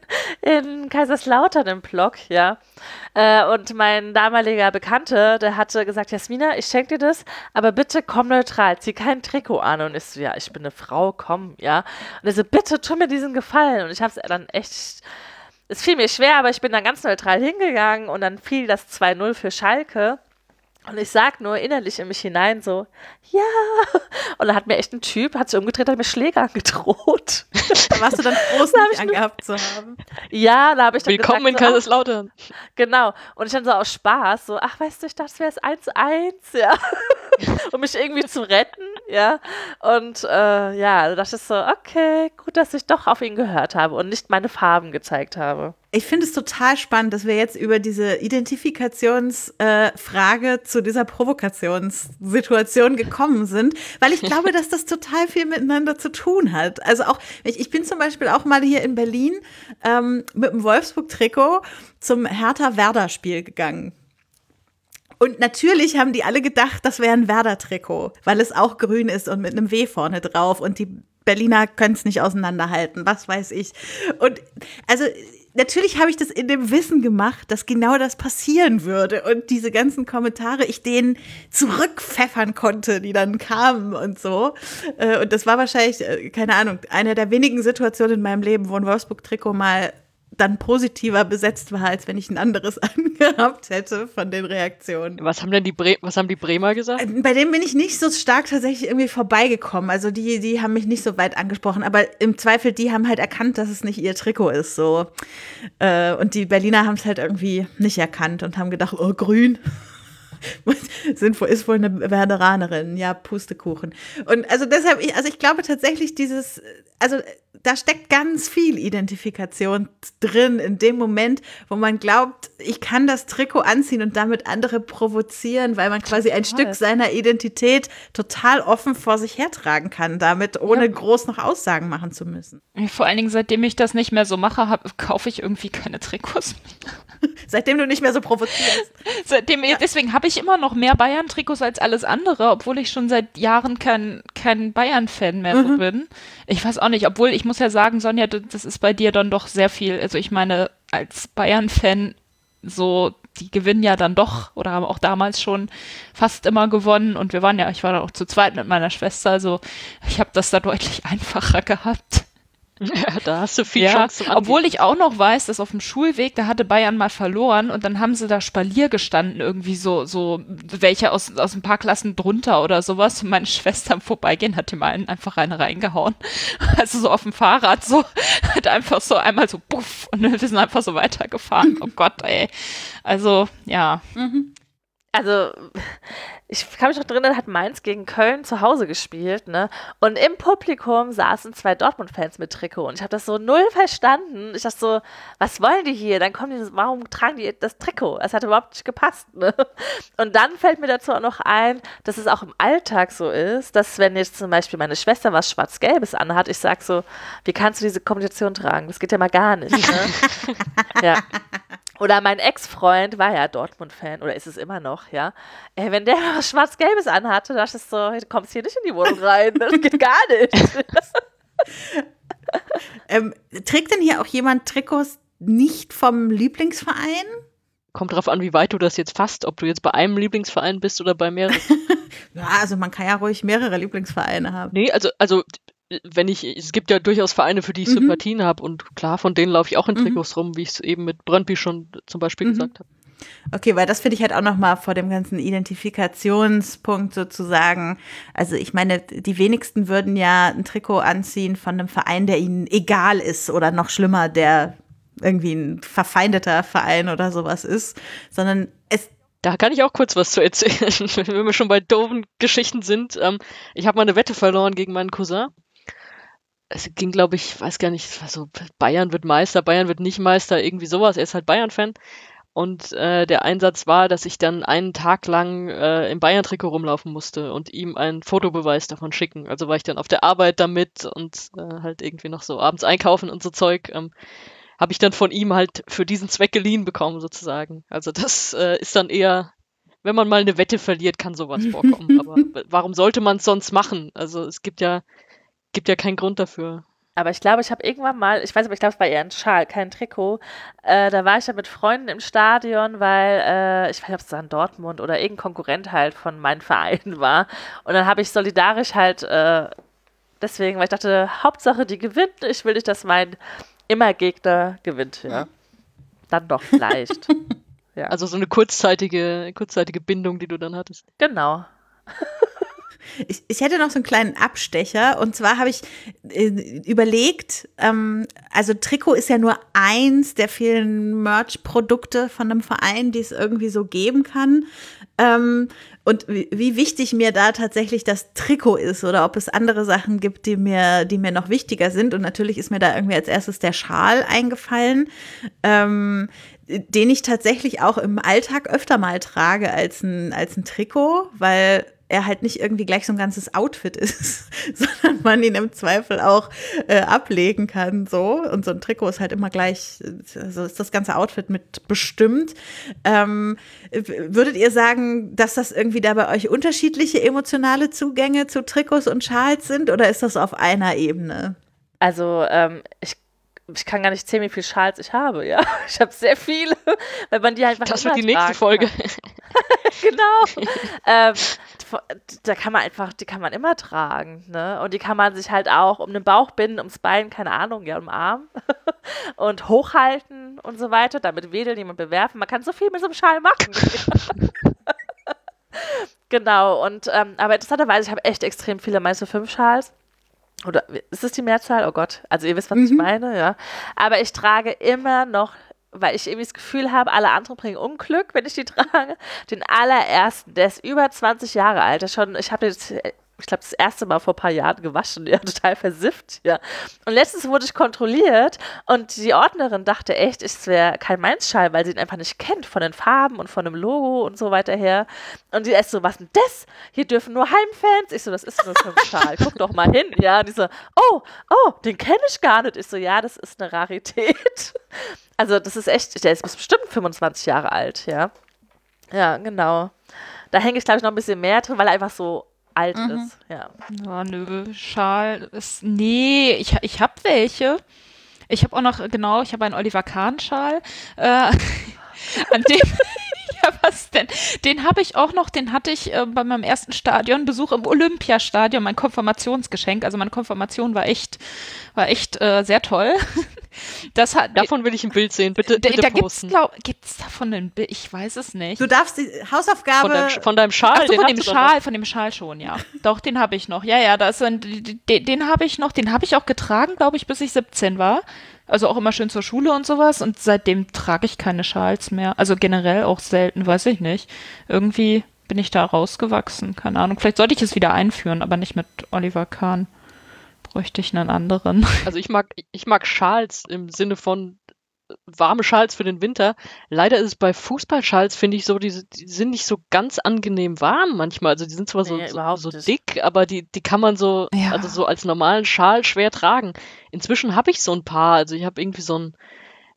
in Kaiserslautern im Block, ja. Äh, und mein damaliger Bekannte, der hatte gesagt, Jasmina, ich schenke dir das, aber bitte komm neutral, zieh kein Trikot an. Und ich so, ja, ich bin eine Frau, komm, ja. Und er so, bitte tu mir diesen Gefallen. Und ich habe es dann echt... Es fiel mir schwer, aber ich bin dann ganz neutral hingegangen und dann fiel das zwei null für Schalke. Und ich sag nur innerlich in mich hinein so, ja. Und dann hat mir echt ein Typ, hat sich umgedreht, hat mir Schläger angedroht. Da warst du dann froh, es nicht angehabt zu haben. Ja, da habe ich dann Willkommen gesagt, in Kaiserslautern. So, ach, genau. Und ich dann so aus Spaß, so, ach, weißt du, ich dachte, es wäre es eins eins, ja. Um mich irgendwie zu retten, ja. Und äh, ja, da dachte ich so, okay, gut, dass ich doch auf ihn gehört habe und nicht meine Farben gezeigt habe. Ich finde es total spannend, dass wir jetzt über diese Identifikationsfrage äh, zu dieser Provokationssituation gekommen sind, weil ich glaube, dass das total viel miteinander zu tun hat. Also auch, ich, ich bin zum Beispiel auch mal hier in Berlin ähm, mit dem Wolfsburg-Trikot zum Hertha-Werder-Spiel gegangen. Und natürlich haben die alle gedacht, das wäre ein Werder-Trikot, weil es auch grün ist und mit einem W vorne drauf und die Berliner können es nicht auseinanderhalten, was weiß ich. Und also natürlich habe ich das in dem Wissen gemacht, dass genau das passieren würde und diese ganzen Kommentare ich denen zurückpfeffern konnte, die dann kamen und so. Und das war wahrscheinlich, keine Ahnung, eine der wenigen Situationen in meinem Leben, wo ein Wolfsburg-Trikot mal dann positiver besetzt war, als wenn ich ein anderes angehabt hätte von den Reaktionen. Was haben denn die Bre- was haben die Bremer gesagt? Bei denen bin ich nicht so stark tatsächlich irgendwie vorbeigekommen. Also die, die haben mich nicht so weit angesprochen. Aber im Zweifel, die haben halt erkannt, dass es nicht ihr Trikot ist. So. Und die Berliner haben es halt irgendwie nicht erkannt und haben gedacht, oh, grün. Sind, ist wohl eine Werderanerin, ja, Pustekuchen. Und also deshalb, ich, also ich glaube tatsächlich dieses, also da steckt ganz viel Identifikation drin in dem Moment, wo man glaubt, ich kann das Trikot anziehen und damit andere provozieren, weil man quasi ein Stück seiner Identität total offen vor sich hertragen kann, damit ohne ja. groß noch Aussagen machen zu müssen. Vor allen Dingen, seitdem ich das nicht mehr so mache, hab, kaufe ich irgendwie keine Trikots mehr. Seitdem du nicht mehr so provozierst. Seitdem, ja. Deswegen habe ich immer noch mehr Bayern-Trikots als alles andere, obwohl ich schon seit Jahren kein, kein Bayern-Fan mehr mhm. so bin. Ich weiß auch nicht, obwohl ich muss ja sagen, Sonja, das ist bei dir dann doch sehr viel, also ich meine, als Bayern-Fan so, die gewinnen ja dann doch oder haben auch damals schon fast immer gewonnen und wir waren ja, ich war da auch zu zweit mit meiner Schwester, also ich habe das da deutlich einfacher gehabt. Ja, da hast du viel ja, Chance zum obwohl ich auch noch weiß, dass auf dem Schulweg, da hatte Bayern mal verloren und dann haben sie da Spalier gestanden, irgendwie so, so welche aus, aus ein paar Klassen drunter oder sowas. Und meine Schwester im Vorbeigehen hat dem einen einfach eine reingehauen. Also so auf dem Fahrrad so, hat einfach so einmal so puff und wir sind einfach so weitergefahren. Oh Gott, ey. Also, ja. Mhm. Also, ich kann mich noch erinnern, hat Mainz gegen Köln zu Hause gespielt, ne? Und im Publikum saßen zwei Dortmund-Fans mit Trikot. Und ich habe das so null verstanden. Ich dachte so, was wollen die hier? Dann kommen die, warum tragen die das Trikot? Es hat überhaupt nicht gepasst, ne? Und dann fällt mir dazu auch noch ein, dass es auch im Alltag so ist, dass wenn jetzt zum Beispiel meine Schwester was Schwarz-Gelbes anhat, ich sag so, wie kannst du diese Kombination tragen? Das geht ja mal gar nicht, ne? Ja. Oder mein Ex-Freund war ja Dortmund-Fan, oder ist es immer noch, ja. Ey, wenn der was Schwarz-Gelbes anhatte, dachte ich so, du kommst hier nicht in die Wohnung rein, das geht gar nicht. ähm, trägt denn hier auch jemand Trikots nicht vom Lieblingsverein? kommt drauf an, wie weit du das jetzt fasst, ob du jetzt bei einem Lieblingsverein bist oder bei mehreren. Ja, also man kann ja ruhig mehrere Lieblingsvereine haben. Nee, also, also wenn ich, es gibt ja durchaus Vereine, für die ich Mhm. Sympathien habe und klar, von denen laufe ich auch in Mhm. Trikots rum, wie ich es eben mit Brøndby schon zum Beispiel Mhm. gesagt habe. Okay, weil das finde ich halt auch nochmal vor dem ganzen Identifikationspunkt sozusagen. Also ich meine, die wenigsten würden ja ein Trikot anziehen von einem Verein, der ihnen egal ist oder noch schlimmer, der irgendwie ein verfeindeter Verein oder sowas ist, sondern es Da kann ich auch kurz was zu erzählen, wenn wir schon bei doofen Geschichten sind. Ähm, ich habe mal eine Wette verloren gegen meinen Cousin. Es ging, glaube ich, weiß gar nicht, es war so, Bayern wird Meister, Bayern wird nicht Meister, irgendwie sowas. Er ist halt Bayern-Fan. Und äh, der Einsatz war, dass ich dann einen Tag lang äh, im Bayern-Trikot rumlaufen musste und ihm einen Fotobeweis davon schicken. Also war ich dann auf der Arbeit damit und äh, halt irgendwie noch so abends einkaufen und so Zeug. Ähm, habe ich dann von ihm halt für diesen Zweck geliehen bekommen, sozusagen. Also das äh, ist dann eher, wenn man mal eine Wette verliert, kann sowas vorkommen. Aber w- warum sollte man es sonst machen? Also es gibt ja, gibt ja keinen Grund dafür. Aber ich glaube, ich habe irgendwann mal, ich weiß aber, ich glaube, es war eher ein Schal, kein Trikot. Äh, da war ich ja mit Freunden im Stadion, weil äh, ich weiß nicht, ob es dann Dortmund oder irgendein Konkurrent halt von meinem Verein war. Und dann habe ich solidarisch halt äh, deswegen, weil ich dachte, Hauptsache die gewinnt. Ich will nicht, dass mein immer Gegner gewinnt, ja. Dann doch vielleicht. Ja, Also so eine kurzzeitige, kurzzeitige Bindung, die du dann hattest. genau. Ich, ich hätte noch so einen kleinen Abstecher und zwar habe ich äh, überlegt, ähm, also Trikot ist ja nur eins der vielen Merch-Produkte von einem Verein, die es irgendwie so geben kann. Ähm, und wie, wie wichtig mir da tatsächlich das Trikot ist oder ob es andere Sachen gibt, die mir, die mir noch wichtiger sind. Und natürlich ist mir da irgendwie als erstes der Schal eingefallen, ähm, den ich tatsächlich auch im Alltag öfter mal trage als ein, als ein Trikot, weil er halt nicht irgendwie gleich so ein ganzes Outfit ist, sondern man ihn im Zweifel auch äh, ablegen kann, so. Und so ein Trikot ist halt immer gleich, also ist das ganze Outfit mit bestimmt. Ähm, würdet ihr sagen, dass das irgendwie da bei euch unterschiedliche emotionale Zugänge zu Trikots und Schals sind oder ist das auf einer Ebene? Also, ähm, ich, ich kann gar nicht zählen, wie viele Schals ich habe, ja. Ich habe sehr viele, weil man die halt einfach Das immer wird die nächste tragen Folge. kann. Genau. ähm, da kann man einfach, die kann man immer tragen, ne? Und die kann man sich halt auch um den Bauch binden, ums Bein, keine Ahnung, ja, um den Arm und hochhalten und so weiter, damit wedeln, jemand bewerfen. Man kann so viel mit so einem Schal machen. Genau, und ähm, aber interessanterweise, ich habe echt extrem viele, meinst du fünf Schals? Oder ist das die Mehrzahl? Oh Gott, also ihr wisst, was Mhm. ich meine, ja. Aber ich trage immer noch, weil ich irgendwie das Gefühl habe, alle anderen bringen Unglück, wenn ich die trage, den allerersten, der ist über zwanzig Jahre alt, der schon, ich habe jetzt, ich glaube, das erste Mal vor ein paar Jahren gewaschen, ja, total versifft, ja. Und letztens wurde ich kontrolliert und die Ordnerin dachte echt, es wäre kein Mainz-Schal, weil sie ihn einfach nicht kennt, von den Farben und von dem Logo und so weiter her. Und die ist so, was denn das? Hier dürfen nur Heimfans. Ich so, das ist nur so ein Schal, guck doch mal hin, ja. Und die so, oh, oh, den kenne ich gar nicht. Ich so, ja, das ist eine Rarität. Also das ist echt, der ist bestimmt fünfundzwanzig Jahre alt, ja. Ja, genau. Da hänge ich, glaube ich, noch ein bisschen mehr drin, weil er einfach so alt Mhm. ist, ja. Ja, nö, Schal ist, nee, ich, ich habe welche. Ich habe auch noch, genau, ich habe einen Oliver Kahn-Schal. Äh, an dem, ja, was denn? Den habe ich auch noch, den hatte ich äh, bei meinem ersten Stadionbesuch im Olympiastadion, mein Konfirmationsgeschenk. Also meine Konfirmation war echt, war echt äh, sehr toll. Das hat, Davon will ich ein Bild sehen, bitte, da, bitte da gibt's, posten. glaub, gibt's davon ein Bild? Ich weiß es nicht. Du darfst die Hausaufgabe. Von deinem, Sch- von deinem Schal, Ach so, den von hast dem du doch noch. Schal, von dem Schal schon, ja. Doch, den habe ich noch. Ja, ja, das sind, den, den habe ich noch, den habe ich auch getragen, glaube ich, bis ich siebzehn war. Also auch immer schön zur Schule und sowas. Und seitdem trage ich keine Schals mehr. Also generell auch selten, weiß ich nicht. Irgendwie bin ich da rausgewachsen, keine Ahnung. Vielleicht sollte ich es wieder einführen, aber nicht mit Oliver Kahn. Bräuchte ich einen anderen. Also ich mag, ich mag Schals im Sinne von äh, warme Schals für den Winter. Leider ist es bei Fußballschals, finde ich so, die, die sind nicht so ganz angenehm warm manchmal. Also die sind zwar so, Nee, so, überhaupt so nicht. dick, aber die, die kann man so, Ja. also so als normalen Schal schwer tragen. Inzwischen habe ich so ein paar. Also ich habe irgendwie so ein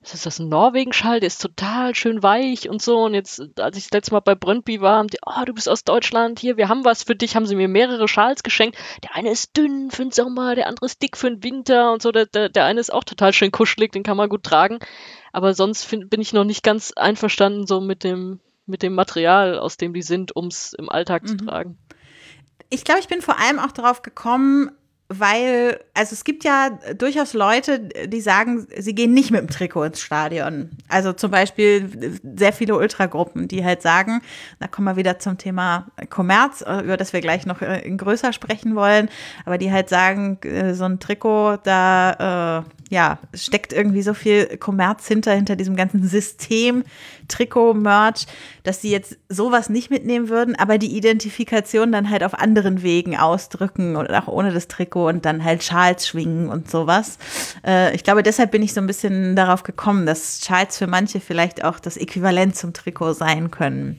was ist das, ein Norwegen-Schal, der ist total schön weich und so. Und jetzt, als ich das letzte Mal bei Brøndby war, haben die, oh, du bist aus Deutschland, hier, wir haben was für dich, haben sie mir mehrere Schals geschenkt. Der eine ist dünn für den Sommer, der andere ist dick für den Winter und so. Der, der, der eine ist auch total schön kuschelig, den kann man gut tragen. Aber sonst find, bin ich noch nicht ganz einverstanden so mit dem, mit dem Material, aus dem die sind, um es im Alltag mhm. zu tragen. Ich glaube, ich bin vor allem auch darauf gekommen, weil, also es gibt ja durchaus Leute, die sagen, sie gehen nicht mit dem Trikot ins Stadion. Also zum Beispiel sehr viele Ultragruppen, die halt sagen, da kommen wir wieder zum Thema Kommerz, über das wir gleich noch in größer sprechen wollen, aber die halt sagen, so ein Trikot, da äh, ja, steckt irgendwie so viel Kommerz hinter, hinter diesem ganzen System, Trikot-Merch, dass sie jetzt sowas nicht mitnehmen würden, aber die Identifikation dann halt auf anderen Wegen ausdrücken und auch ohne das Trikot und dann halt Schals schwingen und sowas. Äh, ich glaube, deshalb bin ich so ein bisschen darauf gekommen, dass Schals für manche vielleicht auch das Äquivalent zum Trikot sein können.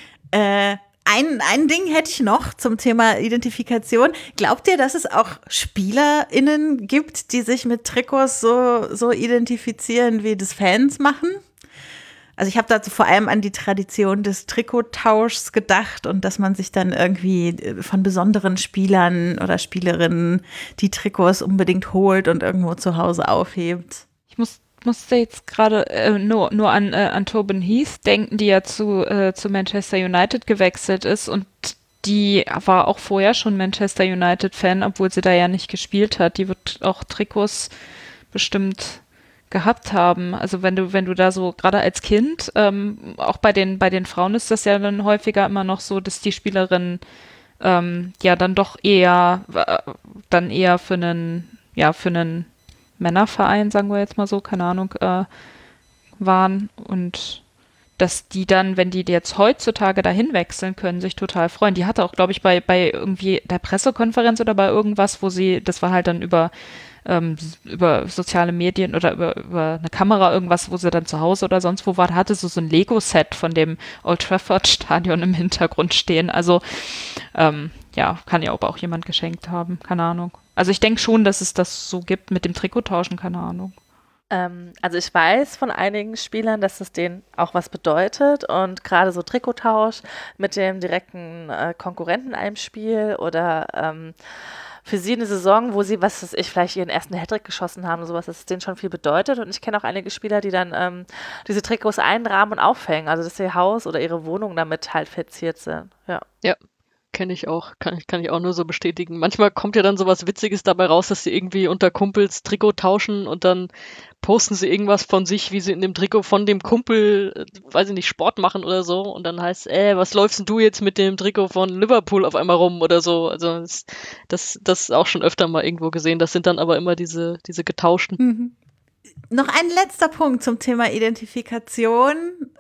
Äh, Ein, ein Ding hätte ich noch zum Thema Identifikation. Glaubt ihr, dass es auch SpielerInnen gibt, die sich mit Trikots so, so identifizieren, wie das Fans machen? Also ich habe dazu vor allem an die Tradition des Trikottauschs gedacht und dass man sich dann irgendwie von besonderen Spielern oder Spielerinnen die Trikots unbedingt holt und irgendwo zu Hause aufhebt. Ich muss musste jetzt gerade äh, nur, nur an, äh, an Tobin Heath denken, die ja zu, äh, zu Manchester United gewechselt ist und die war auch vorher schon Manchester United-Fan, obwohl sie da ja nicht gespielt hat. Die wird auch Trikots bestimmt gehabt haben. Also wenn du, wenn du da so, gerade als Kind, ähm, auch bei den, bei den Frauen ist das ja dann häufiger immer noch so, dass die Spielerinnen ähm, ja dann doch eher, äh, dann eher für einen, ja, für einen Männerverein, sagen wir jetzt mal so, keine Ahnung, äh, waren und dass die dann, wenn die jetzt heutzutage dahin wechseln können, sich total freuen. Die hatte auch, glaube ich, bei, bei irgendwie der Pressekonferenz oder bei irgendwas, wo sie, das war halt dann über, ähm, über soziale Medien oder über, über eine Kamera irgendwas, wo sie dann zu Hause oder sonst wo war, hatte so, so ein Lego-Set von dem Old Trafford-Stadion im Hintergrund stehen. Also, ähm, ja, kann ja aber auch jemand geschenkt haben, keine Ahnung. Also ich denke schon, dass es das so gibt mit dem Trikottauschen, keine Ahnung. Ähm, also ich weiß von einigen Spielern, dass es denen auch was bedeutet und gerade so Trikottausch mit dem direkten äh, Konkurrenten in einem Spiel oder ähm, für sie eine Saison, wo sie, was weiß ich, vielleicht ihren ersten Hattrick geschossen haben und sowas, dass es denen schon viel bedeutet. Und ich kenne auch einige Spieler, die dann ähm, diese Trikots einrahmen und aufhängen, also dass ihr Haus oder ihre Wohnung damit halt verziert sind. Ja. Ja. Kenne ich auch, kann ich, kann ich auch nur so bestätigen. Manchmal kommt ja dann sowas Witziges dabei raus, dass sie irgendwie unter Kumpels Trikot tauschen und dann posten sie irgendwas von sich, wie sie in dem Trikot von dem Kumpel, äh, weiß ich nicht, Sport machen oder so und dann heißt es, äh, was läufst denn du jetzt mit dem Trikot von Liverpool auf einmal rum oder so. Also das, das, das auch schon öfter mal irgendwo gesehen. Das sind dann aber immer diese, diese getauschten. Mhm. Noch ein letzter Punkt zum Thema Identifikation.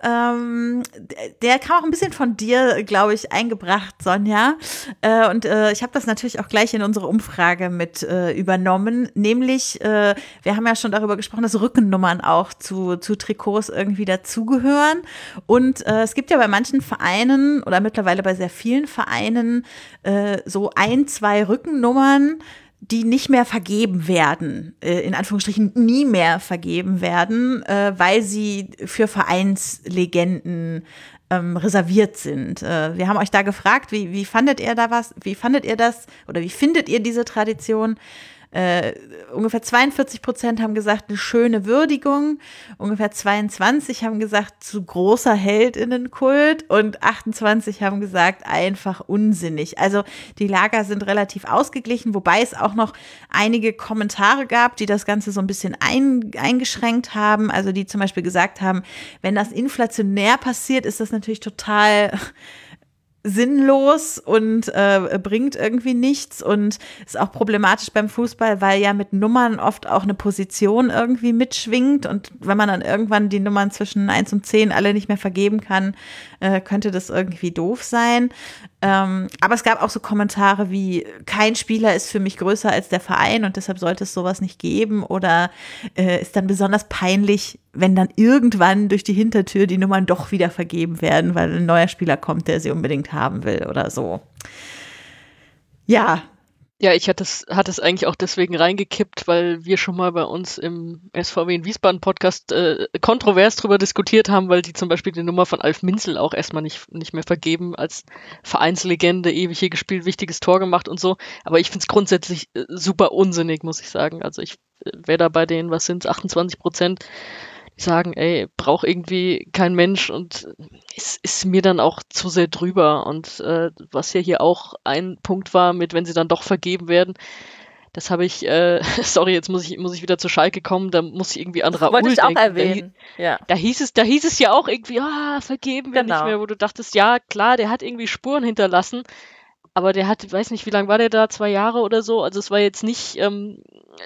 Ähm, der kam auch ein bisschen von dir, glaube ich, eingebracht, Sonja. Äh, und äh, ich habe das natürlich auch gleich in unsere Umfrage mit äh, übernommen. Nämlich, äh, wir haben ja schon darüber gesprochen, dass Rückennummern auch zu, zu Trikots irgendwie dazugehören. Und äh, es gibt ja bei manchen Vereinen oder mittlerweile bei sehr vielen Vereinen äh, so ein, zwei Rückennummern, die nicht mehr vergeben werden, äh, in Anführungsstrichen nie mehr vergeben werden, äh, weil sie für Vereinslegenden ähm, reserviert sind. Äh, wir haben euch da gefragt, wie, wie fandet ihr da was, wie fandet ihr das oder wie findet ihr diese Tradition? Äh, ungefähr zweiundvierzig Prozent haben gesagt, eine schöne Würdigung, ungefähr zweiundzwanzig haben gesagt, zu großer Heldinnenkult und achtundzwanzig haben gesagt, einfach unsinnig. Also die Lager sind relativ ausgeglichen, wobei es auch noch einige Kommentare gab, die das Ganze so ein bisschen ein, eingeschränkt haben, also die zum Beispiel gesagt haben, wenn das inflationär passiert, ist das natürlich total sinnlos und äh, bringt irgendwie nichts und ist auch problematisch beim Fußball, weil ja mit Nummern oft auch eine Position irgendwie mitschwingt und wenn man dann irgendwann die Nummern zwischen eins und zehn alle nicht mehr vergeben kann, äh, könnte das irgendwie doof sein. Ähm, aber es gab auch so Kommentare wie, kein Spieler ist für mich größer als der Verein und deshalb sollte es sowas nicht geben oder äh, ist dann besonders peinlich, wenn dann irgendwann durch die Hintertür die Nummern doch wieder vergeben werden, weil ein neuer Spieler kommt, der sie unbedingt haben will oder so. Ja, Ja, ich hatte es, hatte es eigentlich auch deswegen reingekippt, weil wir schon mal bei uns im S V W in Wiesbaden Podcast äh, kontrovers drüber diskutiert haben, weil die zum Beispiel die Nummer von Alf Minzel auch erstmal nicht, nicht mehr vergeben, als Vereinslegende, ewig hier gespielt, wichtiges Tor gemacht und so. Aber ich finde es grundsätzlich äh, super unsinnig, muss ich sagen. Also ich äh, wäre da bei denen, was sind es, achtundzwanzig Prozent, die sagen, ey, braucht irgendwie kein Mensch und es ist mir dann auch zu sehr drüber. Und äh, was ja hier auch ein Punkt war, mit wenn sie dann doch vergeben werden, das habe ich, äh, sorry, jetzt muss ich, muss ich wieder zur Schalke kommen, da muss ich irgendwie an Das Raoul wollte ich auch denken. Da, hi- erwähnen. Ja, da hieß es, da hieß es ja auch irgendwie, ah, vergeben wir nicht genau. mehr, wo du dachtest, ja, klar, der hat irgendwie Spuren hinterlassen, aber der hat, weiß nicht, wie lange war der da, zwei Jahre oder so, also es war jetzt nicht, ähm,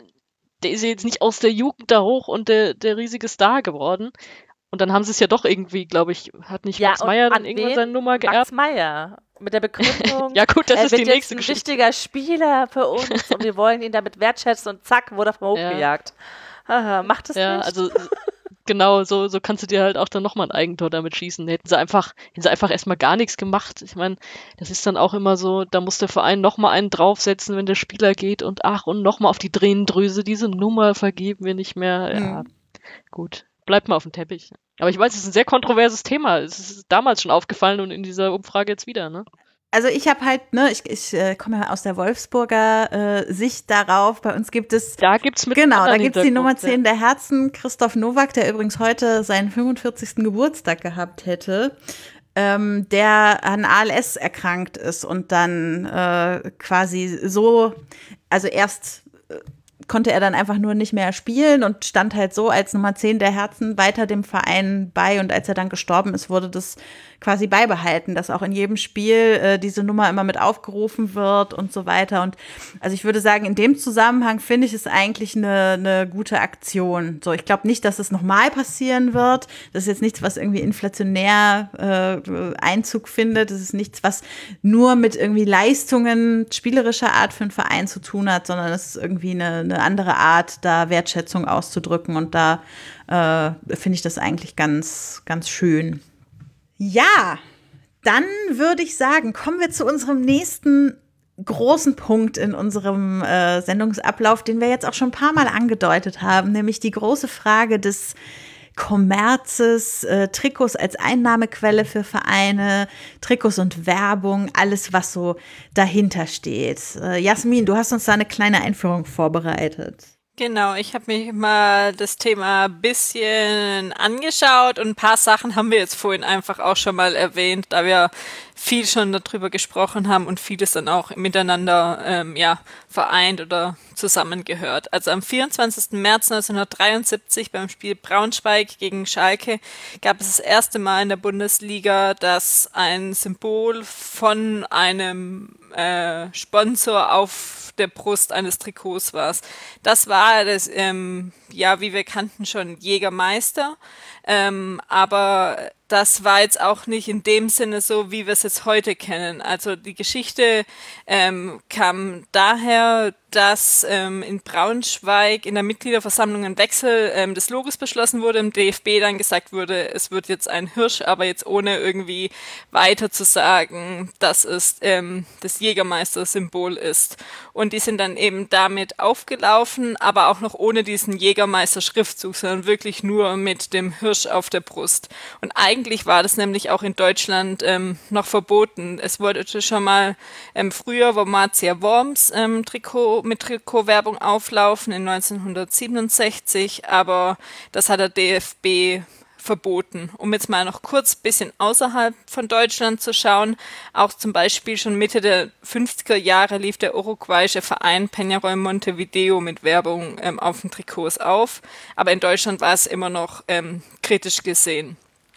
der ist ja jetzt nicht aus der Jugend da hoch und der, der riesige Star geworden. Und dann haben sie es ja doch irgendwie, glaube ich, hat nicht Ja, Max und Meyer dann an irgendwann wen? seine Nummer Max geerbt? Meyer. Mit der Begründung, Ja gut, das er ist wird die jetzt nächste ein Geschichte. wichtiger Spieler für uns und wir wollen ihn damit wertschätzen und zack, wurde er vom Hof Ja. gejagt. Haha, macht es Ja, nicht? also genau, so, so kannst du dir halt auch dann nochmal ein Eigentor damit schießen. Hätten sie einfach, hätten sie einfach erstmal gar nichts gemacht. Ich meine, das ist dann auch immer so, da muss der Verein nochmal einen draufsetzen, wenn der Spieler geht und ach, und nochmal auf die Tränendrüse, diese Nummer vergeben wir nicht mehr. Ja, gut, bleibt mal auf dem Teppich. Aber ich weiß, es ist ein sehr kontroverses Thema. Es ist damals schon aufgefallen und in dieser Umfrage jetzt wieder, ne? Also ich habe halt, ne, ich, ich äh, komme ja aus der Wolfsburger äh, Sicht darauf. Bei uns gibt es, Da gibt's mit genau, da anderen gibt's die Nummer Hintergrund, zehn der Herzen, Christoph Nowak, der übrigens heute seinen fünfundvierzigsten Geburtstag gehabt hätte, ähm, der an A L S erkrankt ist und dann äh, quasi so, also erst äh, konnte er dann einfach nur nicht mehr spielen und stand halt so als Nummer zehn der Herzen weiter dem Verein bei. Und als er dann gestorben ist, wurde das quasi beibehalten, dass auch in jedem Spiel äh, diese Nummer immer mit aufgerufen wird und so weiter. Und also ich würde sagen, in dem Zusammenhang finde ich es eigentlich eine, eine gute Aktion. So, ich glaube nicht, dass es nochmal passieren wird. Das ist jetzt nichts, was irgendwie inflationär äh, Einzug findet. Das ist nichts, was nur mit irgendwie Leistungen spielerischer Art für einen Verein zu tun hat, sondern es ist irgendwie eine, eine andere Art, da Wertschätzung auszudrücken. Und da äh, finde ich das eigentlich ganz, ganz schön. Ja, dann würde ich sagen, kommen wir zu unserem nächsten großen Punkt in unserem äh, Sendungsablauf, den wir jetzt auch schon ein paar Mal angedeutet haben, nämlich die große Frage des Kommerzes, äh, Trikots als Einnahmequelle für Vereine, Trikots und Werbung, alles, was so dahinter steht. Äh, Jasmin, du hast uns da eine kleine Einführung vorbereitet. Genau, ich habe mich mal das Thema ein bisschen angeschaut und ein paar Sachen haben wir jetzt vorhin einfach auch schon mal erwähnt, da wir viel schon darüber gesprochen haben und vieles dann auch miteinander ähm, ja, vereint oder zusammengehört. Also am vierundzwanzigsten März neunzehnhundertdreiundsiebzig beim Spiel Braunschweig gegen Schalke gab es das erste Mal in der Bundesliga, dass ein Symbol von einem äh, Sponsor auf der Brust eines Trikots war. Das war das, ähm, ja, wie wir kannten schon, Jägermeister, ähm, aber das war jetzt auch nicht in dem Sinne so, wie wir es jetzt heute kennen. Also die Geschichte ähm, kam daher, dass ähm, in Braunschweig in der Mitgliederversammlung ein Wechsel ähm, des Logos beschlossen wurde, im D F B dann gesagt wurde, es wird jetzt ein Hirsch, aber jetzt ohne irgendwie weiter zu sagen, dass es ähm, das Jägermeister-Symbol ist. Und die sind dann eben damit aufgelaufen, aber auch noch ohne diesen Jägermeister-Schriftzug, sondern wirklich nur mit dem Hirsch auf der Brust. Und eigentlich war das nämlich auch in Deutschland ähm, noch verboten. Es wurde schon mal ähm, früher, wo Marcia Worms ähm, Trikot mit Trikotwerbung auflaufen in neunzehnhundertsiebenundsechzig, aber das hat der D F B verboten. Um jetzt mal noch kurz ein bisschen außerhalb von Deutschland zu schauen, auch zum Beispiel schon Mitte der fünfziger Jahre lief der uruguayische Verein Peñarol Montevideo mit Werbung ähm, auf den Trikots auf, aber in Deutschland war es immer noch ähm, kritisch gesehen.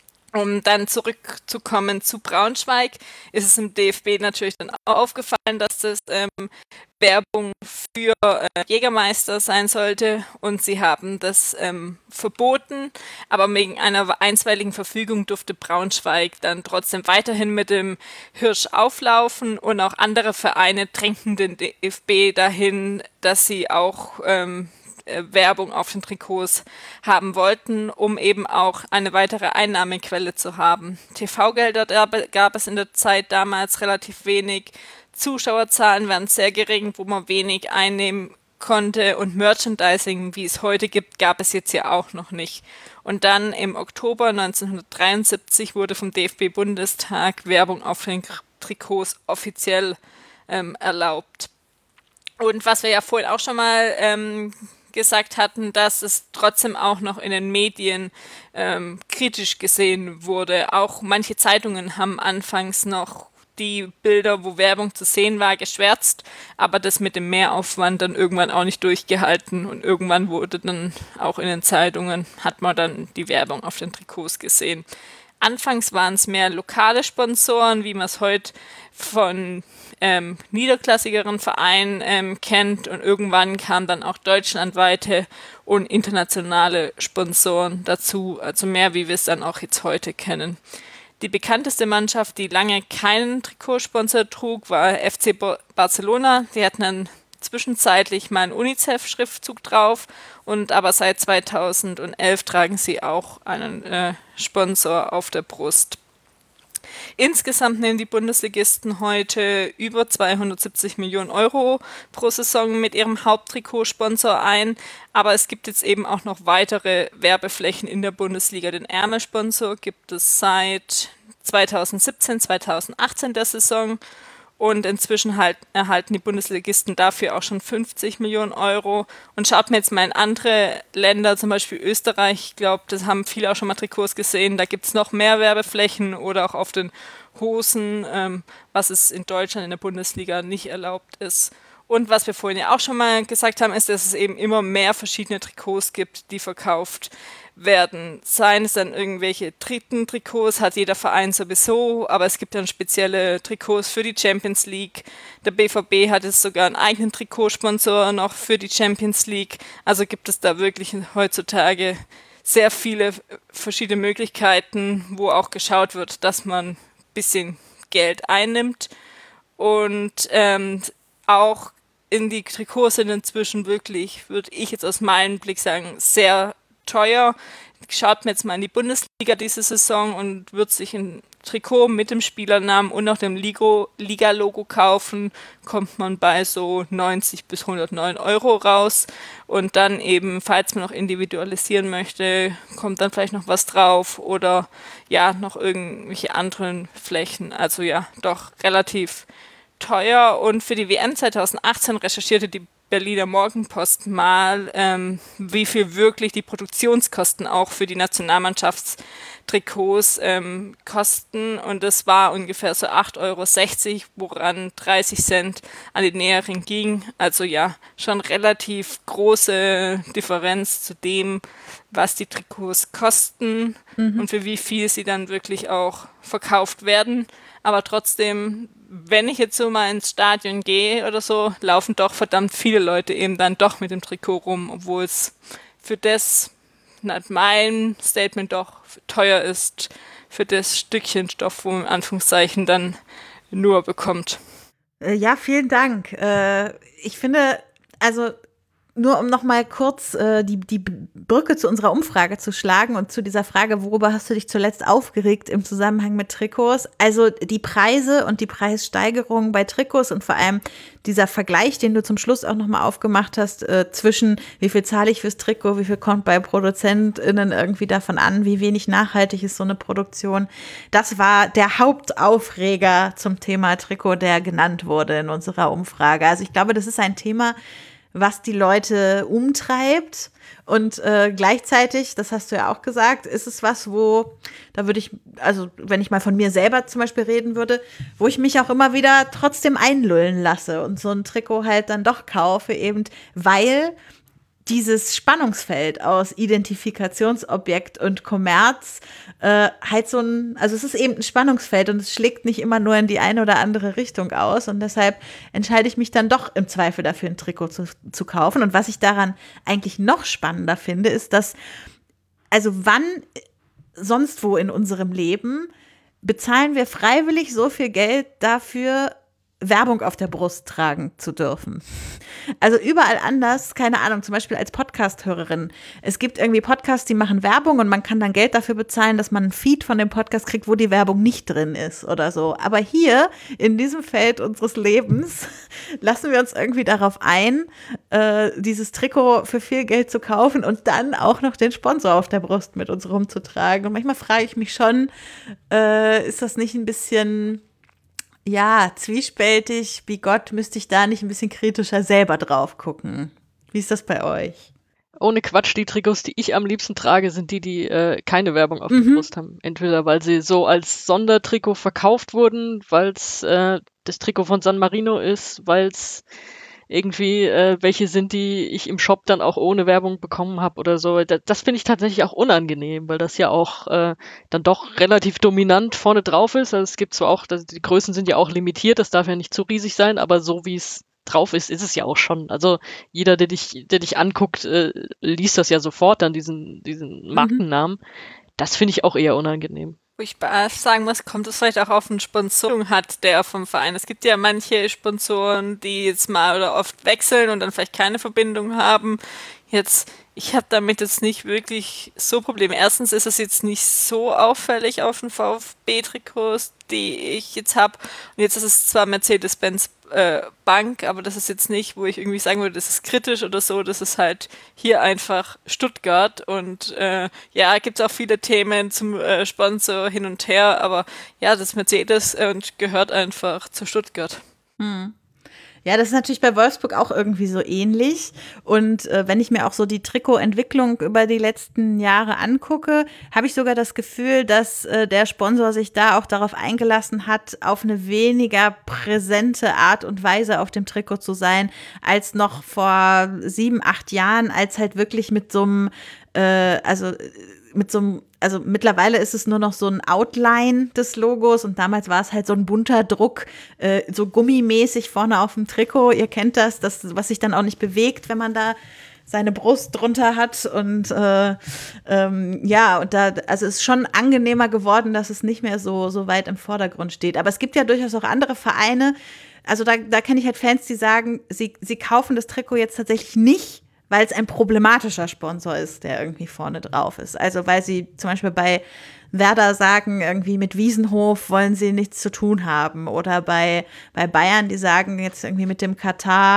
Um dann zurückzukommen zu Braunschweig, ist es im D F B natürlich dann auch aufgefallen, dass das ähm, Werbung für äh, Jägermeister sein sollte und sie haben das ähm, verboten, aber wegen einer einstweiligen Verfügung durfte Braunschweig dann trotzdem weiterhin mit dem Hirsch auflaufen und auch andere Vereine drängten den D F B dahin, dass sie auch ähm, Werbung auf den Trikots haben wollten, um eben auch eine weitere Einnahmequelle zu haben. T V-Gelder gab es in der Zeit damals relativ wenig. Zuschauerzahlen waren sehr gering, wo man wenig einnehmen konnte und Merchandising, wie es heute gibt, gab es jetzt ja auch noch nicht. Und dann im Oktober neunzehnhundertdreiundsiebzig wurde vom D F B-Bundestag Werbung auf den Trikots offiziell ähm, erlaubt. Und was wir ja vorhin auch schon mal ähm, gesagt hatten, dass es trotzdem auch noch in den Medien ähm, kritisch gesehen wurde. Auch manche Zeitungen haben anfangs noch die Bilder, wo Werbung zu sehen war, geschwärzt, aber das mit dem Mehraufwand dann irgendwann auch nicht durchgehalten und irgendwann wurde dann auch in den Zeitungen, hat man dann die Werbung auf den Trikots gesehen. Anfangs waren es mehr lokale Sponsoren, wie man es heute von ähm, niederklassigeren Vereinen ähm, kennt und irgendwann kamen dann auch deutschlandweite und internationale Sponsoren dazu, also mehr wie wir es dann auch jetzt heute kennen. Die bekannteste Mannschaft, die lange keinen Trikotsponsor trug, war F C Barcelona. Die hatten dann zwischenzeitlich mal einen UNICEF-Schriftzug drauf und aber seit zweitausendelf tragen sie auch einen äh, Sponsor auf der Brust. Insgesamt nehmen die Bundesligisten heute über zweihundertsiebzig Millionen Euro pro Saison mit ihrem Haupttrikotsponsor ein, aber es gibt jetzt eben auch noch weitere Werbeflächen in der Bundesliga. Den Ärmelsponsor gibt es seit zweitausendsiebzehn, zweitausendachtzehn der Saison und inzwischen halt erhalten die Bundesligisten dafür auch schon fünfzig Millionen Euro. Und schaut mir jetzt mal in andere Länder, zum Beispiel Österreich, ich glaube, das haben viele auch schon mal Trikots gesehen, da gibt es noch mehr Werbeflächen oder auch auf den Hosen, ähm, was es in Deutschland in der Bundesliga nicht erlaubt ist. Und was wir vorhin ja auch schon mal gesagt haben, ist, dass es eben immer mehr verschiedene Trikots gibt, die verkauft werden. Seien es dann irgendwelche dritten Trikots, hat jeder Verein sowieso, aber es gibt dann spezielle Trikots für die Champions League. Der B V B hat jetzt sogar einen eigenen Trikotsponsor noch für die Champions League. Also gibt es da wirklich heutzutage sehr viele verschiedene Möglichkeiten, wo auch geschaut wird, dass man ein bisschen Geld einnimmt. Und ähm, auch in die Trikots sind inzwischen wirklich, würde ich jetzt aus meinem Blick sagen, sehr teuer. Schaut mir jetzt mal in die Bundesliga diese Saison und wird sich ein Trikot mit dem Spielernamen und auch dem Liga-Logo kaufen, kommt man bei so neunzig bis hundertneun Euro raus. Und dann eben, falls man noch individualisieren möchte, kommt dann vielleicht noch was drauf oder ja, noch irgendwelche anderen Flächen. Also ja, doch relativ teuer. Und für die W M zweitausendachtzehn recherchierte die Berliner Morgenpost mal, ähm, wie viel wirklich die Produktionskosten auch für die Nationalmannschaftstrikots ähm, kosten. Und das war ungefähr so acht Euro sechzig, woran dreißig Cent an die Näherin ging. Also ja, schon relativ große Differenz zu dem, was die Trikots kosten mhm. und für wie viel sie dann wirklich auch verkauft werden. Aber trotzdem, wenn ich jetzt so mal ins Stadion gehe oder so, laufen doch verdammt viele Leute eben dann doch mit dem Trikot rum, obwohl es für das, nach meinem Statement doch teuer ist, für das Stückchen Stoff, wo man in Anführungszeichen dann nur bekommt. Ja, vielen Dank. Äh, ich finde, also nur um noch mal kurz äh, die, die Brücke zu unserer Umfrage zu schlagen und zu dieser Frage, worüber hast du dich zuletzt aufgeregt im Zusammenhang mit Trikots? Also die Preise und die Preissteigerung bei Trikots und vor allem dieser Vergleich, den du zum Schluss auch noch mal aufgemacht hast, äh, zwischen wie viel zahle ich fürs Trikot, wie viel kommt bei ProduzentInnen irgendwie davon an, wie wenig nachhaltig ist so eine Produktion. Das war der Hauptaufreger zum Thema Trikot, der genannt wurde in unserer Umfrage. Also ich glaube, das ist ein Thema, was die Leute umtreibt und äh, gleichzeitig, das hast du ja auch gesagt, ist es was, wo, da würde ich, also wenn ich mal von mir selber zum Beispiel reden würde, wo ich mich auch immer wieder trotzdem einlullen lasse und so ein Trikot halt dann doch kaufe, eben weil dieses Spannungsfeld aus Identifikationsobjekt und Kommerz äh, halt so ein, also es ist eben ein Spannungsfeld und es schlägt nicht immer nur in die eine oder andere Richtung aus und deshalb entscheide ich mich dann doch im Zweifel dafür, ein Trikot zu, zu kaufen. Und was ich daran eigentlich noch spannender finde, ist, dass, also wann sonst wo in unserem Leben bezahlen wir freiwillig so viel Geld dafür, Werbung auf der Brust tragen zu dürfen. Also überall anders, keine Ahnung, zum Beispiel als Podcast-Hörerin. Es gibt irgendwie Podcasts, die machen Werbung und man kann dann Geld dafür bezahlen, dass man einen Feed von dem Podcast kriegt, wo die Werbung nicht drin ist oder so. Aber hier, in diesem Feld unseres Lebens, lassen wir uns irgendwie darauf ein, äh, dieses Trikot für viel Geld zu kaufen und dann auch noch den Sponsor auf der Brust mit uns rumzutragen. Und manchmal frage ich mich schon, äh, ist das nicht ein bisschen... ja, zwiespältig, wie Gott, müsste ich da nicht ein bisschen kritischer selber drauf gucken. Wie ist das bei euch? Ohne Quatsch, die Trikots, die ich am liebsten trage, sind die, die äh, keine Werbung auf der Mhm. Brust haben. Entweder weil sie so als Sondertrikot verkauft wurden, weil es äh, das Trikot von San Marino ist, weil es irgendwie äh, welche sind, die ich im Shop dann auch ohne Werbung bekommen habe oder so. Das, das finde ich tatsächlich auch unangenehm, weil das ja auch äh, dann doch relativ dominant vorne drauf ist. Also es gibt zwar auch, das, die Größen sind ja auch limitiert, das darf ja nicht zu riesig sein, aber so wie es drauf ist, ist es ja auch schon. Also jeder, der dich, der dich anguckt, äh, liest das ja sofort dann, diesen, diesen Markennamen. Das finde ich auch eher unangenehm. Wo ich bei- sagen muss, kommt es vielleicht auch auf eine Sponsorung hat, der vom Verein. Es gibt ja manche Sponsoren, die jetzt mal oder oft wechseln und dann vielleicht keine Verbindung haben. Jetzt, ich habe damit jetzt nicht wirklich so Probleme. Erstens ist es jetzt nicht so auffällig auf den VfB-Trikots, die ich jetzt habe. Und jetzt ist es zwar Mercedes-Benz äh, Bank, aber das ist jetzt nicht, wo ich irgendwie sagen würde, das ist kritisch oder so. Das ist halt hier einfach Stuttgart. Und äh, ja, gibt es auch viele Themen zum äh, Sponsor hin und her. Aber ja, das Mercedes äh, gehört einfach zu Stuttgart. Hm. Ja, das ist natürlich bei Wolfsburg auch irgendwie so ähnlich. Und äh, wenn ich mir auch so die Trikotentwicklung über die letzten Jahre angucke, habe ich sogar das Gefühl, dass äh, der Sponsor sich da auch darauf eingelassen hat, auf eine weniger präsente Art und Weise auf dem Trikot zu sein, als noch vor sieben, acht Jahren, als halt wirklich mit so einem, äh, also mit so einem, also mittlerweile ist es nur noch so ein Outline des Logos und damals war es halt so ein bunter Druck, äh, so gummimäßig vorne auf dem Trikot. Ihr kennt das, das, was sich dann auch nicht bewegt, wenn man da seine Brust drunter hat und äh, ähm, ja, und da, also es ist schon angenehmer geworden, dass es nicht mehr so, so weit im Vordergrund steht. Aber es gibt ja durchaus auch andere Vereine, also da, da kenne ich halt Fans, die sagen, sie, sie kaufen das Trikot jetzt tatsächlich nicht, weil es ein problematischer Sponsor ist, der irgendwie vorne drauf ist. Also weil sie zum Beispiel bei Werder sagen, irgendwie mit Wiesenhof wollen sie nichts zu tun haben. Oder bei, bei Bayern, die sagen jetzt irgendwie mit dem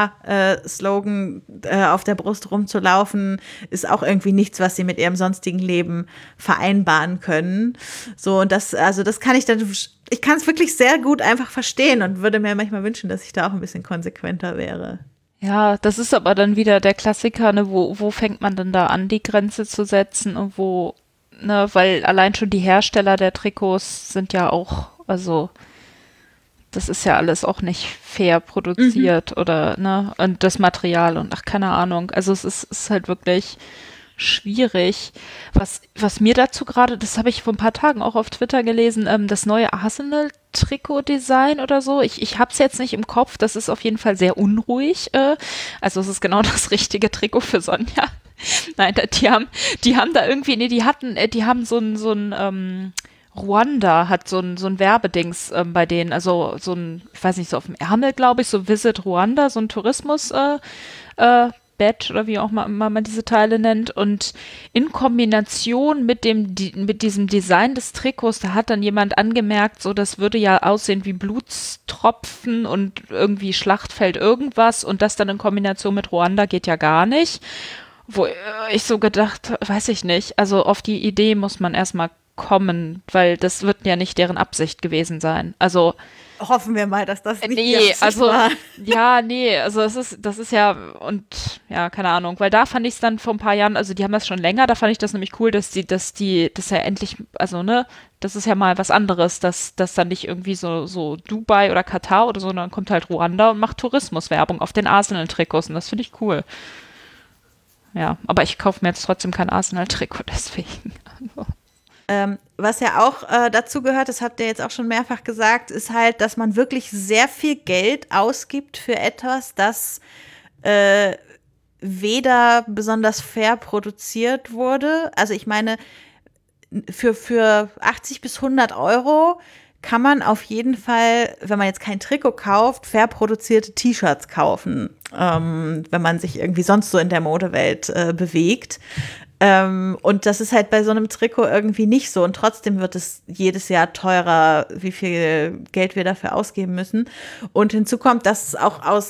Katar-Slogan äh, auf der Brust rumzulaufen, ist auch irgendwie nichts, was sie mit ihrem sonstigen Leben vereinbaren können. So, und das, also das kann ich dann, ich kann es wirklich sehr gut einfach verstehen und würde mir manchmal wünschen, dass ich da auch ein bisschen konsequenter wäre. Ja, das ist aber dann wieder der Klassiker, ne, wo, wo fängt man denn da an, die Grenze zu setzen und wo, ne, weil allein schon die Hersteller der Trikots sind ja auch, also das ist ja alles auch nicht fair produziert mhm. oder, ne, und das Material und ach, keine Ahnung, also es ist, ist halt wirklich schwierig. Was, was mir dazu gerade, das habe ich vor ein paar Tagen auch auf Twitter gelesen, ähm, das neue Arsenal-Trikot-Design oder so. Ich, ich habe es jetzt nicht im Kopf, das ist auf jeden Fall sehr unruhig. Äh, also es ist genau das richtige Trikot für Sonja. Nein, die haben, die haben da irgendwie, nee, die hatten, die haben so ein, so ein, ähm, Ruanda hat so ein, so ein Werbedings ähm, bei denen, also so ein, ich weiß nicht, so auf dem Ärmel, glaube ich, so Visit Ruanda, so ein Tourismus, äh, äh, Bett oder wie auch mal, mal man diese Teile nennt, und in Kombination mit dem die, mit diesem Design des Trikots, da hat dann jemand angemerkt, so das würde ja aussehen wie Blutstropfen und irgendwie Schlachtfeld irgendwas, und das dann in Kombination mit Ruanda geht ja gar nicht, wo ich so gedacht, weiß ich nicht, also auf die Idee muss man erstmal kommen, weil das wird ja nicht deren Absicht gewesen sein, also hoffen wir mal, dass das nicht nee, also war. Ja, nee, also das ist, das ist ja, und ja, keine Ahnung, weil da fand ich es dann vor ein paar Jahren, also die haben das schon länger, da fand ich das nämlich cool, dass die, dass die, das ja endlich, also ne, das ist ja mal was anderes, dass das dann nicht irgendwie so, so Dubai oder Katar oder so, sondern kommt halt Ruanda und macht Tourismuswerbung auf den Arsenal-Trikots, und das finde ich cool. Ja, aber ich kaufe mir jetzt trotzdem kein Arsenal-Trikot, deswegen. Ähm, was ja auch äh, dazu gehört, das habt ihr jetzt auch schon mehrfach gesagt, ist halt, dass man wirklich sehr viel Geld ausgibt für etwas, das äh, weder besonders fair produziert wurde. Also ich meine, für, für achtzig bis hundert Euro kann man auf jeden Fall, wenn man jetzt kein Trikot kauft, fair produzierte T-Shirts kaufen, ähm, wenn man sich irgendwie sonst so in der Modewelt äh, bewegt. Ähm, und das ist halt bei so einem Trikot irgendwie nicht so. Und trotzdem wird es jedes Jahr teurer, wie viel Geld wir dafür ausgeben müssen. Und hinzu kommt, dass es auch aus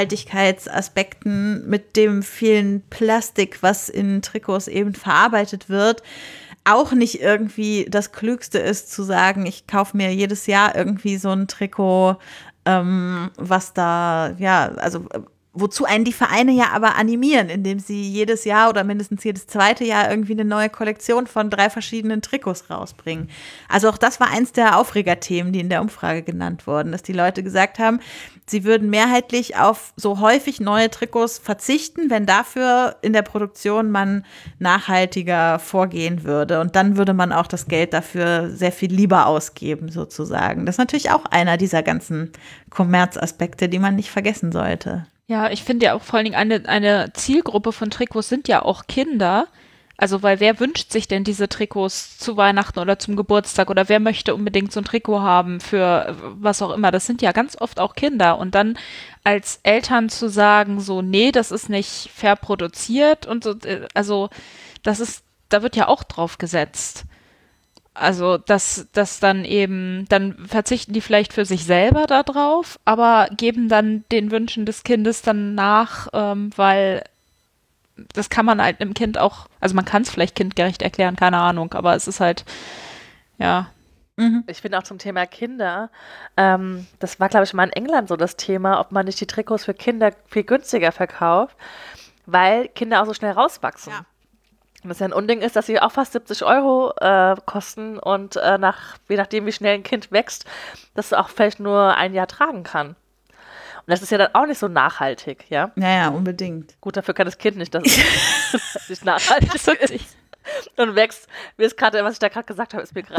Nachhaltigkeitsaspekten mit dem vielen Plastik, was in Trikots eben verarbeitet wird, auch nicht irgendwie das Klügste ist, zu sagen, ich kaufe mir jedes Jahr irgendwie so ein Trikot, ähm, was da, ja, also wozu einen die Vereine ja aber animieren, indem sie jedes Jahr oder mindestens jedes zweite Jahr irgendwie eine neue Kollektion von drei verschiedenen Trikots rausbringen. Also auch das war eins der Aufregerthemen, die in der Umfrage genannt wurden, dass die Leute gesagt haben, sie würden mehrheitlich auf so häufig neue Trikots verzichten, wenn dafür in der Produktion man nachhaltiger vorgehen würde. Und dann würde man auch das Geld dafür sehr viel lieber ausgeben, sozusagen. Das ist natürlich auch einer dieser ganzen Kommerzaspekte, die man nicht vergessen sollte. Ja, ich finde ja auch vor allen Dingen eine, eine Zielgruppe von Trikots sind ja auch Kinder. Also, weil wer wünscht sich denn diese Trikots zu Weihnachten oder zum Geburtstag oder wer möchte unbedingt so ein Trikot haben für was auch immer? Das sind ja ganz oft auch Kinder. Und dann als Eltern zu sagen, so, nee, das ist nicht fair produziert und so, also, das ist, da wird ja auch drauf gesetzt. Also, dass, dass dann eben, dann verzichten die vielleicht für sich selber da drauf, aber geben dann den Wünschen des Kindes dann nach, ähm, weil das kann man halt einem Kind auch, also man kann es vielleicht kindgerecht erklären, keine Ahnung, aber es ist halt, ja. Ich finde auch zum Thema Kinder, ähm, das war, glaube ich, mal in England so das Thema, ob man nicht die Trikots für Kinder viel günstiger verkauft, weil Kinder auch so schnell rauswachsen. Ja. Und das ja ein Unding ist, dass sie auch fast siebzig Euro äh, kosten und äh, nach, je nachdem, wie schnell ein Kind wächst, dass du auch vielleicht nur ein Jahr tragen kann. Und das ist ja dann auch nicht so nachhaltig, ja? Naja, unbedingt. Gut, dafür kann das Kind nicht, dass es nicht nachhaltig ist. Und wächst. Mir ist gerade, was ich da gerade gesagt habe, ist mir gerade.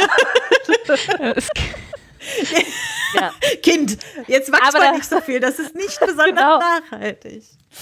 Ja. Kind, jetzt wächst Aber man da- nicht so viel, das ist nicht besonders Genau. nachhaltig.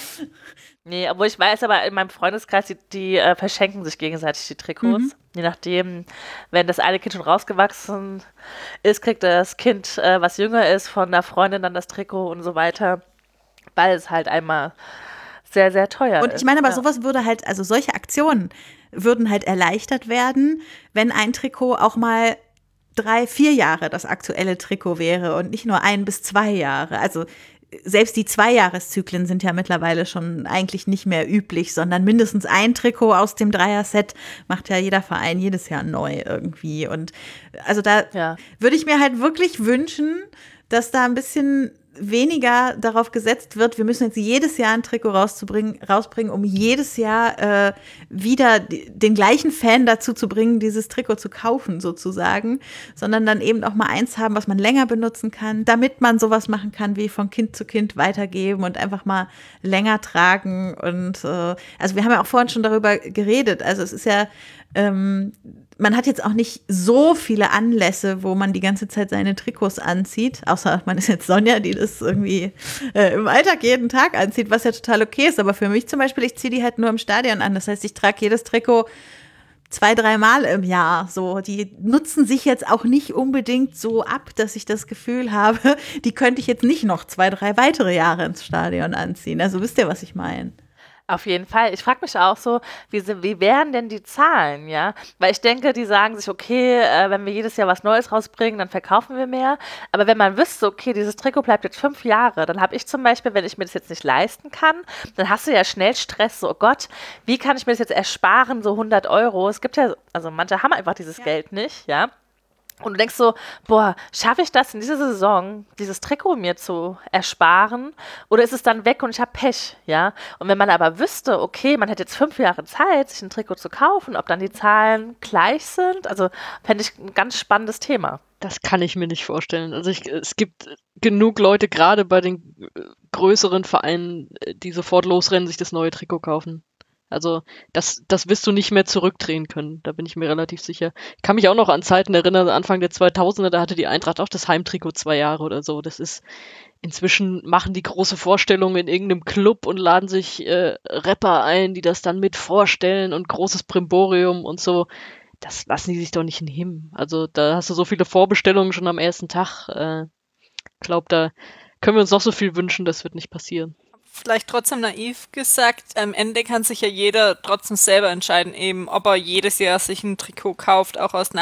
Nee, obwohl ich weiß, aber in meinem Freundeskreis, die, die äh, verschenken sich gegenseitig die Trikots. Je nachdem, wenn das eine Kind schon rausgewachsen ist, kriegt das Kind, äh, was jünger ist, von der Freundin dann das Trikot und so weiter, weil es halt einmal sehr, sehr teuer ist. Und ich meine, aber ja. sowas würde halt, also solche Aktionen würden halt erleichtert werden, wenn ein Trikot auch mal drei, vier Jahre das aktuelle Trikot wäre und nicht nur ein bis zwei Jahre. Also selbst die Zweijahreszyklen sind ja mittlerweile schon eigentlich nicht mehr üblich, sondern mindestens ein Trikot aus dem Dreier-Set macht ja jeder Verein jedes Jahr neu irgendwie. Und also da Ja. würde ich mir halt wirklich wünschen, dass da ein bisschen weniger darauf gesetzt wird, wir müssen jetzt jedes Jahr ein Trikot rauszubringen, rausbringen, um jedes Jahr äh, wieder die, den gleichen Fan dazu zu bringen, dieses Trikot zu kaufen sozusagen, sondern dann eben auch mal eins haben, was man länger benutzen kann, damit man sowas machen kann wie von Kind zu Kind weitergeben und einfach mal länger tragen. Und äh, also wir haben ja auch vorhin schon darüber geredet, also es ist ja ähm, man hat jetzt auch nicht so viele Anlässe, wo man die ganze Zeit seine Trikots anzieht, außer man ist jetzt Sonja, die das irgendwie äh, im Alltag jeden Tag anzieht, was ja total okay ist. Aber für mich zum Beispiel, ich ziehe die halt nur im Stadion an. Das heißt, ich trage jedes Trikot zwei, dreimal im Jahr. So, die nutzen sich jetzt auch nicht unbedingt so ab, dass ich das Gefühl habe, die könnte ich jetzt nicht noch zwei, drei weitere Jahre ins Stadion anziehen. Also wisst ihr, was ich meine? Auf jeden Fall. Ich frage mich auch so, wie, sind- wie wären denn die Zahlen, ja? Weil ich denke, die sagen sich, okay, äh, wenn wir jedes Jahr was Neues rausbringen, dann verkaufen wir mehr. Aber wenn man wüsste, okay, dieses Trikot bleibt jetzt fünf Jahre, dann habe ich zum Beispiel, wenn ich mir das jetzt nicht leisten kann, dann hast du ja schnell Stress, so, oh Gott, wie kann ich mir das jetzt ersparen, so hundert Euro? Es gibt ja, also manche haben einfach dieses Geld nicht, ja? Und du denkst so, boah, schaffe ich das in dieser Saison, dieses Trikot mir zu ersparen? Oder ist es dann weg und ich habe Pech, ja? Und wenn man aber wüsste, okay, man hat jetzt fünf Jahre Zeit, sich ein Trikot zu kaufen, ob dann die Zahlen gleich sind, also fände ich ein ganz spannendes Thema. Das kann ich mir nicht vorstellen. Also ich, es gibt genug Leute, gerade bei den äh, größeren Vereinen, äh, die sofort losrennen, sich das neue Trikot kaufen. Also das, das wirst du nicht mehr zurückdrehen können, da bin ich mir relativ sicher. Ich kann mich auch noch an Zeiten erinnern, Anfang der zweitausender, da hatte die Eintracht auch das Heimtrikot zwei Jahre oder so. Das ist, inzwischen machen die große Vorstellungen in irgendeinem Club und laden sich äh, Rapper ein, die das dann mit vorstellen und großes Brimborium und so. das lassen die sich doch nicht nehmen. Also da hast du so viele Vorbestellungen schon am ersten Tag. Äh, ich glaube, da können wir uns noch so viel wünschen, das wird nicht passieren. Vielleicht trotzdem naiv gesagt, am Ende kann sich ja jeder trotzdem selber entscheiden, eben, ob er jedes Jahr sich ein Trikot kauft, auch aus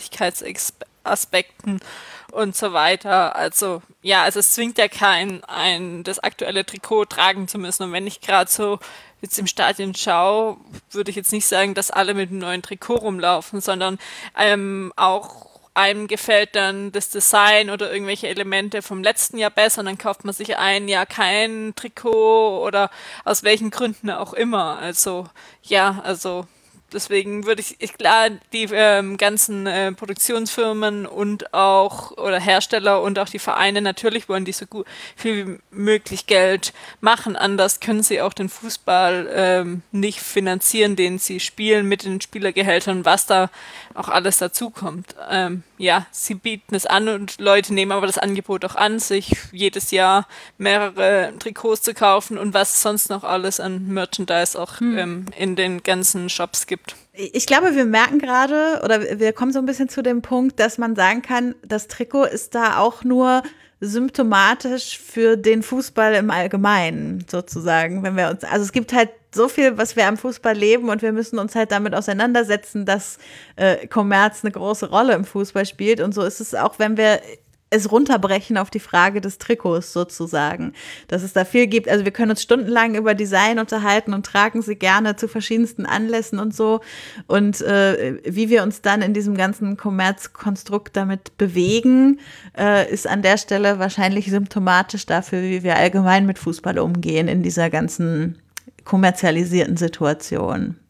Nachhaltigkeitsaspekten und so weiter. Also ja, also es zwingt ja keinen, ein das aktuelle Trikot tragen zu müssen. Und wenn ich gerade so jetzt im Stadion schaue, würde ich jetzt nicht sagen, dass alle mit einem neuen Trikot rumlaufen, sondern ähm, auch einem gefällt dann das Design oder irgendwelche Elemente vom letzten Jahr besser und dann kauft man sich ein Jahr kein Trikot oder aus welchen Gründen auch immer. Also ja, also deswegen würde ich, ich klar, die ähm, ganzen äh, Produktionsfirmen und auch oder Hersteller und auch die Vereine natürlich wollen die so gut viel wie möglich Geld machen. Anders können sie auch den Fußball ähm, nicht finanzieren, den sie spielen mit den Spielergehältern, was da auch alles dazukommt. Ähm, ja, sie bieten es an und Leute nehmen aber das Angebot auch an, sich jedes Jahr mehrere Trikots zu kaufen und was es sonst noch alles an Merchandise auch hm. ähm, in den ganzen Shops gibt. Ich glaube, wir merken gerade, oder wir kommen so ein bisschen zu dem Punkt, dass man sagen kann, das Trikot ist da auch nur symptomatisch für den Fußball im Allgemeinen, sozusagen. Wenn wir uns, also es gibt halt so viel, was wir am Fußball leben und wir müssen uns halt damit auseinandersetzen, dass äh, Kommerz eine große Rolle im Fußball spielt. Und so ist es auch, wenn wir es runterbrechen auf die Frage des Trikots sozusagen, dass es da viel gibt. Also wir können uns stundenlang über Design unterhalten und tragen sie gerne zu verschiedensten Anlässen und so. Und äh, wie wir uns dann in diesem ganzen Kommerzkonstrukt damit bewegen, äh, ist an der Stelle wahrscheinlich symptomatisch dafür, wie wir allgemein mit Fußball umgehen in dieser ganzen kommerzialisierten Situation.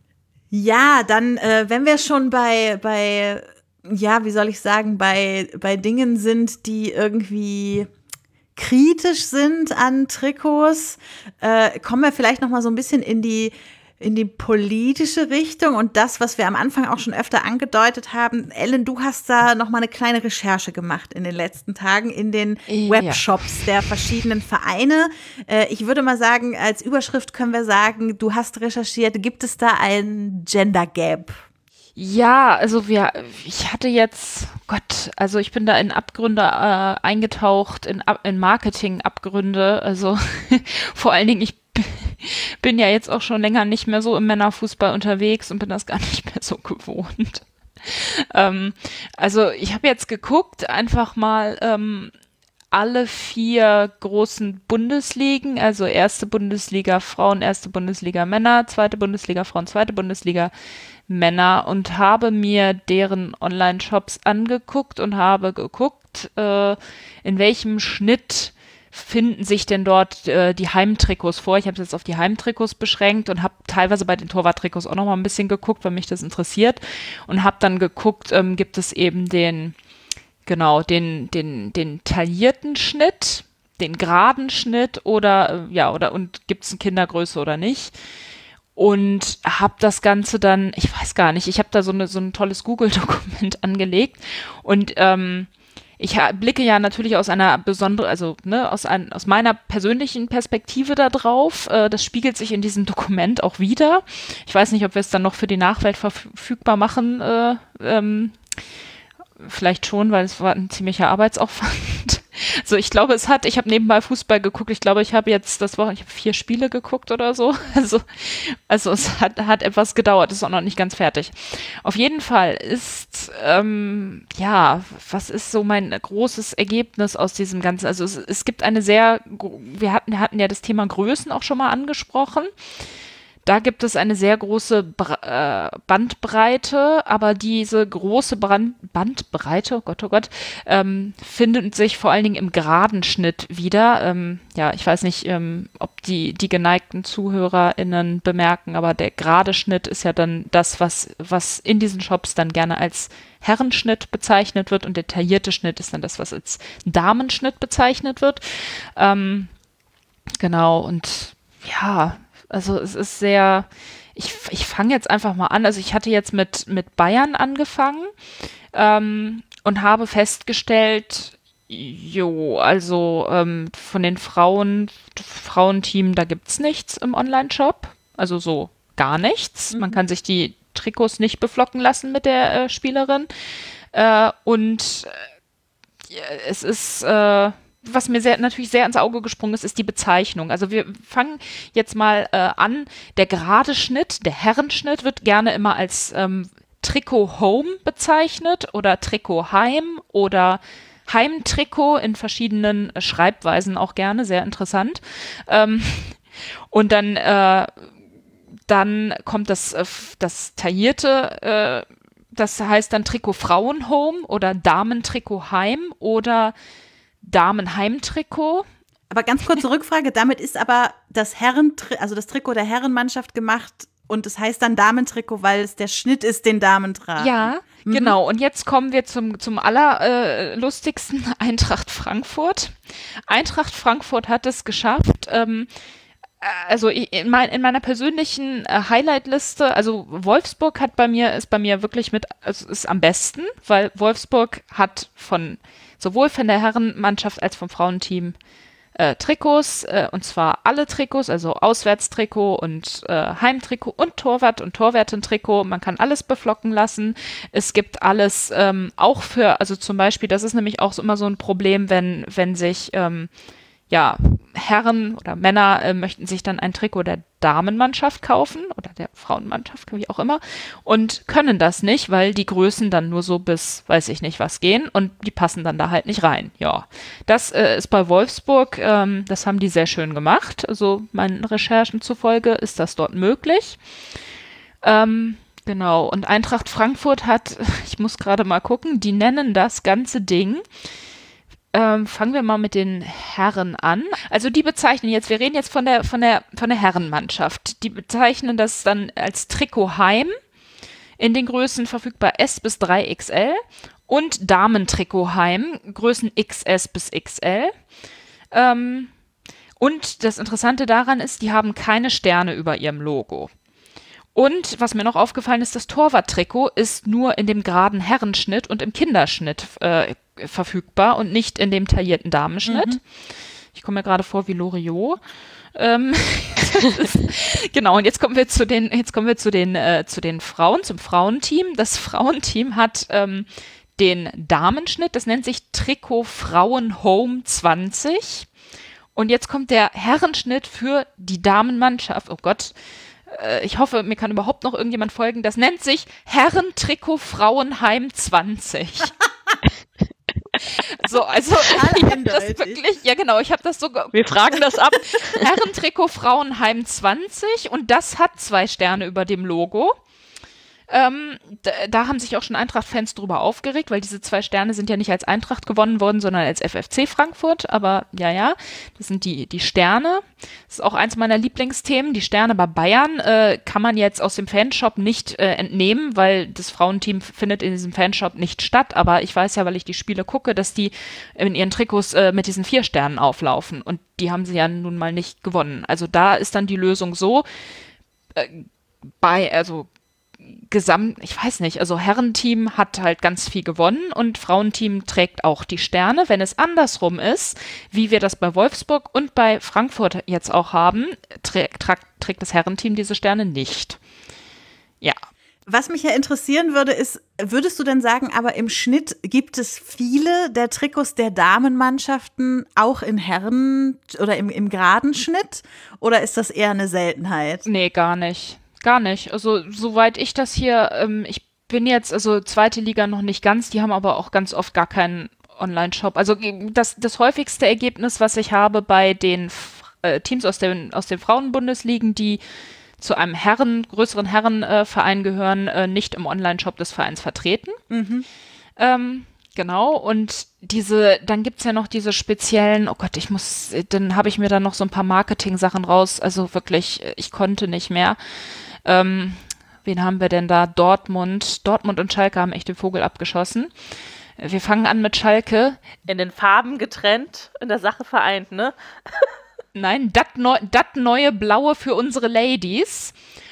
Ja, dann, äh, wenn wir schon bei, bei ja, wie soll ich sagen, bei, bei Dingen sind, die irgendwie kritisch sind an Trikots, äh, kommen wir vielleicht noch mal so ein bisschen in die in die politische Richtung und das, was wir am Anfang auch schon öfter angedeutet haben. Ellen, du hast da noch mal eine kleine Recherche gemacht in den letzten Tagen in den Ja. Webshops der verschiedenen Vereine. Äh, ich würde mal sagen, als Überschrift können wir sagen, du hast recherchiert, gibt es da ein Gender Gap? Ja, also wir, ich hatte jetzt, Gott, also ich bin da in Abgründe äh, eingetaucht, in, Ab- in Marketing-Abgründe, also vor allen Dingen, ich b- bin ja jetzt auch schon länger nicht mehr so im Männerfußball unterwegs und bin das gar nicht mehr so gewohnt. ähm, also ich habe jetzt geguckt, einfach mal ähm, alle vier großen Bundesligen, also erste Bundesliga Frauen, erste Bundesliga Männer, zweite Bundesliga Frauen, zweite Bundesliga Männer und habe mir deren Online-Shops angeguckt und habe geguckt, äh, in welchem Schnitt finden sich denn dort äh, die Heimtrikots vor. Ich habe es jetzt auf die Heimtrikots beschränkt und habe teilweise bei den Torwarttrikots auch noch mal ein bisschen geguckt, weil mich das interessiert und habe dann geguckt, ähm, gibt es eben den Genau, den, den, den taillierten Schnitt, den geraden Schnitt oder, äh, ja, oder, und gibt es eine Kindergröße oder nicht? Und habe das Ganze dann, ich weiß gar nicht, ich habe da so, eine, so ein tolles Google-Dokument angelegt und ähm, ich ha- blicke ja natürlich aus einer besonderen, also ne, aus, ein, aus meiner persönlichen Perspektive da drauf. Äh, das spiegelt sich in diesem Dokument auch wieder. Ich weiß nicht, ob wir es dann noch für die Nachwelt verfügbar machen, äh, ähm, vielleicht schon, weil es war ein ziemlicher Arbeitsaufwand. So, ich glaube, es hat, ich habe nebenbei Fußball geguckt. Ich glaube, ich habe jetzt das Woche, ich habe vier Spiele geguckt oder so. Also, also es hat, hat etwas gedauert, ist auch noch nicht ganz fertig. Auf jeden Fall ist, ähm, ja, was ist so mein großes Ergebnis aus diesem Ganzen? Also es, es gibt eine sehr, wir hatten, wir hatten ja das Thema Größen auch schon mal angesprochen. Da gibt es eine sehr große Bra- äh, Bandbreite, aber diese große Brand- Bandbreite, oh Gott, oh Gott, ähm, findet sich vor allen Dingen im geraden Schnitt wieder. Ähm, ja, ich weiß nicht, ähm, ob die, die geneigten ZuhörerInnen bemerken, aber der gerade Schnitt ist ja dann das, was, was in diesen Shops dann gerne als Herrenschnitt bezeichnet wird und der taillierte Schnitt ist dann das, was als Damenschnitt bezeichnet wird. Ähm, genau, und ja, also es ist sehr, ich, ich fange jetzt einfach mal an, also ich hatte jetzt mit, mit Bayern angefangen ähm, und habe festgestellt, jo, also ähm, von den Frauen, Frauenteam, da gibt's nichts im Online-Shop, also so gar nichts. Mhm. Man kann sich die Trikots nicht beflocken lassen mit der äh, Spielerin. Äh, und äh, es ist, äh, was mir sehr, natürlich sehr ins Auge gesprungen ist, ist die Bezeichnung. Also wir fangen jetzt mal äh, an. Der gerade Schnitt, der Herrenschnitt wird gerne immer als ähm, Trikot Home bezeichnet oder Trikot Heim oder Heimtrikot in verschiedenen äh, Schreibweisen auch gerne, sehr interessant. Ähm, und dann, äh, dann kommt das, äh, das taillierte, äh, das heißt dann Trikot Frauen Home oder Damentrikot Heim oder Damenheimtrikot. Aber ganz kurze Rückfrage, damit ist aber das Herren, also das Trikot der Herrenmannschaft gemacht und es heißt dann Damentrikot, weil es der Schnitt ist, den Damen tragen. Ja, mhm. Genau. Und jetzt kommen wir zum, zum allerlustigsten, äh, Eintracht Frankfurt. Eintracht Frankfurt hat es geschafft, ähm, also in, mein, in meiner persönlichen äh, Highlight-Liste, also Wolfsburg hat bei mir, ist bei mir wirklich mit, also ist am besten, weil Wolfsburg hat von sowohl von der Herrenmannschaft als vom Frauenteam äh, Trikots, äh, und zwar alle Trikots, also Auswärtstrikot und äh, Heimtrikot und Torwart und Torwärtin-Trikot. Man kann alles beflocken lassen. Es gibt alles ähm, auch für, also zum Beispiel, das ist nämlich auch so immer so ein Problem, wenn, wenn sich ähm, ja, Herren oder Männer äh, möchten sich dann ein Trikot der Damenmannschaft kaufen oder der Frauenmannschaft, wie auch immer, und können das nicht, weil die Größen dann nur so bis, weiß ich nicht was, gehen und die passen dann da halt nicht rein. Ja, das äh, ist bei Wolfsburg, ähm, das haben die sehr schön gemacht. Also meinen Recherchen zufolge ist das dort möglich. Ähm, genau, und Eintracht Frankfurt hat, ich muss gerade mal gucken, die nennen das ganze Ding, Ähm, fangen wir mal mit den Herren an. Also die bezeichnen jetzt, wir reden jetzt von der, von der, von der Herrenmannschaft. Die bezeichnen das dann als Trikot Heim, in den Größen verfügbar S bis drei X L und Damentrikot Heim, Größen X S bis X L. Ähm, und das Interessante daran ist, die haben keine Sterne über ihrem Logo. Und was mir noch aufgefallen ist, das Torwarttrikot ist nur in dem geraden Herrenschnitt und im Kinderschnitt äh, verfügbar und nicht in dem taillierten Damenschnitt. Mhm. Ich komme mir gerade vor wie Loriot. Ähm, ist, genau, und jetzt kommen wir zu den, jetzt kommen wir zu den, äh, zu den Frauen, zum Frauenteam. Das Frauenteam hat ähm, den Damenschnitt, das nennt sich Trikot Frauen Home zwanzig. Und jetzt kommt der Herrenschnitt für die Damenmannschaft. Oh Gott. Ich hoffe, mir kann überhaupt noch irgendjemand folgen. Das nennt sich Herren-Trikot Frauenheim zwanzig. So, also ich hab das wirklich, ja genau, ich habe das so. Wir fragen das ab. Herren-Trikot Frauenheim zwanzig und das hat zwei Sterne über dem Logo. Ähm, da, da haben sich auch schon Eintracht-Fans drüber aufgeregt, weil diese zwei Sterne sind ja nicht als Eintracht gewonnen worden, sondern als F F C Frankfurt. Aber ja, ja, das sind die, die Sterne. Das ist auch eins meiner Lieblingsthemen. Die Sterne bei Bayern äh, kann man jetzt aus dem Fanshop nicht äh, entnehmen, weil das Frauenteam findet in diesem Fanshop nicht statt. Aber ich weiß ja, weil ich die Spiele gucke, dass die in ihren Trikots äh, mit diesen vier Sternen auflaufen. Und die haben sie ja nun mal nicht gewonnen. Also da ist dann die Lösung so, äh, bei, also Gesamt, ich weiß nicht, also Herrenteam hat halt ganz viel gewonnen und Frauenteam trägt auch die Sterne. Wenn es andersrum ist, wie wir das bei Wolfsburg und bei Frankfurt jetzt auch haben, trägt, trägt das Herrenteam diese Sterne nicht. Ja. Was mich ja interessieren würde, ist, würdest du denn sagen, aber im Schnitt gibt es viele der Trikots der Damenmannschaften auch in Herren- oder im, im geraden Schnitt? Oder ist das eher eine Seltenheit? Nee, gar nicht. Gar nicht. Also soweit ich das hier, ähm, ich bin jetzt, also zweite Liga noch nicht ganz, die haben aber auch ganz oft gar keinen Online-Shop. Also das, das häufigste Ergebnis, was ich habe bei den äh, Teams aus den, aus den Frauenbundesligen, die zu einem Herren, größeren Herrenverein äh, gehören, äh, nicht im Online-Shop des Vereins vertreten. Mhm. Ähm, genau, und diese, dann gibt's ja noch diese speziellen, oh Gott, ich muss, dann habe ich mir da noch so ein paar Marketing-Sachen raus, also wirklich, ich konnte nicht mehr. Ähm, wen haben wir denn da? Dortmund. Dortmund und Schalke haben echt den Vogel abgeschossen. Wir fangen an mit Schalke. In den Farben getrennt, in der Sache vereint, ne? Nein, das neu, neue Blaue für unsere Ladies.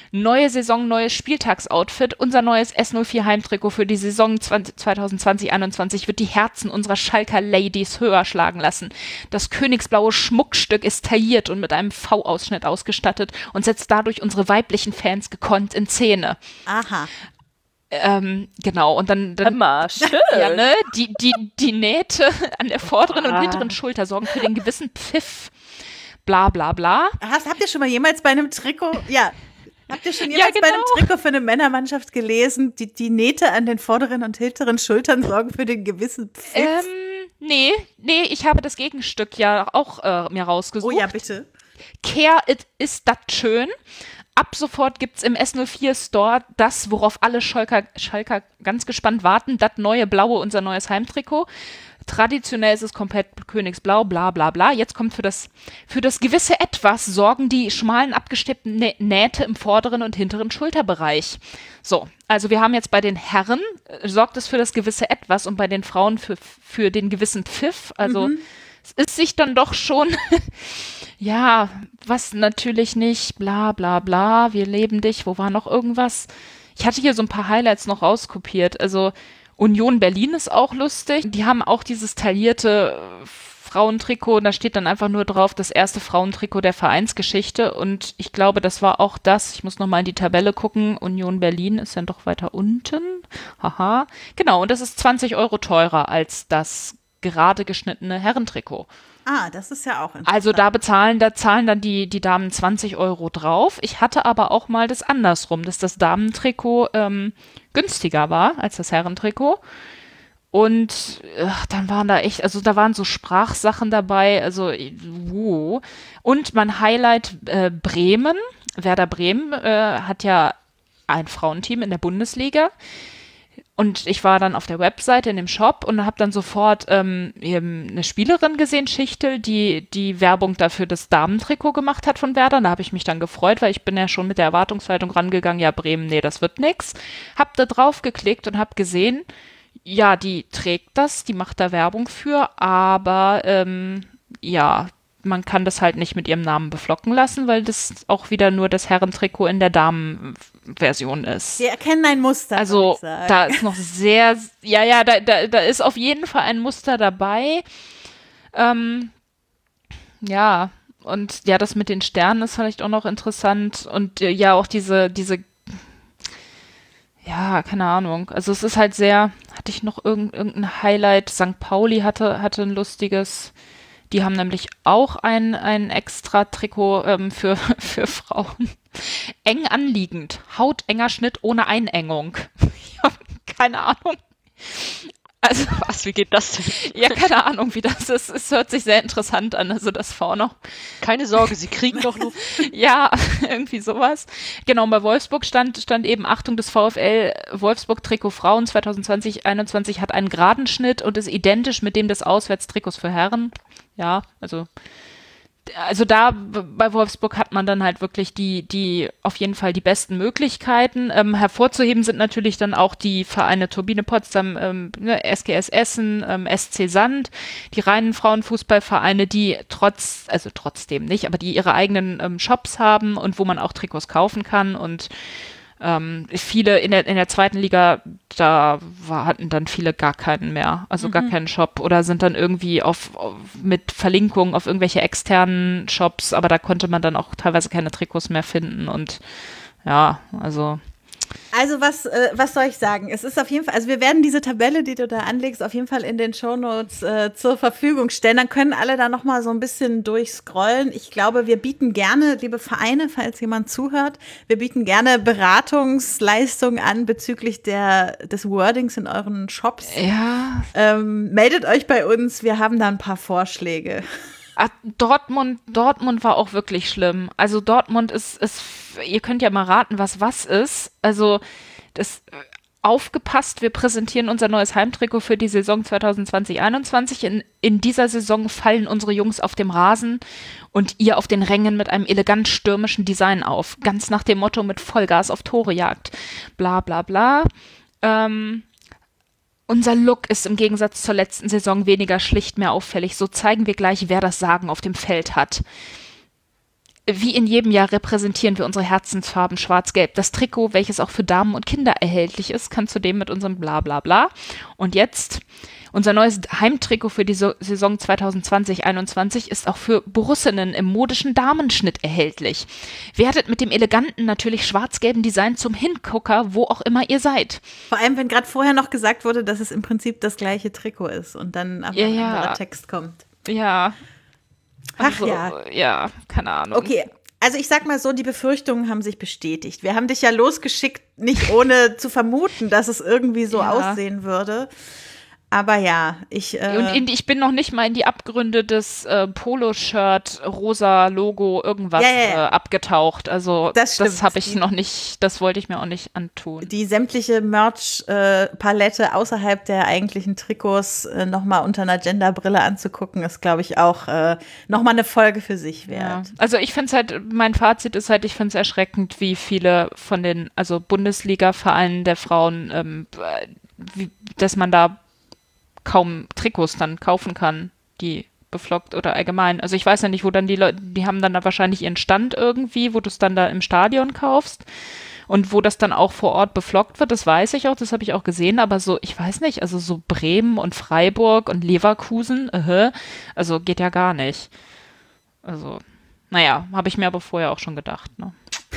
Neue Saison, neues Spieltagsoutfit. Unser neues S null vier Heimtrikot für die Saison zwanzig zwanzig einundzwanzig wird die Herzen unserer Schalker Ladies höher schlagen lassen. Das königsblaue Schmuckstück ist tailliert und mit einem V-Ausschnitt ausgestattet und setzt dadurch unsere weiblichen Fans gekonnt in Szene. Aha. Ähm, genau, und dann, dann Immer schön. ja, ne, die, die, die Nähte an der vorderen Ah. und hinteren Schulter sorgen für den gewissen Pfiff. Bla bla bla. Hast, habt ihr schon mal jemals bei einem Trikot, ja, habt ihr schon jemals Ja, bei einem genau. Trikot für eine Männermannschaft gelesen, die, die Nähte an den vorderen und hinteren Schultern sorgen für den gewissen Pfiff? Ähm, nee, nee, ich habe das Gegenstück ja auch äh, mir rausgesucht. Oh ja, bitte. Care it ist dat schön. Ab sofort gibt's im S null vier Store das, worauf alle Schalker, Schalker ganz gespannt warten, das neue Blaue, unser neues Heimtrikot. Traditionell ist es komplett königsblau, bla bla bla. Jetzt kommt für das, für das gewisse Etwas sorgen die schmalen abgesteppten Nä- Nähte im vorderen und hinteren Schulterbereich. So, also wir haben jetzt bei den Herren, äh, sorgt es für das gewisse Etwas und bei den Frauen für, für den gewissen Pfiff. Also Mhm. es ist sich dann doch schon, ja, was natürlich nicht, bla bla bla, wir leben dich, wo war noch irgendwas? Ich hatte hier so ein paar Highlights noch rauskopiert. Also Union Berlin ist auch lustig. Die haben auch dieses taillierte äh, Frauentrikot und da steht dann einfach nur drauf, das erste Frauentrikot der Vereinsgeschichte und ich glaube, das war auch das, ich muss nochmal in die Tabelle gucken, Union Berlin ist dann doch weiter unten. Haha. Genau, und das ist zwanzig Euro teurer als das gerade geschnittene Herrentrikot. Ah, das ist ja auch interessant. Also da bezahlen, da zahlen dann die, die Damen zwanzig Euro drauf. Ich hatte aber auch mal das andersrum, dass das Damentrikot ähm, günstiger war als das Herrentrikot. Und ach, dann waren da echt, also da waren so Sprachsachen dabei, also wow. Und mein Highlight äh, Bremen, Werder Bremen äh, hat ja ein Frauenteam in der Bundesliga. Und ich war dann auf der Webseite in dem Shop und habe dann sofort ähm, eben eine Spielerin gesehen, Schichtel, die die Werbung dafür das Damentrikot gemacht hat von Werder. Und da habe ich mich dann gefreut, weil ich bin ja schon mit der Erwartungshaltung rangegangen, ja Bremen, nee, das wird nix. Hab da drauf geklickt und habe gesehen, ja, die trägt das, die macht da Werbung für, aber ähm, ja, man kann das halt nicht mit ihrem Namen beflocken lassen, weil das auch wieder nur das Herrentrikot in der Damenversion ist. Wir erkennen ein Muster, würde Also ich sagen. da ist noch sehr, ja, ja, da, da, da ist auf jeden Fall ein Muster dabei. Ähm, ja, und ja, das mit den Sternen ist vielleicht auch noch interessant und äh, ja, auch diese, diese, ja, keine Ahnung. Also es ist halt sehr, hatte ich noch irgend, irgendein Highlight, Sankt Pauli hatte, hatte ein lustiges, die haben nämlich auch ein, ein extra Trikot ähm, für, für Frauen. Eng anliegend, hautenger Schnitt ohne Einengung. Ich habe keine Ahnung. Also, Was, wie geht das denn? ja, keine Ahnung, wie das ist. Es hört sich sehr interessant an, also das vorne. Keine Sorge, sie kriegen doch Luft. Ja, irgendwie sowas. Genau, bei Wolfsburg stand, stand eben, Achtung, das VfL Wolfsburg-Trikot Frauen zwanzig zwanzig einundzwanzig hat einen geraden Schnitt und ist identisch mit dem des Auswärtstrikots für Herren. Ja, also also da b- bei Wolfsburg hat man dann halt wirklich die, die auf jeden Fall die besten Möglichkeiten. Ähm, hervorzuheben sind natürlich dann auch die Vereine Turbine Potsdam, ähm, ne, S G S Essen, ähm, S C Sand, die reinen Frauenfußballvereine, die trotz, also trotzdem nicht, aber die ihre eigenen ähm, Shops haben und wo man auch Trikots kaufen kann und ähm, viele in der, in der zweiten Liga, da war, hatten dann viele gar keinen mehr, also gar keinen Shop oder sind dann irgendwie auf, auf mit Verlinkungen auf irgendwelche externen Shops, aber da konnte man dann auch teilweise keine Trikots mehr finden und ja, also Also was, äh, was soll ich sagen? Es ist auf jeden Fall, also wir werden diese Tabelle, die du da anlegst, auf jeden Fall in den Shownotes äh, zur Verfügung stellen. Dann können alle da nochmal so ein bisschen durchscrollen. Ich glaube, wir bieten gerne, liebe Vereine, falls jemand zuhört, wir bieten gerne Beratungsleistungen an bezüglich der, des Wordings in euren Shops. ja, Ähm, meldet euch bei uns, wir haben da ein paar Vorschläge. Ah, Dortmund, Dortmund war auch wirklich schlimm. Also Dortmund ist, ist, ihr könnt ja mal raten, was was ist. Also das äh, aufgepasst, wir präsentieren unser neues Heimtrikot für die Saison zwanzig zwanzig einundzwanzig. In, in dieser Saison fallen unsere Jungs auf dem Rasen und ihr auf den Rängen mit einem elegant stürmischen Design auf. Ganz nach dem Motto mit Vollgas auf Tore jagt. Bla bla bla. Ähm, Unser Look ist im Gegensatz zur letzten Saison weniger schlicht, mehr auffällig. So zeigen wir gleich, wer das Sagen auf dem Feld hat. wie in jedem Jahr repräsentieren wir unsere Herzensfarben schwarz-gelb. Das Trikot, welches auch für Damen und Kinder erhältlich ist, kann zudem mit unserem bla bla bla. Und jetzt, unser neues Heimtrikot für die so- Saison zwanzig zwanzig einundzwanzig ist auch für Borussinnen im modischen Damenschnitt erhältlich. Werdet mit dem eleganten, natürlich schwarz-gelben Design zum Hingucker, wo auch immer ihr seid. Vor allem, wenn gerade vorher noch gesagt wurde, dass es im Prinzip das gleiche Trikot ist und dann aber Ja, ein ja. anderer Text kommt. Ja. Ach Also, ja. Ja, keine Ahnung. Okay, also ich sag mal so, die Befürchtungen haben sich bestätigt. Wir haben dich ja losgeschickt, nicht ohne zu vermuten, dass es irgendwie so Ja. aussehen würde. Aber ja, ich äh, Und in, ich bin noch nicht mal in die Abgründe des äh, Polo-Shirt, rosa Logo, irgendwas Ja, ja, ja. Äh, abgetaucht. Also Das das, stimmt. habe ich Die- noch nicht, das wollte ich mir auch nicht antun. die sämtliche Merch-Palette außerhalb der eigentlichen Trikots äh, nochmal unter einer Genderbrille anzugucken, ist, glaube ich, auch äh, nochmal eine Folge für sich Ja. wert. Also ich finde es halt, mein Fazit ist halt, ich finde es erschreckend, wie viele von den, also Bundesliga-Vereinen der Frauen, ähm, äh, wie, dass man da kaum Trikots dann kaufen kann, die beflockt oder allgemein. Also ich weiß ja nicht, wo dann die Leute, die haben dann da wahrscheinlich ihren Stand irgendwie, wo du es dann da im Stadion kaufst und wo das dann auch vor Ort beflockt wird, das weiß ich auch, das habe ich auch gesehen, aber so, ich weiß nicht, also so Bremen und Freiburg und Leverkusen, äh, also geht ja gar nicht. Also, naja, habe ich mir aber vorher auch schon gedacht, ne?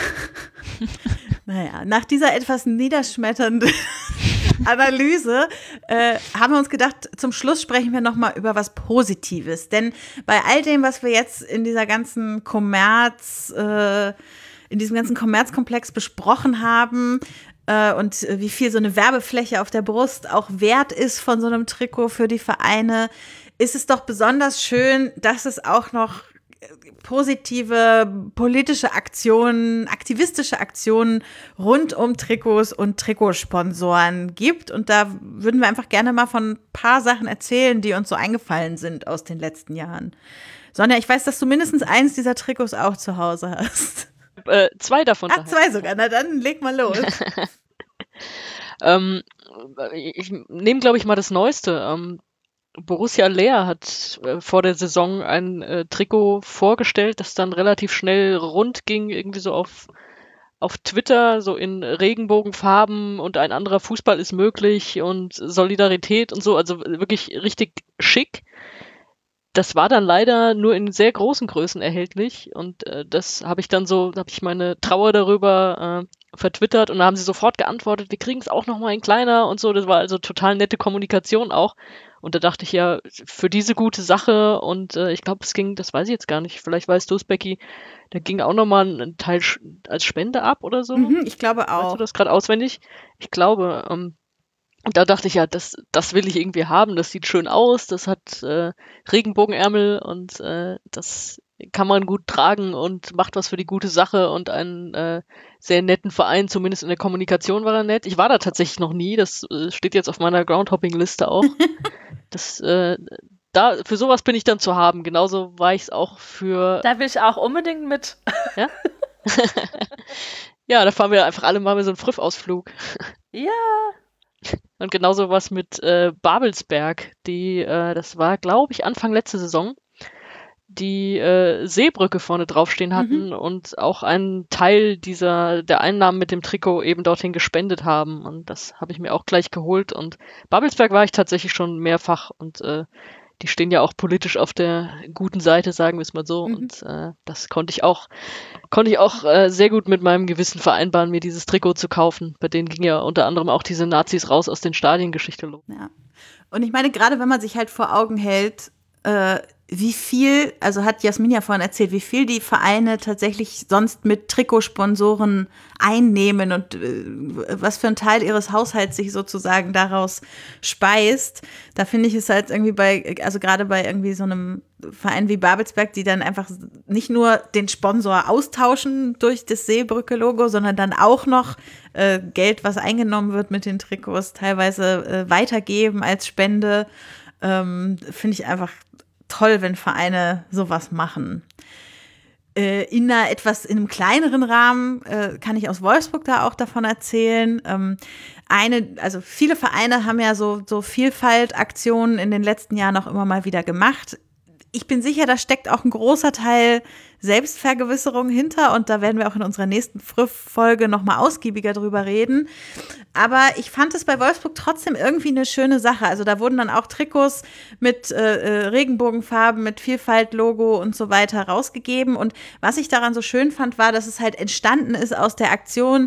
Naja, nach dieser etwas niederschmetternden Analyse äh, haben wir uns gedacht, zum Schluss sprechen wir nochmal über was Positives. Denn bei all dem, was wir jetzt in dieser ganzen Kommerz, äh, in diesem ganzen Kommerzkomplex besprochen haben äh, und äh, wie viel so eine Werbefläche auf der Brust auch wert ist von so einem Trikot für die Vereine, ist es doch besonders schön, dass es auch noch positive politische Aktionen, aktivistische Aktionen rund um Trikots und Trikotsponsoren gibt. Und da würden wir einfach gerne mal von ein paar Sachen erzählen, die uns so eingefallen sind aus den letzten Jahren. Sonja, ich weiß, dass du mindestens eins dieser Trikots auch zu Hause hast. Äh, zwei davon. Ah, zwei sogar. Na dann, leg mal los. ähm, ich nehme, glaube ich, mal das Neueste. Ähm, Borussia Leer hat äh, vor der Saison ein äh, Trikot vorgestellt, das dann relativ schnell rund ging, irgendwie so auf, auf Twitter, so in Regenbogenfarben und ein anderer Fußball ist möglich und Solidarität und so, also wirklich richtig schick. Das war dann leider nur in sehr großen Größen erhältlich und äh, das habe ich dann so, habe ich meine Trauer darüber äh, vertwittert und da haben sie sofort geantwortet, wir kriegen es auch noch mal in kleiner und so. Das war also total nette Kommunikation auch. Und da dachte ich ja, für diese gute Sache und äh, ich glaube, es ging, das weiß ich jetzt gar nicht, vielleicht weißt du es, Becky, da ging auch nochmal ein Teil sch- als Spende ab oder so. Mhm, ich glaube Weißt auch. du das gerade auswendig? Ich glaube, ähm, und da dachte ich ja, das, das will ich irgendwie haben, das sieht schön aus, das hat äh, Regenbogenärmel und äh, das kann man gut tragen und macht was für die gute Sache und einen äh, sehr netten Verein, zumindest in der Kommunikation war er nett. Ich war da tatsächlich noch nie, das äh, steht jetzt auf meiner Groundhopping-Liste auch. Das, äh, da, für sowas bin ich dann zu haben. Genauso war ich es auch für, Da will ich auch unbedingt mit. ja? Ja, da fahren wir einfach alle mal mit so einem Früff-Ausflug. Ja. Und genauso was mit äh, Babelsberg, die, äh, das war, glaube ich, Anfang letzte Saison, die äh, Seebrücke vorne draufstehen hatten Mhm. und auch einen Teil dieser der Einnahmen mit dem Trikot eben dorthin gespendet haben. Und das habe ich mir auch gleich geholt. Und Babelsberg war ich tatsächlich schon mehrfach und äh, die stehen ja auch politisch auf der guten Seite, sagen wir es mal so. Mhm. Und äh, das konnte ich auch, konnte ich auch äh, sehr gut mit meinem Gewissen vereinbaren, mir dieses Trikot zu kaufen. Bei denen ging ja unter anderem auch diese Nazis raus aus den Stadiengeschichte los. Ja. Und ich meine, gerade wenn man sich halt vor Augen hält, äh, wie viel, also hat Jasmin ja vorhin erzählt, wie viel die Vereine tatsächlich sonst mit Trikotsponsoren einnehmen und äh, was für ein Teil ihres Haushalts sich sozusagen daraus speist. Da finde ich es halt irgendwie bei, also gerade bei irgendwie so einem Verein wie Babelsberg, die dann einfach nicht nur den Sponsor austauschen durch das Seebrücke-Logo, sondern dann auch noch äh, Geld, was eingenommen wird mit den Trikots, teilweise äh, weitergeben als Spende. Ähm, finde ich einfach toll, wenn Vereine sowas machen. Äh, in einer etwas, in einem kleineren Rahmen äh, kann ich aus Wolfsburg da auch davon erzählen. Ähm, eine, also viele Vereine haben ja so, so Vielfaltaktionen in den letzten Jahren auch immer mal wieder gemacht. ich bin sicher, da steckt auch ein großer Teil Selbstvergewisserung hinter und da werden wir auch in unserer nächsten Früff-Folge nochmal ausgiebiger drüber reden. Aber ich fand es bei Wolfsburg trotzdem irgendwie eine schöne Sache. Also da wurden dann auch Trikots mit äh, Regenbogenfarben, mit Vielfalt-Logo und so weiter rausgegeben. Und was ich daran so schön fand, war, dass es halt entstanden ist aus der Aktion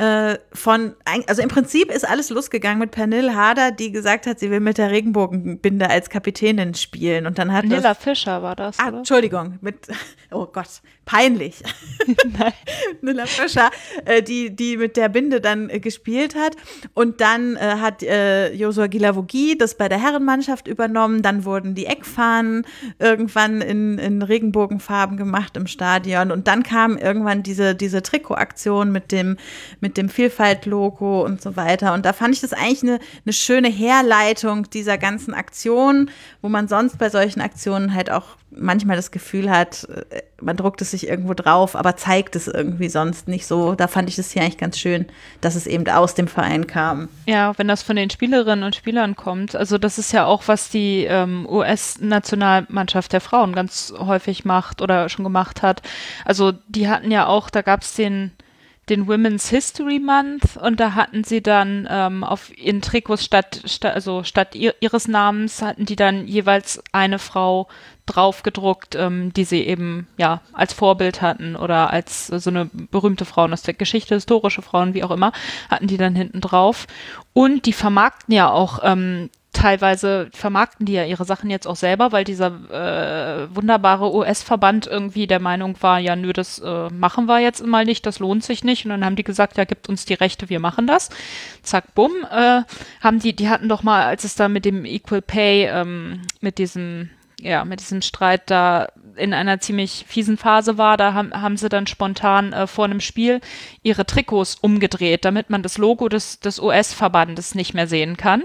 von, also im Prinzip ist alles losgegangen mit Pernille Harder, die gesagt hat, sie will mit der Regenbogenbinde als Kapitänin spielen und dann hat Nilla das, Fischer war das, ah, oder? Entschuldigung, mit, oh Gott, peinlich. Nein. Nilla Fischer, äh, die, die mit der Binde dann äh, gespielt hat und dann äh, hat äh, Josua Guilavogui das bei der Herrenmannschaft übernommen, dann wurden die Eckfahnen irgendwann in, in Regenbogenfarben gemacht im Stadion und dann kam irgendwann diese, diese Trikotaktion mit dem, mit dem Vielfalt-Logo und so weiter. Und da fand ich das eigentlich eine, eine schöne Herleitung dieser ganzen Aktion, wo man sonst bei solchen Aktionen halt auch manchmal das Gefühl hat, man druckt es sich irgendwo drauf, aber zeigt es irgendwie sonst nicht so. Da fand ich das hier eigentlich ganz schön, dass es eben aus dem Verein kam. Ja, wenn das von den Spielerinnen und Spielern kommt. Also das ist ja auch, was die ähm, U S-Nationalmannschaft der Frauen ganz häufig macht oder schon gemacht hat. Also die hatten ja auch, da gab es den den Women's History Month und da hatten sie dann ähm, auf ihren Trikots statt, statt also statt ihr, ihres Namens hatten die dann jeweils eine Frau drauf gedruckt, ähm, die sie eben ja als Vorbild hatten oder als so eine berühmte Frauen aus der Geschichte, historische Frauen, wie auch immer, hatten die dann hinten drauf. Und die vermarkten ja auch ähm, teilweise vermarkten die ja ihre Sachen jetzt auch selber, weil dieser äh, wunderbare U S-Verband irgendwie der Meinung war, ja, nö, das äh, machen wir jetzt mal nicht, das lohnt sich nicht. Und dann haben die gesagt, ja, gibt uns die Rechte, wir machen das. Zack, bumm. Äh, haben die, die hatten doch mal, als es da mit dem Equal Pay, ähm, mit diesem, ja, mit diesem Streit da in einer ziemlich fiesen Phase war, da haben, haben sie dann spontan äh, vor einem Spiel ihre Trikots umgedreht, damit man das Logo des, des U S-Verbandes nicht mehr sehen kann.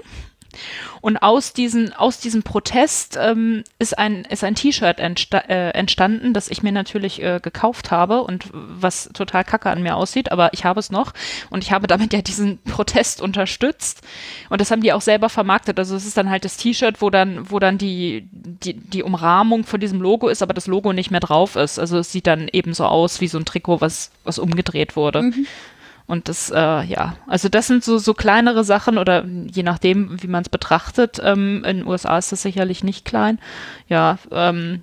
Und aus, diesen, aus diesem Protest ähm, ist ein, ist ein T-Shirt entsta- äh, entstanden, das ich mir natürlich äh, gekauft habe und was total kacke an mir aussieht, aber ich habe es noch und ich habe damit ja diesen Protest unterstützt und das haben die auch selber vermarktet. Also es ist dann halt das T-Shirt, wo dann, wo dann die, die, die Umrahmung von diesem Logo ist, aber das Logo nicht mehr drauf ist. Also es sieht dann eben so aus wie so ein Trikot, was, was umgedreht wurde. Mhm. Und das, äh, ja, also das sind so, so kleinere Sachen oder je nachdem, wie man es betrachtet, ähm, in den U S A ist das sicherlich nicht klein. Ja, ähm,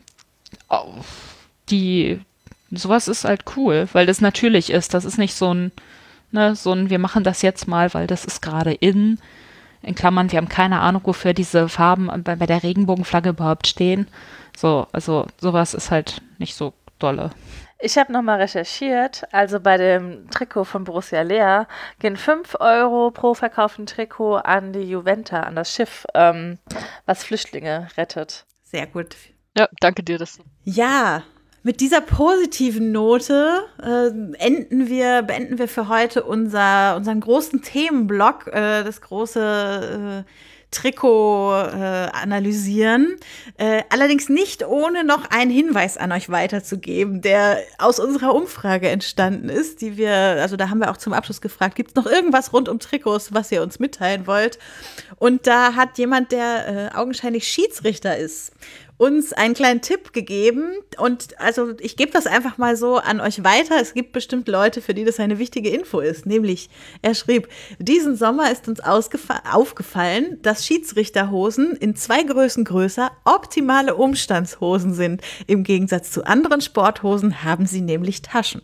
die, sowas ist halt cool, weil das natürlich ist. Das ist nicht so ein, ne, so ein, wir machen das jetzt mal, weil das ist gerade in, in Klammern, wir haben keine Ahnung, wofür diese Farben bei, bei der Regenbogenflagge überhaupt stehen. So, also sowas ist halt nicht so dolle. Ich habe nochmal recherchiert, also bei dem Trikot von Borussia Leer gehen fünf Euro pro verkauften Trikot an die Juventa, an das Schiff, ähm, was Flüchtlinge rettet. Sehr gut. Ja, danke dir. Das. Ja, mit dieser positiven Note äh, enden wir, beenden wir für heute unser, unseren großen Themenblock, äh, das große äh, Trikot äh, analysieren. Äh, allerdings nicht ohne noch einen Hinweis an euch weiterzugeben, der aus unserer Umfrage entstanden ist, die wir, also da haben wir auch zum Abschluss gefragt, gibt es noch irgendwas rund um Trikots, was ihr uns mitteilen wollt? Und da hat jemand, der äh, augenscheinlich Schiedsrichter ist, uns einen kleinen Tipp gegeben und also ich gebe das einfach mal so an euch weiter. Es gibt bestimmt Leute, für die das eine wichtige Info ist, nämlich er schrieb, diesen Sommer ist uns ausgefa- aufgefallen, dass Schiedsrichterhosen in zwei Größen größer optimale Umstandshosen sind. Im Gegensatz zu anderen Sporthosen haben sie nämlich Taschen.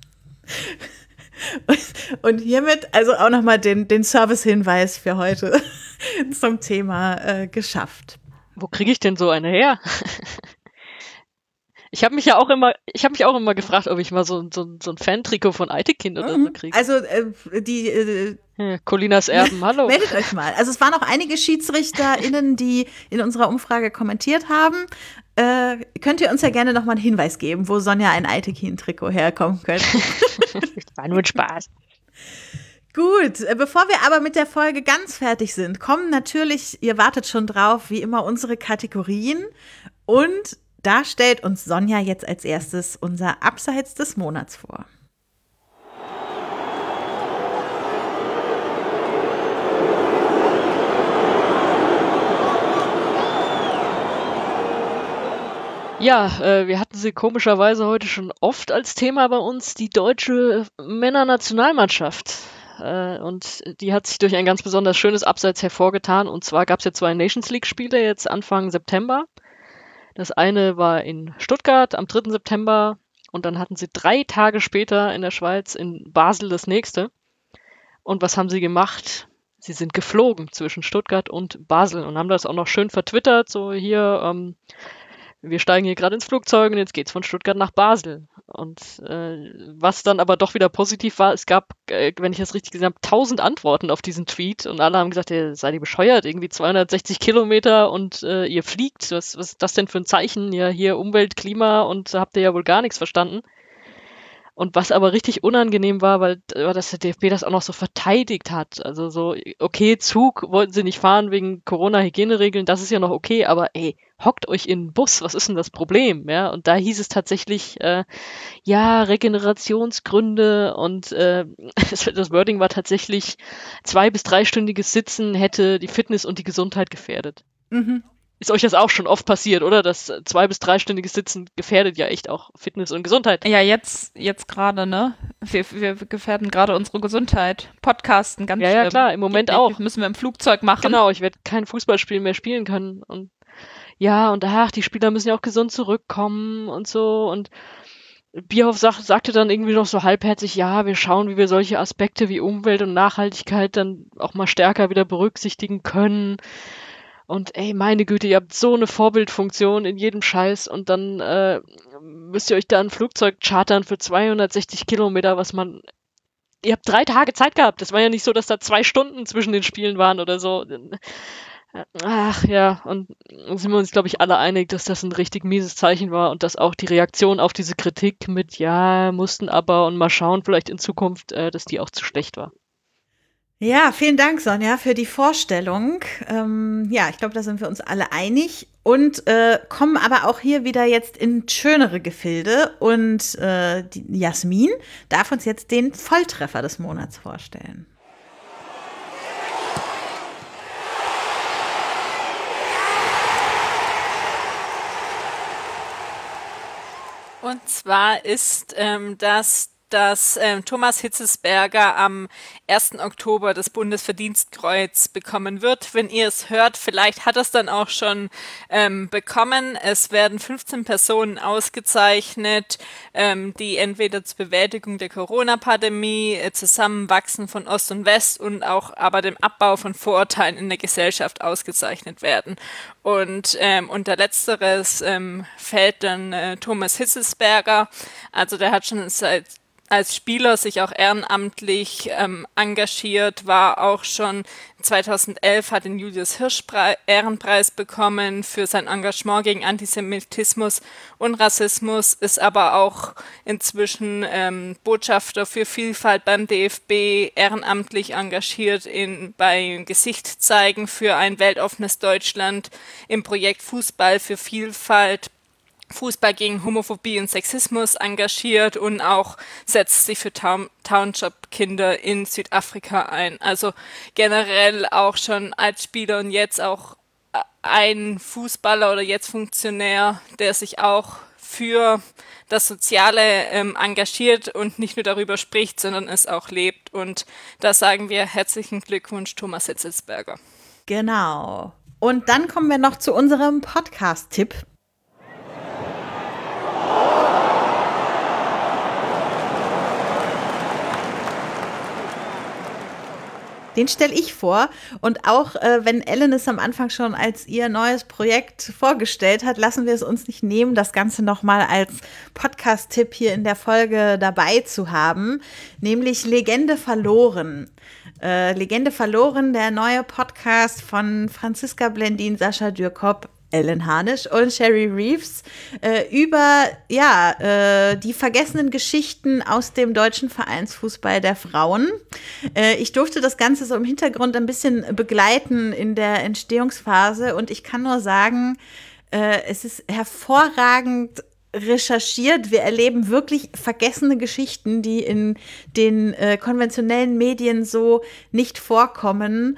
Und hiermit also auch nochmal den, den Service-Hinweis für heute zum Thema äh, geschafft. Wo kriege ich denn so eine her? Ich habe mich ja auch immer, ich habe mich auch immer gefragt, ob ich mal so, so, so ein Fan-Trikot von Eitekin oder so kriege. Also äh, die äh, ja, Colinas Erben, hallo. Meldet euch mal. Also es waren auch einige SchiedsrichterInnen, die in unserer Umfrage kommentiert haben. Äh, könnt ihr uns ja gerne nochmal einen Hinweis geben, wo Sonja ein Eitekin-Trikot herkommen könnte. War nur Spaß. Gut, bevor wir aber mit der Folge ganz fertig sind, kommen natürlich, ihr wartet schon drauf, wie immer unsere Kategorien. Und da stellt uns Sonja jetzt als erstes unser Abseits des Monats vor. Ja, äh, wir hatten sie komischerweise heute schon oft als Thema bei uns, die deutsche Männernationalmannschaft. Äh, und die hat sich durch ein ganz besonders schönes Abseits hervorgetan. Und zwar gab es ja zwei Nations League-Spiele jetzt Anfang September. Das eine war in Stuttgart am dritten September und dann hatten sie drei Tage später in der Schweiz in Basel das nächste. Und was haben sie gemacht? Sie sind geflogen zwischen Stuttgart und Basel und haben das auch noch schön vertwittert, so hier, ähm, wir steigen hier gerade ins Flugzeug und jetzt geht's von Stuttgart nach Basel. Und äh, was dann aber doch wieder positiv war, es gab, äh, wenn ich das richtig gesehen habe, tausend Antworten auf diesen Tweet und alle haben gesagt, ja, seid ihr bescheuert, irgendwie zweihundertsechzig Kilometer und äh, ihr fliegt, was, was ist das denn für ein Zeichen? Ja, hier Umwelt, Klima und da habt ihr ja wohl gar nichts verstanden. Und was aber richtig unangenehm war, weil, weil das der D F B das auch noch so verteidigt hat. Also so, okay, Zug wollten sie nicht fahren wegen Corona-Hygieneregeln, das ist ja noch okay, aber ey, hockt euch in den Bus, was ist denn das Problem? Ja, und da hieß es tatsächlich, äh, ja, Regenerationsgründe und äh, das Wording war tatsächlich, zwei- bis dreistündiges Sitzen hätte die Fitness und die Gesundheit gefährdet. Mhm. Ist euch das auch schon oft passiert, oder? Das zwei- bis dreistündiges Sitzen gefährdet ja echt auch Fitness und Gesundheit. Ja, jetzt, jetzt gerade, ne? Wir, wir gefährden gerade unsere Gesundheit. Podcasten, ganz Ja, schlimm. ja, klar, im Moment Geht auch. nicht, müssen wir im Flugzeug machen. Genau, ich werde kein Fußballspiel mehr spielen können. Und ja, und ach, die Spieler müssen ja auch gesund zurückkommen und so. Und Bierhoff sag, sagte dann irgendwie noch so halbherzig, ja, wir schauen, wie wir solche Aspekte wie Umwelt und Nachhaltigkeit dann auch mal stärker wieder berücksichtigen können. Und ey, meine Güte, ihr habt so eine Vorbildfunktion in jedem Scheiß und dann äh, müsst ihr euch da ein Flugzeug chartern für zweihundertsechzig Kilometer, was man... Ihr habt drei Tage Zeit gehabt. Das war ja nicht so, dass da zwei Stunden zwischen den Spielen waren oder so. Ach ja, und sind wir uns, glaube ich, alle einig, dass das ein richtig mieses Zeichen war und dass auch die Reaktion auf diese Kritik mit ja, mussten aber und mal schauen, vielleicht in Zukunft, äh, dass die auch zu schlecht war. Ja, vielen Dank, Sonja, für die Vorstellung. Ähm, ja, ich glaube, da sind wir uns alle einig und äh, kommen aber auch hier wieder jetzt in schönere Gefilde. Und äh, die Jasmin darf uns jetzt den Volltreffer des Monats vorstellen. Und zwar ist ähm, das dass ähm, Thomas Hitzelsberger am ersten Oktober das Bundesverdienstkreuz bekommen wird. Wenn ihr es hört, vielleicht hat er es dann auch schon ähm, bekommen. Es werden fünfzehn Personen ausgezeichnet, ähm, die entweder zur Bewältigung der Corona-Pandemie, äh, Zusammenwachsen von Ost und West und auch aber dem Abbau von Vorurteilen in der Gesellschaft ausgezeichnet werden. Und ähm, unter letzteres ähm, fällt dann äh, Thomas Hitzelsberger. Also der hat schon seit als Spieler sich auch ehrenamtlich ähm, engagiert, war auch schon zweitausendelf, hat den Julius Hirsch Ehrenpreis bekommen für sein Engagement gegen Antisemitismus und Rassismus, ist aber auch inzwischen ähm, Botschafter für Vielfalt beim D F B, ehrenamtlich engagiert in, bei Gesicht zeigen für ein weltoffenes Deutschland, im Projekt Fußball für Vielfalt, Fußball gegen Homophobie und Sexismus engagiert und auch setzt sich für Town- Township-Kinder in Südafrika ein. Also generell auch schon als Spieler und jetzt auch ein Fußballer oder jetzt Funktionär, der sich auch für das Soziale ähm, engagiert und nicht nur darüber spricht, sondern es auch lebt. Und da sagen wir herzlichen Glückwunsch, Thomas Hitzelsberger. Genau. Und dann kommen wir noch zu unserem Podcast-Tipp. Den stelle ich vor und auch äh, wenn Ellen es am Anfang schon als ihr neues Projekt vorgestellt hat, lassen wir es uns nicht nehmen, das Ganze nochmal als Podcast-Tipp hier in der Folge dabei zu haben, nämlich Legende verloren. Äh, Legende verloren, der neue Podcast von Franziska Blendin, Sascha Dürkop, Ellen Hanisch und Sherry Reeves äh, über ja, äh, die vergessenen Geschichten aus dem deutschen Vereinsfußball der Frauen. Äh, ich durfte das Ganze so im Hintergrund ein bisschen begleiten in der Entstehungsphase und ich kann nur sagen, äh, es ist hervorragend recherchiert. Wir erleben wirklich vergessene Geschichten, die in den äh, konventionellen Medien so nicht vorkommen.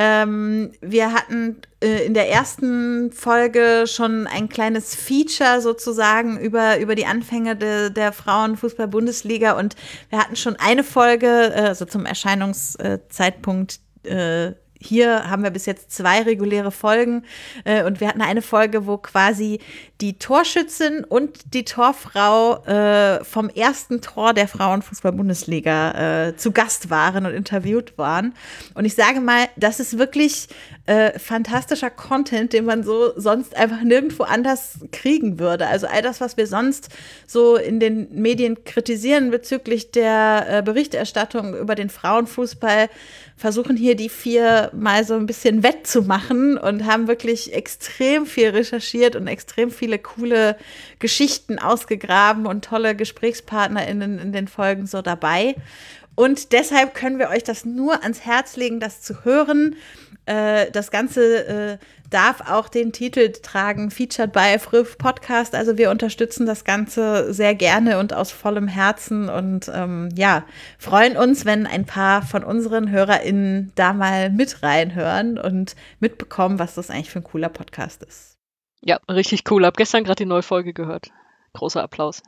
Ähm, wir hatten äh, in der ersten Folge schon ein kleines Feature sozusagen über, über die Anfänge de, der Frauenfußball-Bundesliga und wir hatten schon eine Folge, äh, also zum Erscheinungszeitpunkt äh, hier haben wir bis jetzt zwei reguläre Folgen äh, und wir hatten eine Folge, wo quasi die Torschützin und die Torfrau äh, vom ersten Tor der Frauenfußball-Bundesliga äh, zu Gast waren und interviewt waren. Und ich sage mal, das ist wirklich äh, fantastischer Content, den man so sonst einfach nirgendwo anders kriegen würde. Also all das, was wir sonst so in den Medien kritisieren bezüglich der äh, Berichterstattung über den Frauenfußball, versuchen hier die vier mal so ein bisschen wettzumachen und haben wirklich extrem viel recherchiert und extrem viele coole Geschichten ausgegraben und tolle GesprächspartnerInnen in den Folgen so dabei. Und deshalb können wir euch das nur ans Herz legen, das zu hören. Äh, das Ganze äh, darf auch den Titel tragen, Featured by Früff Podcast. Also wir unterstützen das Ganze sehr gerne und aus vollem Herzen und ähm, ja, freuen uns, wenn ein paar von unseren HörerInnen da mal mit reinhören und mitbekommen, was das eigentlich für ein cooler Podcast ist. Ja, richtig cool. Hab gestern gerade die neue Folge gehört. Großer Applaus.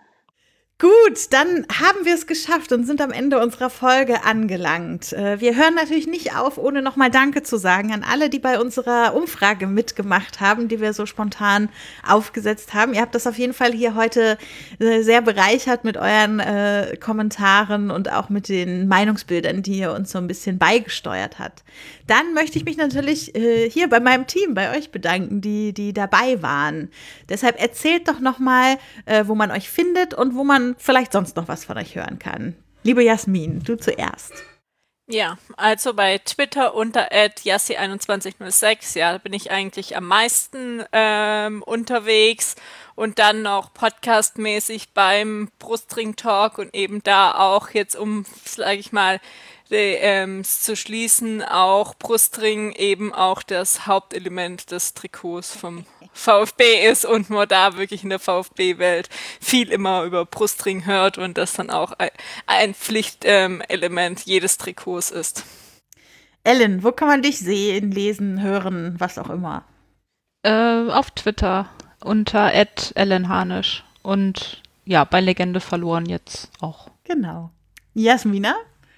Gut, dann haben wir es geschafft und sind am Ende unserer Folge angelangt. Wir hören natürlich nicht auf, ohne nochmal Danke zu sagen an alle, die bei unserer Umfrage mitgemacht haben, die wir so spontan aufgesetzt haben. Ihr habt das auf jeden Fall hier heute sehr bereichert mit euren äh, Kommentaren und auch mit den Meinungsbildern, die ihr uns so ein bisschen beigesteuert habt. Dann möchte ich mich natürlich äh, hier bei meinem Team, bei euch bedanken, die, die dabei waren. Deshalb erzählt doch nochmal, äh, wo man euch findet und wo man vielleicht sonst noch was von euch hören kann. Liebe Jasmin, du zuerst. Ja, also bei Twitter unter at yassi einundzwanzig null sechs, ja, da bin ich eigentlich am meisten ähm, unterwegs und dann noch podcastmäßig beim Brustring Talk und eben da auch jetzt, um, sage ich mal, die, ähm, zu schließen, auch Brustring eben auch das Hauptelement des Trikots vom VfB ist und man da wirklich in der VfB-Welt viel immer über Brustring hört und das dann auch ein, ein Pflichtelement ähm, jedes Trikots ist. Ellen, wo kann man dich sehen, lesen, hören, was auch immer? Äh, auf Twitter unter at Ellen Hanisch und ja, bei Legende verloren jetzt auch. Genau. Jasmina?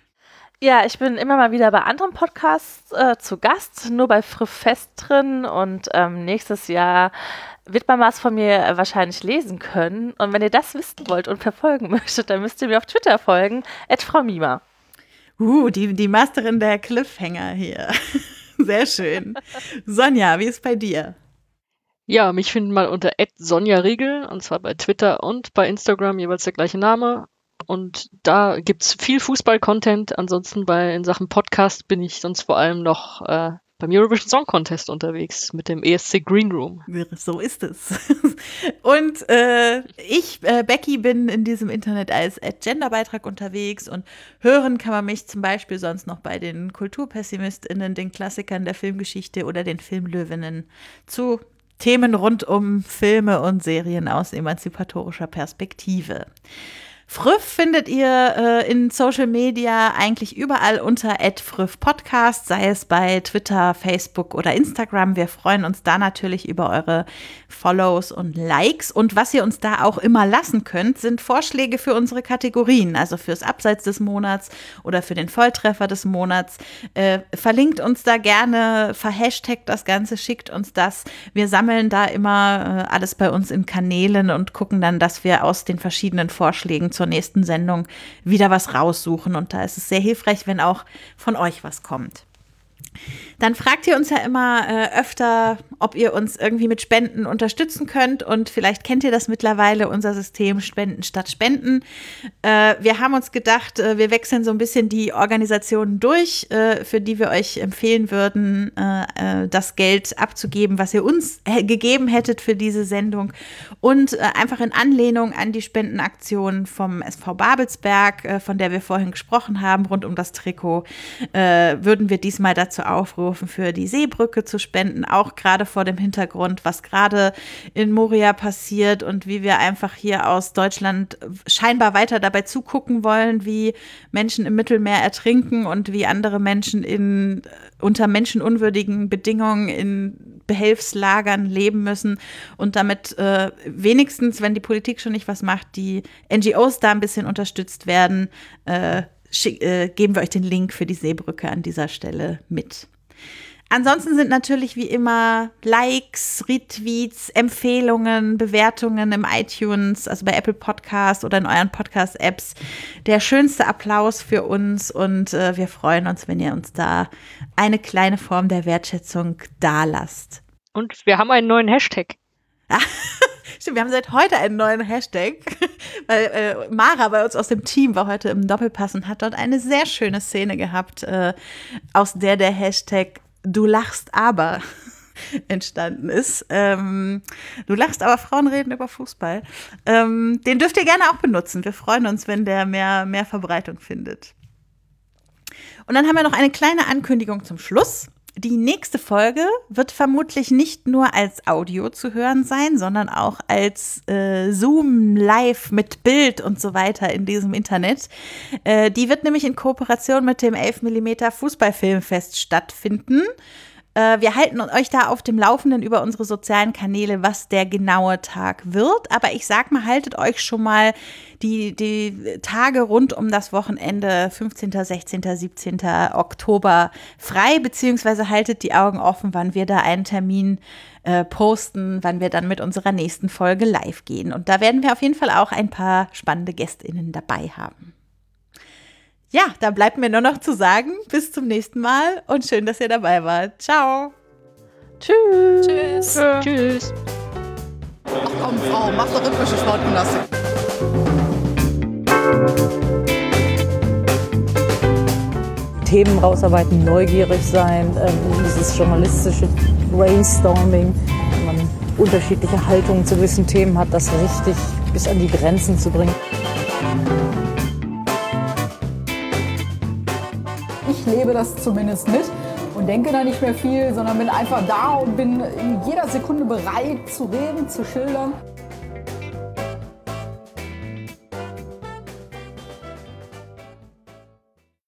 Ja, ich bin immer mal wieder bei anderen Podcasts äh, zu Gast, nur bei Friff Fest drin und ähm, nächstes Jahr wird man was von mir wahrscheinlich lesen können. Und wenn ihr das wissen wollt und verfolgen möchtet, dann müsst ihr mir auf Twitter folgen, at Frau Mima. Uh, die, die Masterin der Cliffhanger hier. Sehr schön. Sonja, wie ist bei dir? Ja, mich finden mal unter at Sonja Riegel, und zwar bei Twitter und bei Instagram jeweils der gleiche Name. Und da gibt's viel Fußball-Content. Ansonsten bei in Sachen Podcast bin ich sonst vor allem noch äh, beim Eurovision Song Contest unterwegs mit dem E S C Green Room. So ist es. Und äh, ich, äh, Becky, bin in diesem Internet als Genderbeitrag unterwegs und hören kann man mich zum Beispiel sonst noch bei den KulturpessimistInnen, den Klassikern der Filmgeschichte oder den Filmlöwinnen zu Themen rund um Filme und Serien aus emanzipatorischer Perspektive. Früff findet ihr äh, in Social Media eigentlich überall unter at Früff Podcast, sei es bei Twitter, Facebook oder Instagram. Wir freuen uns da natürlich über eure Follows und Likes. Und was ihr uns da auch immer lassen könnt, sind Vorschläge für unsere Kategorien, also fürs Abseits des Monats oder für den Volltreffer des Monats. Äh, verlinkt uns da gerne, verhashtagt das Ganze, schickt uns das. Wir sammeln da immer äh, alles bei uns in Kanälen und gucken dann, dass wir aus den verschiedenen Vorschlägen zur nächsten Sendung wieder was raussuchen. Und da ist es sehr hilfreich, wenn auch von euch was kommt. Dann fragt ihr uns ja immer äh, öfter, ob ihr uns irgendwie mit Spenden unterstützen könnt. Und vielleicht kennt ihr das mittlerweile, unser System Spenden statt Spenden. Äh, wir haben uns gedacht, äh, wir wechseln so ein bisschen die Organisationen durch, äh, für die wir euch empfehlen würden, äh, äh, das Geld abzugeben, was ihr uns äh, gegeben hättet für diese Sendung. Und äh, einfach in Anlehnung an die Spendenaktion vom S V Babelsberg, äh, von der wir vorhin gesprochen haben, rund um das Trikot, äh, würden wir diesmal dazu aufrufen, für die Seebrücke zu spenden, auch gerade vor dem Hintergrund, was gerade in Moria passiert und wie wir einfach hier aus Deutschland scheinbar weiter dabei zugucken wollen, wie Menschen im Mittelmeer ertrinken und wie andere Menschen in, unter menschenunwürdigen Bedingungen in Behelfslagern leben müssen und damit äh, wenigstens, wenn die Politik schon nicht was macht, die N G Os da ein bisschen unterstützt werden, äh, schick, äh, geben wir euch den Link für die Seebrücke an dieser Stelle mit. Ansonsten sind natürlich wie immer Likes, Retweets, Empfehlungen, Bewertungen im iTunes, also bei Apple Podcasts oder in euren Podcast-Apps der schönste Applaus für uns und äh, wir freuen uns, wenn ihr uns da eine kleine Form der Wertschätzung dalasst. Und wir haben einen neuen Hashtag. Stimmt, wir haben seit heute einen neuen Hashtag, weil äh, Mara bei uns aus dem Team war heute im Doppelpass und hat dort eine sehr schöne Szene gehabt, äh, aus der der Hashtag Du lachst aber entstanden ist. Ähm, du lachst aber, Frauen reden über Fußball. Ähm, den dürft ihr gerne auch benutzen. Wir freuen uns, wenn der mehr, mehr Verbreitung findet. Und dann haben wir noch eine kleine Ankündigung zum Schluss. Die nächste Folge wird vermutlich nicht nur als Audio zu hören sein, sondern auch als äh, Zoom live mit Bild und so weiter in diesem Internet. Äh, die wird nämlich in Kooperation mit dem elf Millimeter Fußballfilmfest stattfinden. Äh, wir halten euch da auf dem Laufenden über unsere sozialen Kanäle, was der genaue Tag wird. Aber ich sag mal, haltet euch schon mal die, die Tage rund um das Wochenende fünfzehnten, sechzehnten, siebzehnten Oktober frei, beziehungsweise haltet die Augen offen, wann wir da einen Termin äh, posten, wann wir dann mit unserer nächsten Folge live gehen. Und da werden wir auf jeden Fall auch ein paar spannende GästInnen dabei haben. Ja, da bleibt mir nur noch zu sagen, bis zum nächsten Mal und schön, dass ihr dabei wart. Ciao. Tschüss. Tschüss. Ja. Tschüss. Ach komm, Frau, mach doch rhythmische Sportgymnastik. Themen rausarbeiten, neugierig sein, ähm, dieses journalistische Brainstorming, wenn man unterschiedliche Haltungen zu gewissen Themen hat, das richtig bis an die Grenzen zu bringen. Ich lebe das zumindest mit und denke da nicht mehr viel, sondern bin einfach da und bin in jeder Sekunde bereit zu reden, zu schildern.